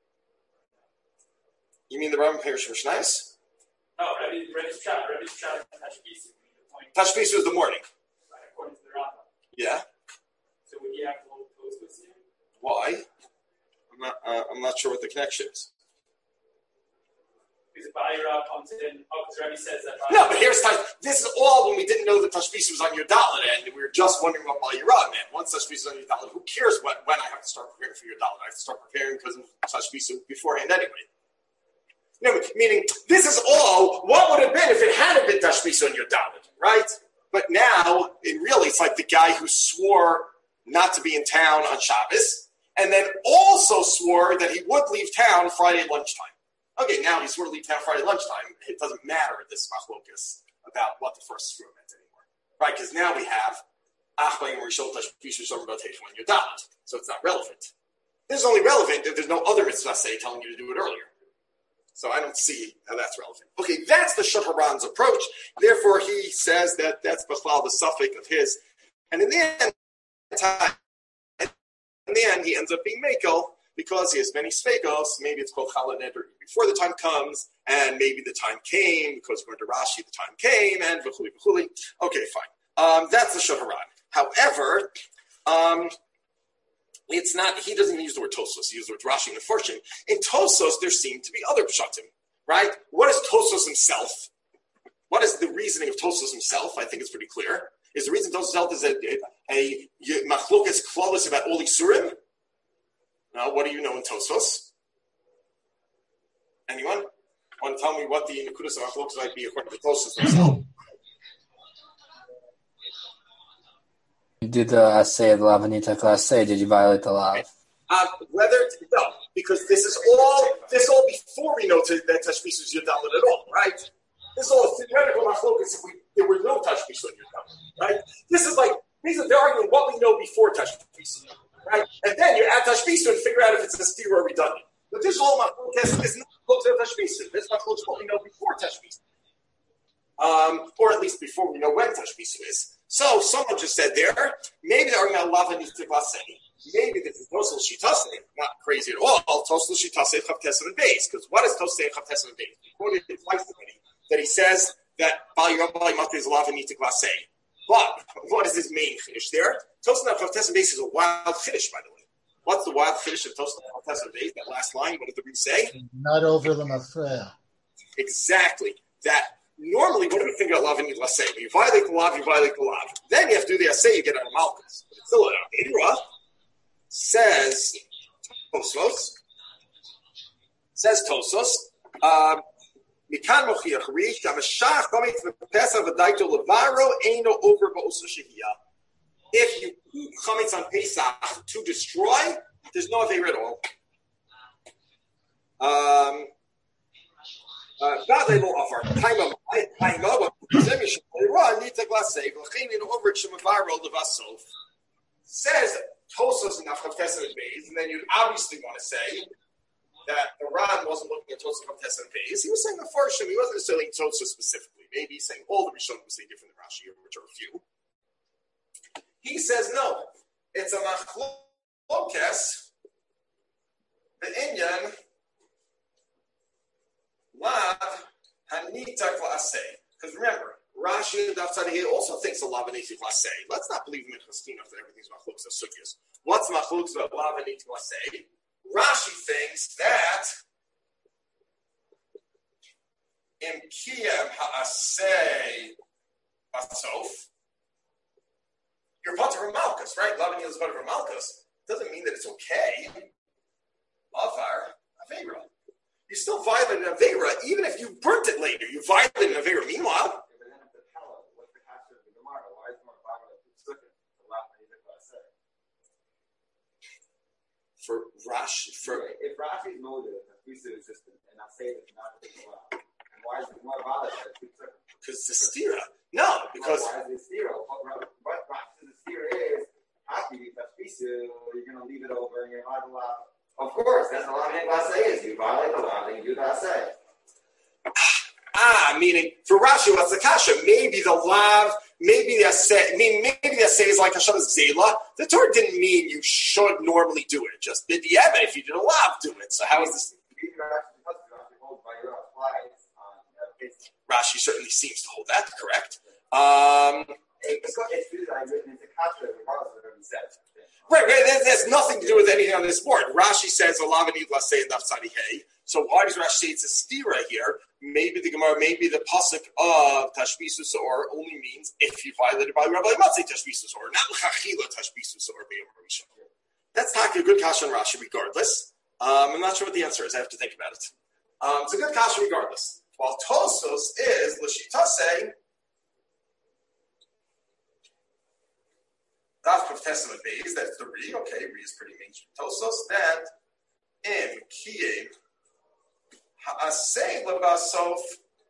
You mean the Rambam Parish Mishnayos? No, Rabbi Rabbi's shot, Rabbi's shot, Tashbisu. Tashbisu is the morning. Right, according to the Rambam. Yeah. So would he have to hold the Tosos here? Why? I'm not. Uh, I'm not sure what the connection is. Because Bayra comes in. Oh, because Rabbi says that. No, but here's time. This is all when we didn't know that Tashbisu was on your Dalet, and we were just wondering what Bayra meant. Once Tashbisu is on your Dalet, who cares when, when I have to start preparing for your Dalet? I have to start preparing because of Tashbisu beforehand anyway. No, meaning this is all what would have been if it hadn't been Tashbisu on your Dalet, right? But now it really it's like the guy who swore not to be in town on Shabbos, and then also swore that he would leave town Friday lunchtime. Okay, now he's sort of leave town Friday lunchtime. It doesn't matter at this machlokas about what the first screw meant anymore, right? Because now we have Achbayim Rishon Tashbisu Somer B'Teish when you're Dalet, so it's not relevant. This is only relevant if there's no other mitzvah say telling you to do it earlier. So I don't see how that's relevant. Okay, that's the Shulchan approach. Therefore, he says that that's Bechlal, the suffix of his. And in the end, in the end, he ends up being Mekel because he has many Sveikos. Maybe it's called Challah Neder before the time comes, and maybe the time came because according to Rashi, the time came, and v'chuli v'chuli. Okay, fine. Um, that's the Shulchan. However, um, it's not, he doesn't use the word Tosos, he uses the word Rashi and Fortune. In Tosos, there seem to be other Pshatim, right? What is Tosos himself? What is the reasoning of Tosos himself? I think it's pretty clear. Is the reason Tosos himself is a, a, a machlokas klolus about all Isurim? Now, what do you know in Tosos? Anyone? Want to tell me what the Nekudas of machlokas might be according to Tosos himself? You did the assay of the Lavanita assay. Did you violate the law? Uh, whether no, because this is all this all before we know to, that Tashbisu is Yadalit at all, right? This is all a theoretical machlokas if we there were no Tashbisu in Yadalit, right? This is like these are they're arguing what we know before Tashbisu, right? And then you add Tashbisu and figure out if it's a steer or redundant. But this whole machlokes is not machlokes of tashbisu. This machlokes what we know before tashbisu, um, or at least before we know when tashbisu is. So someone just said there, maybe they're arguing about lava nitiklasei. Maybe this is Tosel Shitase, not crazy at all. Tosel Shitase Chav Tesem and Beis, because what is Tosel Chav Tesem and Beis? We quoted it twice already that he says that Bal Yom Bal Yamate is lava nitiklasei. But what is his main chiddush there? Tosel Chav Tesem and Beis is a wild chiddush, by the way. What's the wild chiddush of Tosel Chav Tesem and Beis? That last line, what did the Rebbe say? Not over the mafreya. Exactly. That normally, what do we think about lava nitiklasei? When you violate the law, you violate the law. Then you have to do the assay, you get out of malchus. But it's still an Eira. Says Tosos, says Tosos, Mikan Mochiach Rich, Amashach coming to the Pesach V'Daito Levaro Eino over Ba'osa Shehiyah. If you eat chametz on Pesach to destroy, there's no avera at all. Um, God label offer time of time of Zemish Leron Nitak Lasei V'Chein in over Shemavaro Levasof says. Tosos and Chav Tesem and Beis, and then you'd obviously want to say that the Ran wasn't looking at Tosos, Chav Tesem and Beis. He was saying the Farshim. He wasn't necessarily Tosos specifically. Maybe he's saying all the Rishonim would say different than Rashi, which are a few. He says no. It's a machlokes. The Inyan lav hanitak la'aseh. Because remember. Rashi and Daf Tzadikei also thinks of lava nitik lasei. Let's not believe in Chastinov that everything's machlokes of sugyas. What's machlokes about lava nitik lasei? Rashi thinks that in kiyam ha'asei asof, you're pater malchus, right? Lava nitik is pater malchus. Doesn't mean that it's okay. Avar avera. You still violate an avera even if you burnt it later. You violate an avera. Meanwhile. For Rashi, for if Rashi's motive is to existence and not say that not to take a lot, and why is it more valid that because the stira? No, because why is it stira? What Rashi's stira is after you touch pisu, you're going to leave it over and you're not allowed. Of course, that's a lot of glacé is you violate the law and you do glacé. Ah, meaning for Rashi, what's the kasha? Maybe the lav, maybe the assay, I mean, maybe the assay is like Hashanah Zela. The Torah didn't mean you should normally do it. Just bid the Evan, if you did a lav, do it. So how is this? Rashi certainly seems to hold that correct. Um, right, right. There's, there's nothing to do with anything on this board. Rashi says alav need lasei and daf tzadikei. So why does Rashi say it's a stira here? Maybe the Gemara, maybe the pasuk of tashbisus or only means if you violated by Rabbi Matzei tashbisus or not chachila tashbisus or b'yom rishon. That's not a good kasha on Rashi, regardless. Um, I'm not sure what the answer is. I have to think about it. Um, it's a good kasha regardless. While Tosos is l'shitase daf of testament beis. That's the re. Okay, re is pretty mainstream. Tosos that in kiyeh. Ha'aseh lebasof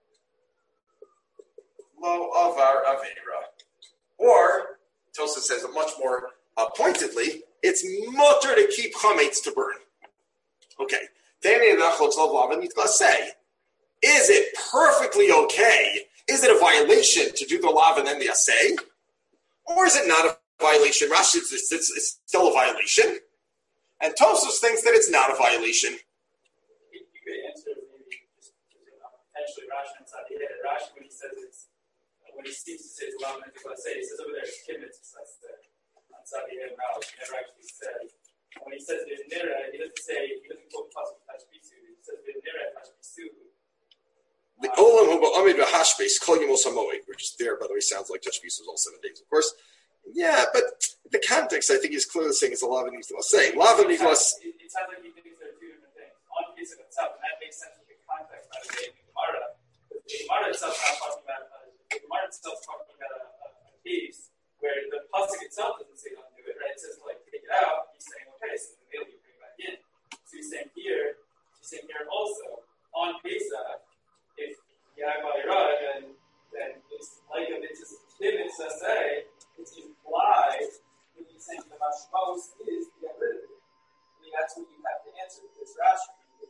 lo avar avera. Or, Tosa says it much more uh, pointedly, it's mutter to keep chametz to burn. Okay. Is it perfectly okay? Is it a violation to do the lav and then the assay? Or is it not a violation? Rashi, it's, it's, it's still a violation. And Tosos thinks that it's not a violation. You could answer maybe just potentially Rashi and Tzadikei. Rashi, when he says it's, when he seems to say it's lav and assay, he says over there it's kibbutz on Tzadikei and Malish. He never actually says. When he says there's nira, he doesn't say, he doesn't quote pasuk tashbisu. He says there's nira tashbisu. The Olam Hu Ba'amid B'Hashbeis Kol Yom Samoed, which is there, by the way, sounds like tashbisu is all seven days, of course. Yeah, but the context, I think, is clearly saying it's a lav and nitla. Say lav and nitla. It sounds like he thinks there are two different things. On piece of itself, and that makes sense with the context. By the way, in the Gemara, the Gemara itself is not talking about. Uh, the Gemara itself is talking about a, a, a case where the pasuk itself doesn't say not to do it, right? It says to like take it out. He's saying, okay, so the mail you bring it back in. So he's saying here, he's saying here also on Pesach, if you have Vayrag, then then it's like a it's just kibbutz say it's implied when he's saying the mashmos is to get rid of it. I mean that's what you have to answer with this Rashi.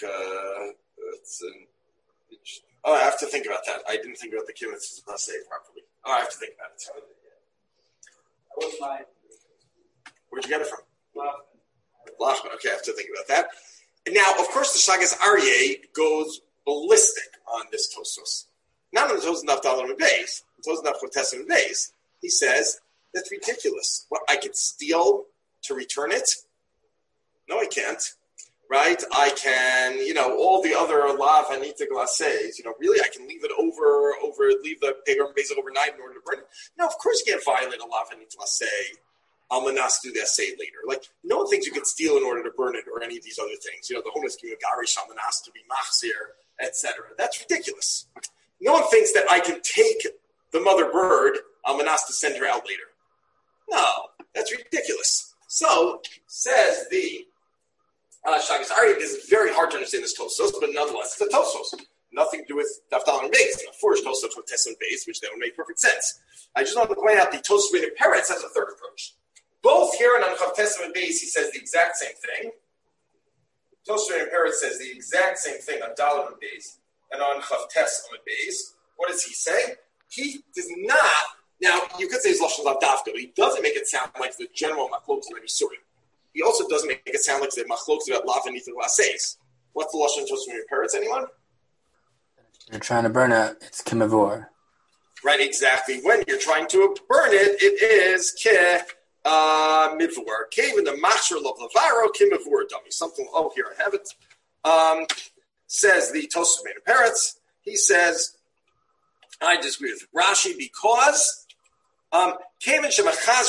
uh, it's an, oh, I have to think about that. I didn't think about the kibbutz say properly. Oh, I have to think about it. What's my? Where'd you get it from? Lachman. Okay, I have to think about that. And now, of course, the Shagas Aryeh goes ballistic on this Tosos. Not on the Tosos Naf Dalam and Beis, the Tosos Naf Chotesim and Beis. He says that's ridiculous. What, I can steal to return it? No, I can't. Right? I can, you know, all the other lav anita glaces, you know, really I can leave it over, over, leave the paper base overnight in order to burn it. No, of course you can't violate a lav anita glace. Almanas do the essay later. Like, no one thinks you can steal in order to burn it or any of these other things. You know, the homeless community, garish almanas to be machzir, et cetera. That's ridiculous. No one thinks that I can take the mother bird, almanas, to send her out later. No, that's ridiculous. So, says the Uh, Shagas Aryeh, this is very hard to understand this Tosos, but nonetheless, it's a Tosos. Nothing to do with Daftal and Beis. A forged Tosos with Tes and Beis, which that would make perfect sense. I just want to point out the Tosos in Peretz has a third approach. Both here and on Chav Tes and Beis, he says the exact same thing. Tosos in Peretz says the exact same thing on Dalet and Beis, and on Chav Tes and Beis. What does he say? He does not. Now, you could say his lashon of Dafka, but he doesn't make it sound like the general machlokes of Yisurim. He also doesn't make it sound like the machlokes about lav and ether glases. What's the lashon Tosos in Peretz? Anyone? You're trying to burn it. It's kimavur. Right, exactly. When you're trying to burn it, it is ke uh, mivur. Cave in the machshir of lavaro kimavur dummy. Something. Oh, here I have it. Um, says the Tosos in Peretz. He says, I disagree with Rashi because. Um, and he says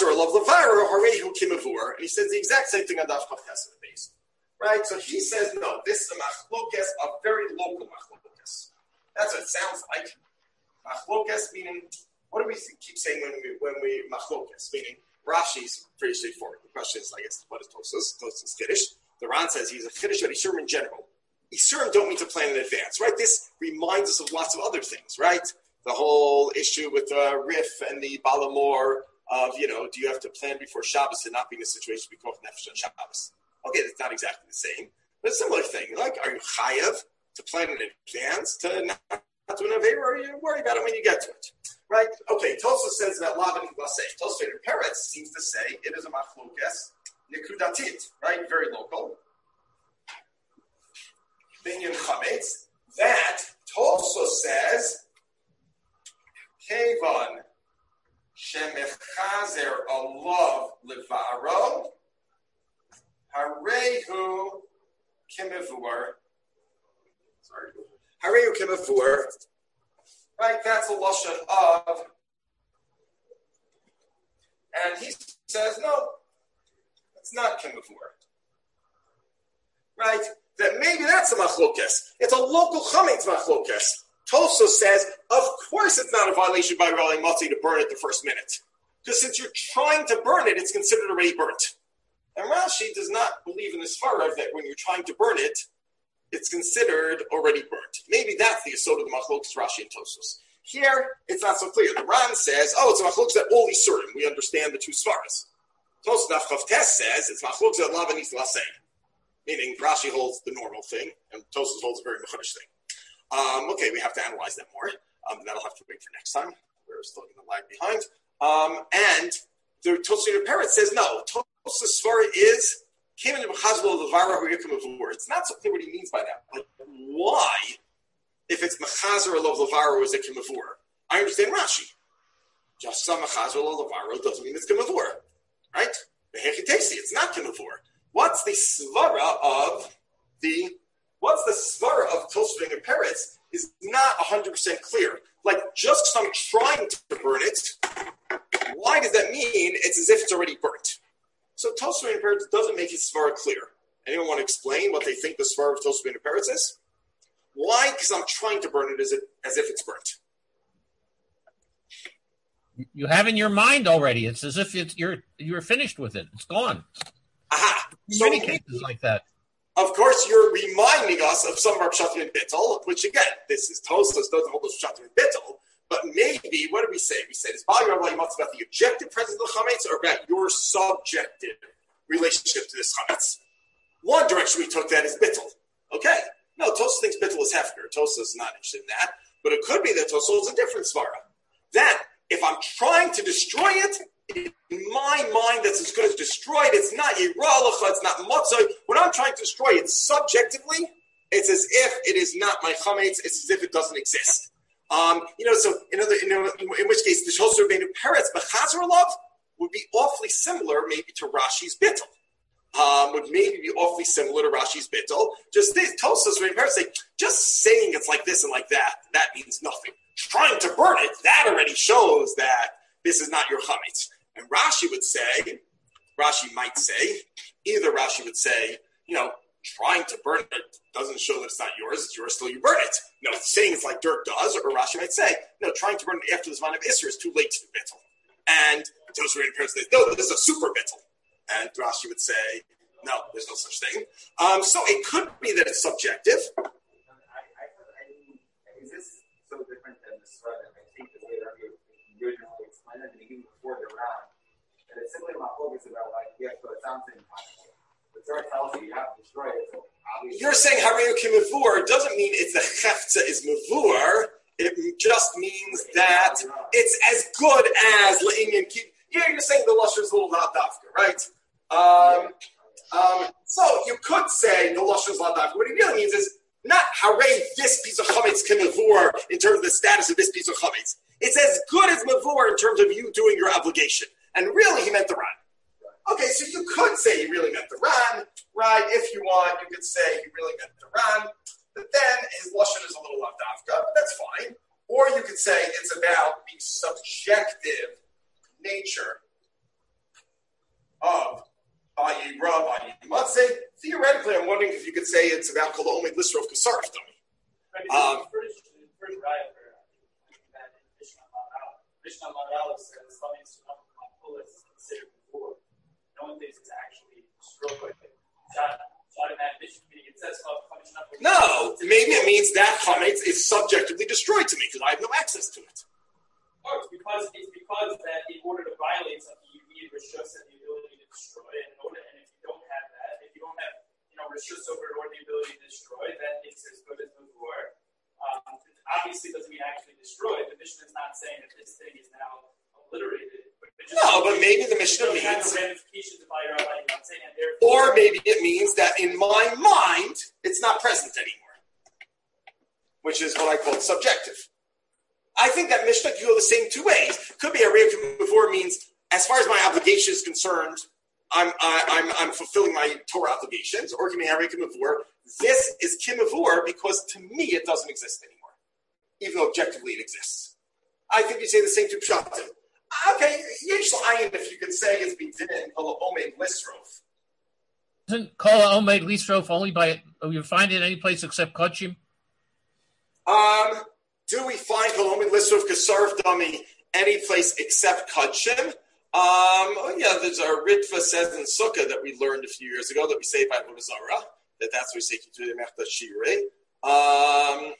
the exact same thing on Daf Chav Tes in the base. Right? So he says, no, this is a machlokes, a very local machlokes. That's what it sounds like. Machlokes meaning, what do we keep saying when we, when we machlokes? Meaning, Rashi's pretty straightforward. The question is, I guess, what is Tosos? Tosos is Kiddush. The Ran says he's a Kiddush, but Isurim in general. Isurim don't mean to plan in advance, right? This reminds us of lots of other things, right? The whole issue with the Rif and the Balamor of, you know, do you have to plan before Shabbos and not be in a situation to be called Nefesh on Shabbos? Okay, that's not exactly the same, but a similar thing. Like, are you chayav to plan in advance to not, not do an Aveira, or are you worry about it when you get to it? Right? Okay, Tosos says that Lavan and Glaseh. Tosos in Peretz seems to say it is a machlokes nikudatit, right? Very local. Binyan Chametz. That Tosos says Kevan Shemechazer Alav Levaro Harehu Kimivur. Sorry. Harehu Kimivur. Right, that's a lashon of. And he says, no, it's not Kimivur. Right? That maybe that's a machlokes. It's a local chametz machlokes. Tosos says, of course it's not a violation by Raleigh Motzi to burn it the first minute. Because since you're trying to burn it, it's considered already burnt. And Rashi does not believe in this farav that when you're trying to burn it, it's considered already burnt. Maybe that's the asod of the machlokes Rashi and Tosos. Here, it's not so clear. The Ran says, oh, it's a machlokes that all Yisurim. We understand the two svaras. Tosos Naf Chav Tes says, it's machlokes that lav and lasei. Meaning Rashi holds the normal thing, and Tosos holds a very mechadish thing. Um, okay, we have to analyze that more. Um, that'll have to wait for next time. We're still going to lag behind. Um, and the Tosos in Peretz says, no, Tosos svara is it's not so clear what he means by that. Like, why, if it's mechazer alo levaro, is it kimavur? I understand Rashi. Just some mechazer alo levaro doesn't mean it's kimavur, right? It's not kimavur. What's the svara of the? What's the svara of Tosos and Peretz is not one hundred percent clear. Like, just because I'm trying to burn it, why does that mean it's as if it's already burnt? So Tosos and Peretz doesn't make his svara clear. Anyone want to explain what they think the svara of Tosos and Peretz is? Why? Because I'm trying to burn it as, it as if it's burnt. You have in your mind already. It's as if it's, you're you're finished with it. It's gone. Aha. In So many cases like that. Of course, you're reminding us of some of our Pshatim and Bittul, which again, this is Tosos doesn't hold those Pshatim and Bittul, but maybe, what do we say? We say, is Bali Rabbi Ymatz about the objective presence of the Chametz or about your subjective relationship to this Chametz? One direction we took that is Bittul. Okay. No, Tosfos thinks bittul is hefker. Tosfos is not interested in that. But it could be that Tosfos is a different svara. That if I'm trying to destroy it, in my mind, that's as good as destroyed. It's not yiralacha, it's not motzai. When I'm trying to destroy it subjectively, it's as if it is not my chametz. It's as if it doesn't exist. Um, you know, so in other, in, in which case, the Shosur Beinu Peretz B'Chazar Love would be awfully similar, maybe to Rashi's bittul. Um, would maybe be awfully similar to Rashi's bittul. Just this, Tosfos Beinu Peretz say, just saying it's like this and like that, that means nothing. Trying to burn it, that already shows that this is not your chametz. And Rashi would say, Rashi might say, either Rashi would say, you know, trying to burn it doesn't show that it's not yours, it's yours till you burn it. No, saying it's like dirt does, or Rashi might say, no, trying to burn it after the Zman of Isser is too late to do bittul. And Tosfos Beinu Peretz says, no, this is a super bittul. And Rashi would say, no, there's no such thing. Um, so it could be that it's subjective. I, I, I, is this so different than the Sfara? I think the way that you originally explained it, and even before the round, and it's simply my focus about like, yes, but it sounds impossible. The Torah tells you you have to destroy it. So you're saying Hareu Kimavur doesn't mean it's the Hefza is Mavur. It just means that it's as good as Le'inyan Ki. Yeah, you're saying the Lashon is a little not dafka, right? Um, um, so you could say the Lashon is not dafka. What it really means is not Harei this piece of chametz Kimavur in terms of the status of this piece of chametz. It's as good as Mavur in terms of you doing your obligation. And really, he meant the Ran. Okay, so you could say he really meant the Ran, right? If you want, you could say he really meant the Ran. But then his Lashon is a little lavdavka, but that's fine. Or you could say it's about the subjective nature of Vayira, Vayimatse. Theoretically, I'm wondering if you could say it's about Kol Omed Lisrov Kasarf Dummy. Um, Mishnah Maral says something is considered before. No one thinks it's actually destroyed. No, maybe it means that chametz is subjectively destroyed to me because I have no access to it. Oh, it's because it's because that in order to violate something, you need rishus and the ability to destroy. And in order, and if you don't have that, if you don't have you know rishus over it or the ability to destroy, that makes it as good as before. Um, obviously, doesn't mean actually destroyed. The Mishnah is not saying that this thing is now obliterated. No, but maybe the Mishnah means, the or maybe it means that in my mind, it's not present anymore, which is what I call subjective. I think that Mishnah could go the same two ways. Could be a Re'ah before means, as far as my obligation is concerned, I'm I, I'm I'm fulfilling my Torah obligations, or it can be a Re'ah before. This is Kimavur because to me it doesn't exist anymore, even though objectively it exists. I think you say the same to Pshatim. Okay, Yesh L'Ayin, if you could say, is B'din Kol Omed Lisrov. Isn't Kol Omed Lisrov only by, you find it any place except Kodshim? Um, do we find Kol Omed Lisrov Kasarv Dummy any place except Kodshim? Um, oh yeah, there's a Ritva says in Sukkah that we learned a few years ago that we say by Luzara, that that's what we say to the Mechta Shirei. Um,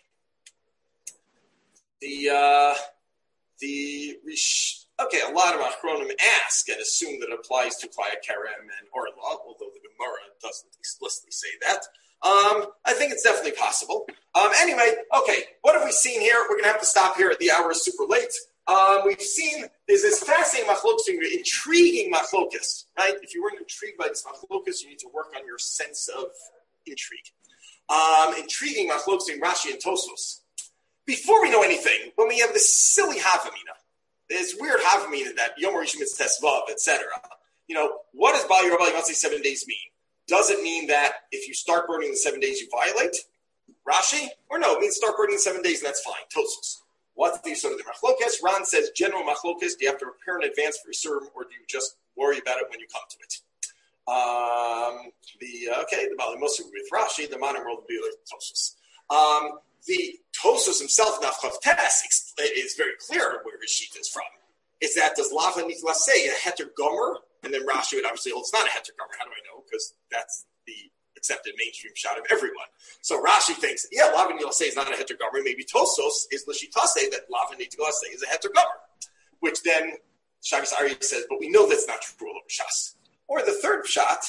the, uh, the, Okay, a lot of Achronim ask and assume that it applies to Klaya Kerem and Orla, although the Gemara doesn't explicitly say that. Um, I think it's definitely possible. Um, anyway, okay, what have we seen here? We're going to have to stop here. The hour is super late. Um, we've seen there's this fascinating machlokus, intriguing machlokus, right? If you weren't intrigued by this machlokus, you need to work on your sense of intrigue. Um, intriguing machlokus in Rashi and Tosfos. Before we know anything, when we have this silly Havamina, this weird Havamina that Yom Rishon Mitzvah Tesvav, et cetera. You know, what does Bal Yerabal Yimatzi seven days mean? Does it mean that if you start burning the seven days, you violate Rashi? Or no, it means start burning the seven days and that's fine. Tosfos. What's the sort of the machlokas? Ran says general machlokas. Do you have to prepare in advance for your Yisurim, or do you just worry about it when you come to it? Um, the uh, okay, the Bali Musa with Rashi, the modern world will be like Tosfos. Um, the Tosfos himself, Nafchav Tes, is very clear where his sheet is from. Is that does Lava Nikla say a heter gomer? And then Rashi would obviously, well, it's not a heter gomer. How do I know? Because that's the accepted mainstream shot of everyone. So Rashi thinks, yeah, Lava Nikla say is not a heter gomer. Maybe Tosfos is Lashitase that Lava Nikla say is a heter gomer. Which then Shabbos Ari says, but we know that's not true over Shas. Or the third shot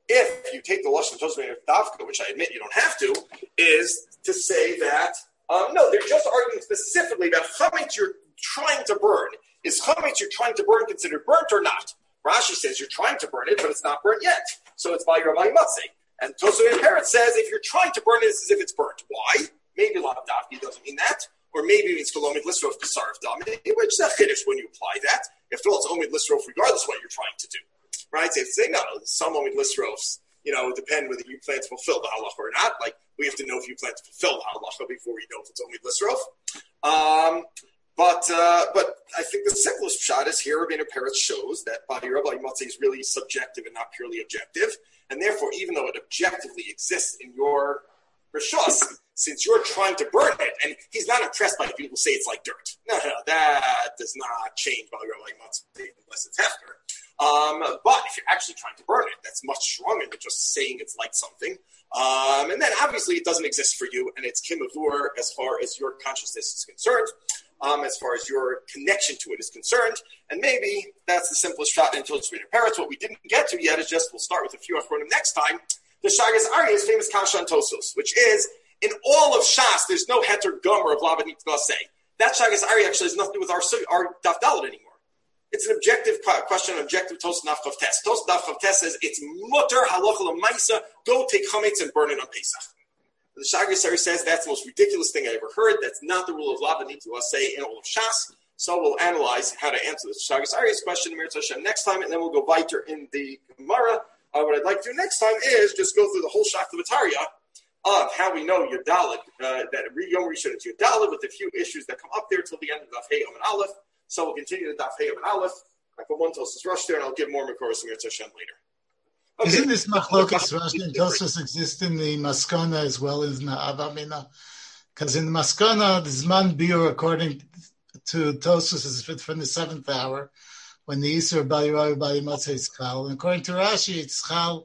if you take the Lashon of Tosfos Dafka, which I admit you don't have to, is to say that, um, no, they're just arguing specifically about chametz you're trying to burn. Is chametz you're trying to burn considered burnt or not? Rashi says you're trying to burn it, but it's not burnt yet. So it's by Rabbi Matzeh. And Tosfos Peretz says if you're trying to burn it, it's as if it's burnt. Why? Maybe Lav Dafki doesn't mean that. Or maybe it means Kolomid Lisrof Kasar of Dami, which is a chiddush when you apply that. After all, it's Omid Lisrof regardless of what you're trying to do. Right? So if you say, no, some Omid Lisrofs, you know, depend whether you plan to fulfill the halacha or not. Like, we have to know if you plan to fulfill the halacha before we know if it's Omid Lisrof. Um, but uh, but I think the simplest shot is here, Rabbeinu Peretz shows that Badi Rabbi Matzeh is really subjective and not purely objective. And therefore, even though it objectively exists in your Rishos, since you're trying to burn it, and he's not impressed by people who say it's like dirt. No, no, that does not change Bali Rabbi Matzeh unless it's hefker. Um, but if you're actually trying to burn it, that's much stronger than just saying it's like something. Um, and then obviously it doesn't exist for you, and it's kimavur as far as your consciousness is concerned, um, as far as your connection to it is concerned. And maybe that's the simplest shot until it's Rabbeinu Peretz. What we didn't get to yet is just, we'll start with a few Achronim next time, the Shagas Aryeh's famous Kasha on Tosos, which is, in all of Shas, there's no heter gomer of Lavan Nitzvaseh. That Shagas Aryeh actually has nothing to do with our, our Daf Dalet anymore. It's an objective question, an objective Tos Nafchav Test. Tos Nafchav Test says it's mutter halacha l'maisa. Go take chametz and burn it on Pesach. The Shagas Aryeh says that's the most ridiculous thing I ever heard. That's not the rule of Lavan Nitzvaseh in all of Shas. So we'll analyze how to answer the Shagas Aryeh's question in Mir Hashem next time, and then we'll go weiter in the Gemara. Uh, what I'd like to do next time is just go through the whole Shach V'Tarya of how we know Yudalid, uh, that Yom Rishon is Yudalid, with a few issues that come up there till the end of Daf Hey Yom and Aleph. So we'll continue the Daf Hey Yom and Aleph. I put one Tosfos Rosh there, and I'll give more Mekoros and Mir Hashem later. Okay. Isn't this Machlokas Rashi and Tosfos exist in the Maskana as well as in the Avamina? Because in the Maskana, the Zman Biur, according to Tosfos, is from the seventh hour, when the Yisur Bali Rabbi Bali Matzeh is Chal, and according to Rashi, it's Chal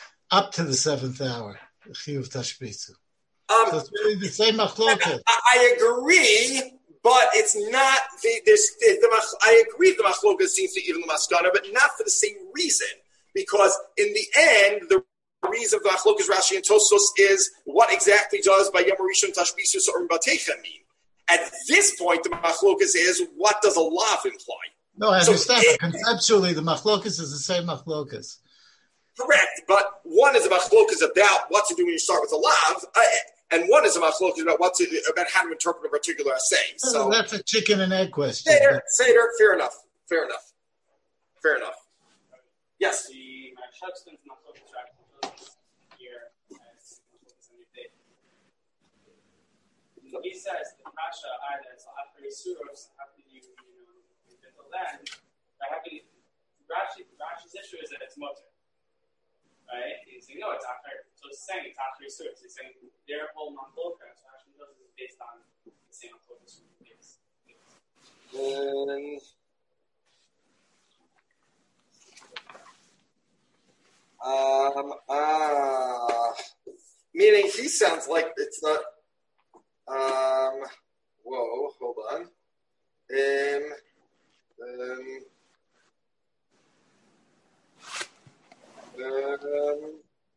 up to the seventh hour, Chiyuv Tashbitzu. Um, so it's really the same Machlokas. I, I agree, but it's not, the, there's, the, the, I agree the Machlokas seems to even the Maskana, but not for the same reason. Because in the end, the reason of Machlokas Rashi and Tosfos is what exactly does by Yom Rishon Tashbitzu or Mbatecha mean? At this point, the Machlokas is, what does a lav imply? No, I so understand. it, conceptually, the machlokas is the same machlokas. Correct, but one is a machlokas about what to do when you start with a lav, uh, and one is a machlokas about what to about how to interpret a particular essay. So, so that's a chicken and egg question. Seder, Seder, fair enough, fair enough, fair enough. Yes. The Shubston's machlokas here as he says the Pasha either so after Yisuros, after you you know until then, I have to Rashi Rashi's issue is that it's mutter. Right? He's saying no, it's after so it's saying it's after Yisuros. He's saying their whole machlokas Rashi does is based on the same machlokas from the base. Um uh meaning he sounds like it's not Um. Whoa. Hold on. Um. Um. Um.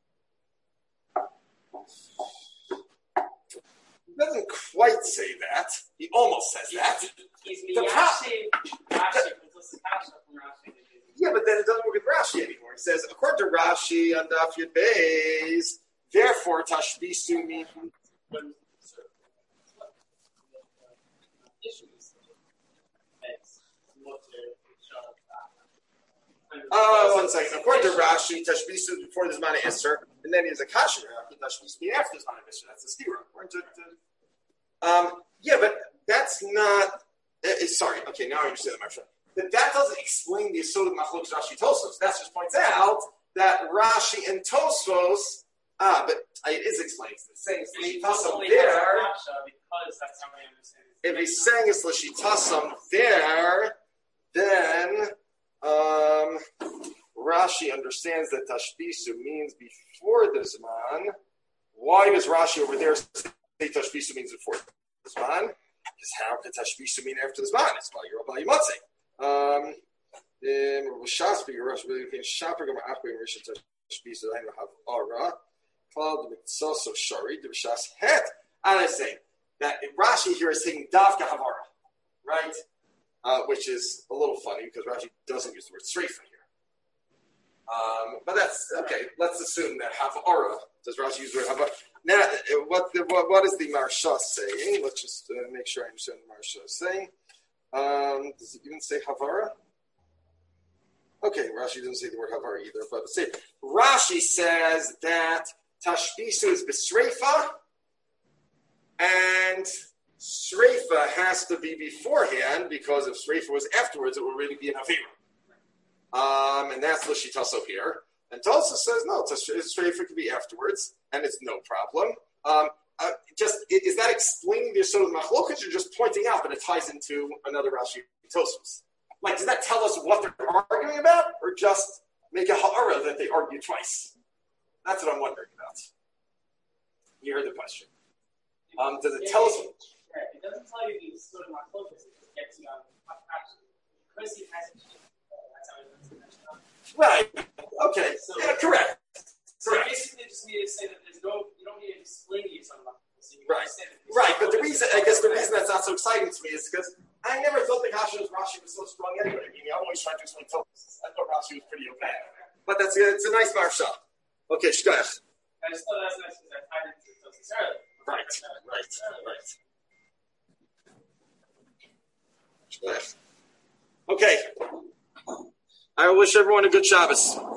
He doesn't quite say that. He almost says that. He's The Rashi. Rashi. Yeah, but then it doesn't work with Rashi anymore. He says, according to Rashi on Daf Yud Beis, therefore Tashbitzu means. Oh, one second. According to Rashi, Tashbitzu is before the Zman Isser, and then he has a Kasha Tashbitzu after the Zman Isser. That's the stira. According to, to, um, yeah, but that's not. Uh, sorry. Okay, now I understand the Marsha. But that doesn't explain the Yisod of Machlokas Rashi Tosfos. That just points out that Rashi and Tosfos. Ah, but it is explained. It's saying it's L'shitasam there. Because that's how I understand it. If he's saying it's L'shitasam there, then um, Rashi understands that Tashbitzu means before the Zman. Why does Rashi over there say Tashbitzu means before the Zman? Because how could Tashbitzu mean after the Zman? It's by your Rabbi Matzeh. Um, tashbisu l'hem havara called the mitzoso shari the b'shas het. And I say that Rashi here is saying davka havara, right? Uh, which is a little funny because Rashi doesn't use the word sreifa here. Um, but that's okay. Let's assume that havara. Does Rashi use the word havara? Now, what, the, what what is the Marsha saying? Let's just uh, make sure I understand what the Marsha is saying. Um, does it even say havara? Okay, Rashi doesn't say the word havara either, but let's see. Rashi says that tashbisu is b'sreifa, and sreifa has to be beforehand, because if sreifa was afterwards, it would really be an avera. Um, and that's the shitaso here. And Tulsa says, no, sreifa could be afterwards, and it's no problem. Um, uh, just is that explaining the Yesod of the Machlokas, or just pointing out that it ties into another Rashi Tosfos? Like, does that tell us what they're arguing about, or just make a ha'ara that they argue twice? That's what I'm wondering about. You heard the question. Um, does it tell us? Right. It doesn't tell you the Yesod of Machlokas. It just gets you on actually because he has. That's how it does. Right. Okay. So, yeah, correct. So correct. basically, just need to say that there's no, you don't need to explain the Yesod of Machlokas. Right. Right. But the reason, I guess, the reason that's not so exciting to me is because I never thought the Kasha of Rashi was so strong anyway. I mean, I always tried to explain focus. I thought Rashi was pretty okay. But that's a, it's a nice marsha. Okay, shkoyach. I just thought that was nice because I tied it to Tosis earlier. Right. Right. Right. Shkoyach. Okay. I wish everyone a good Shabbos.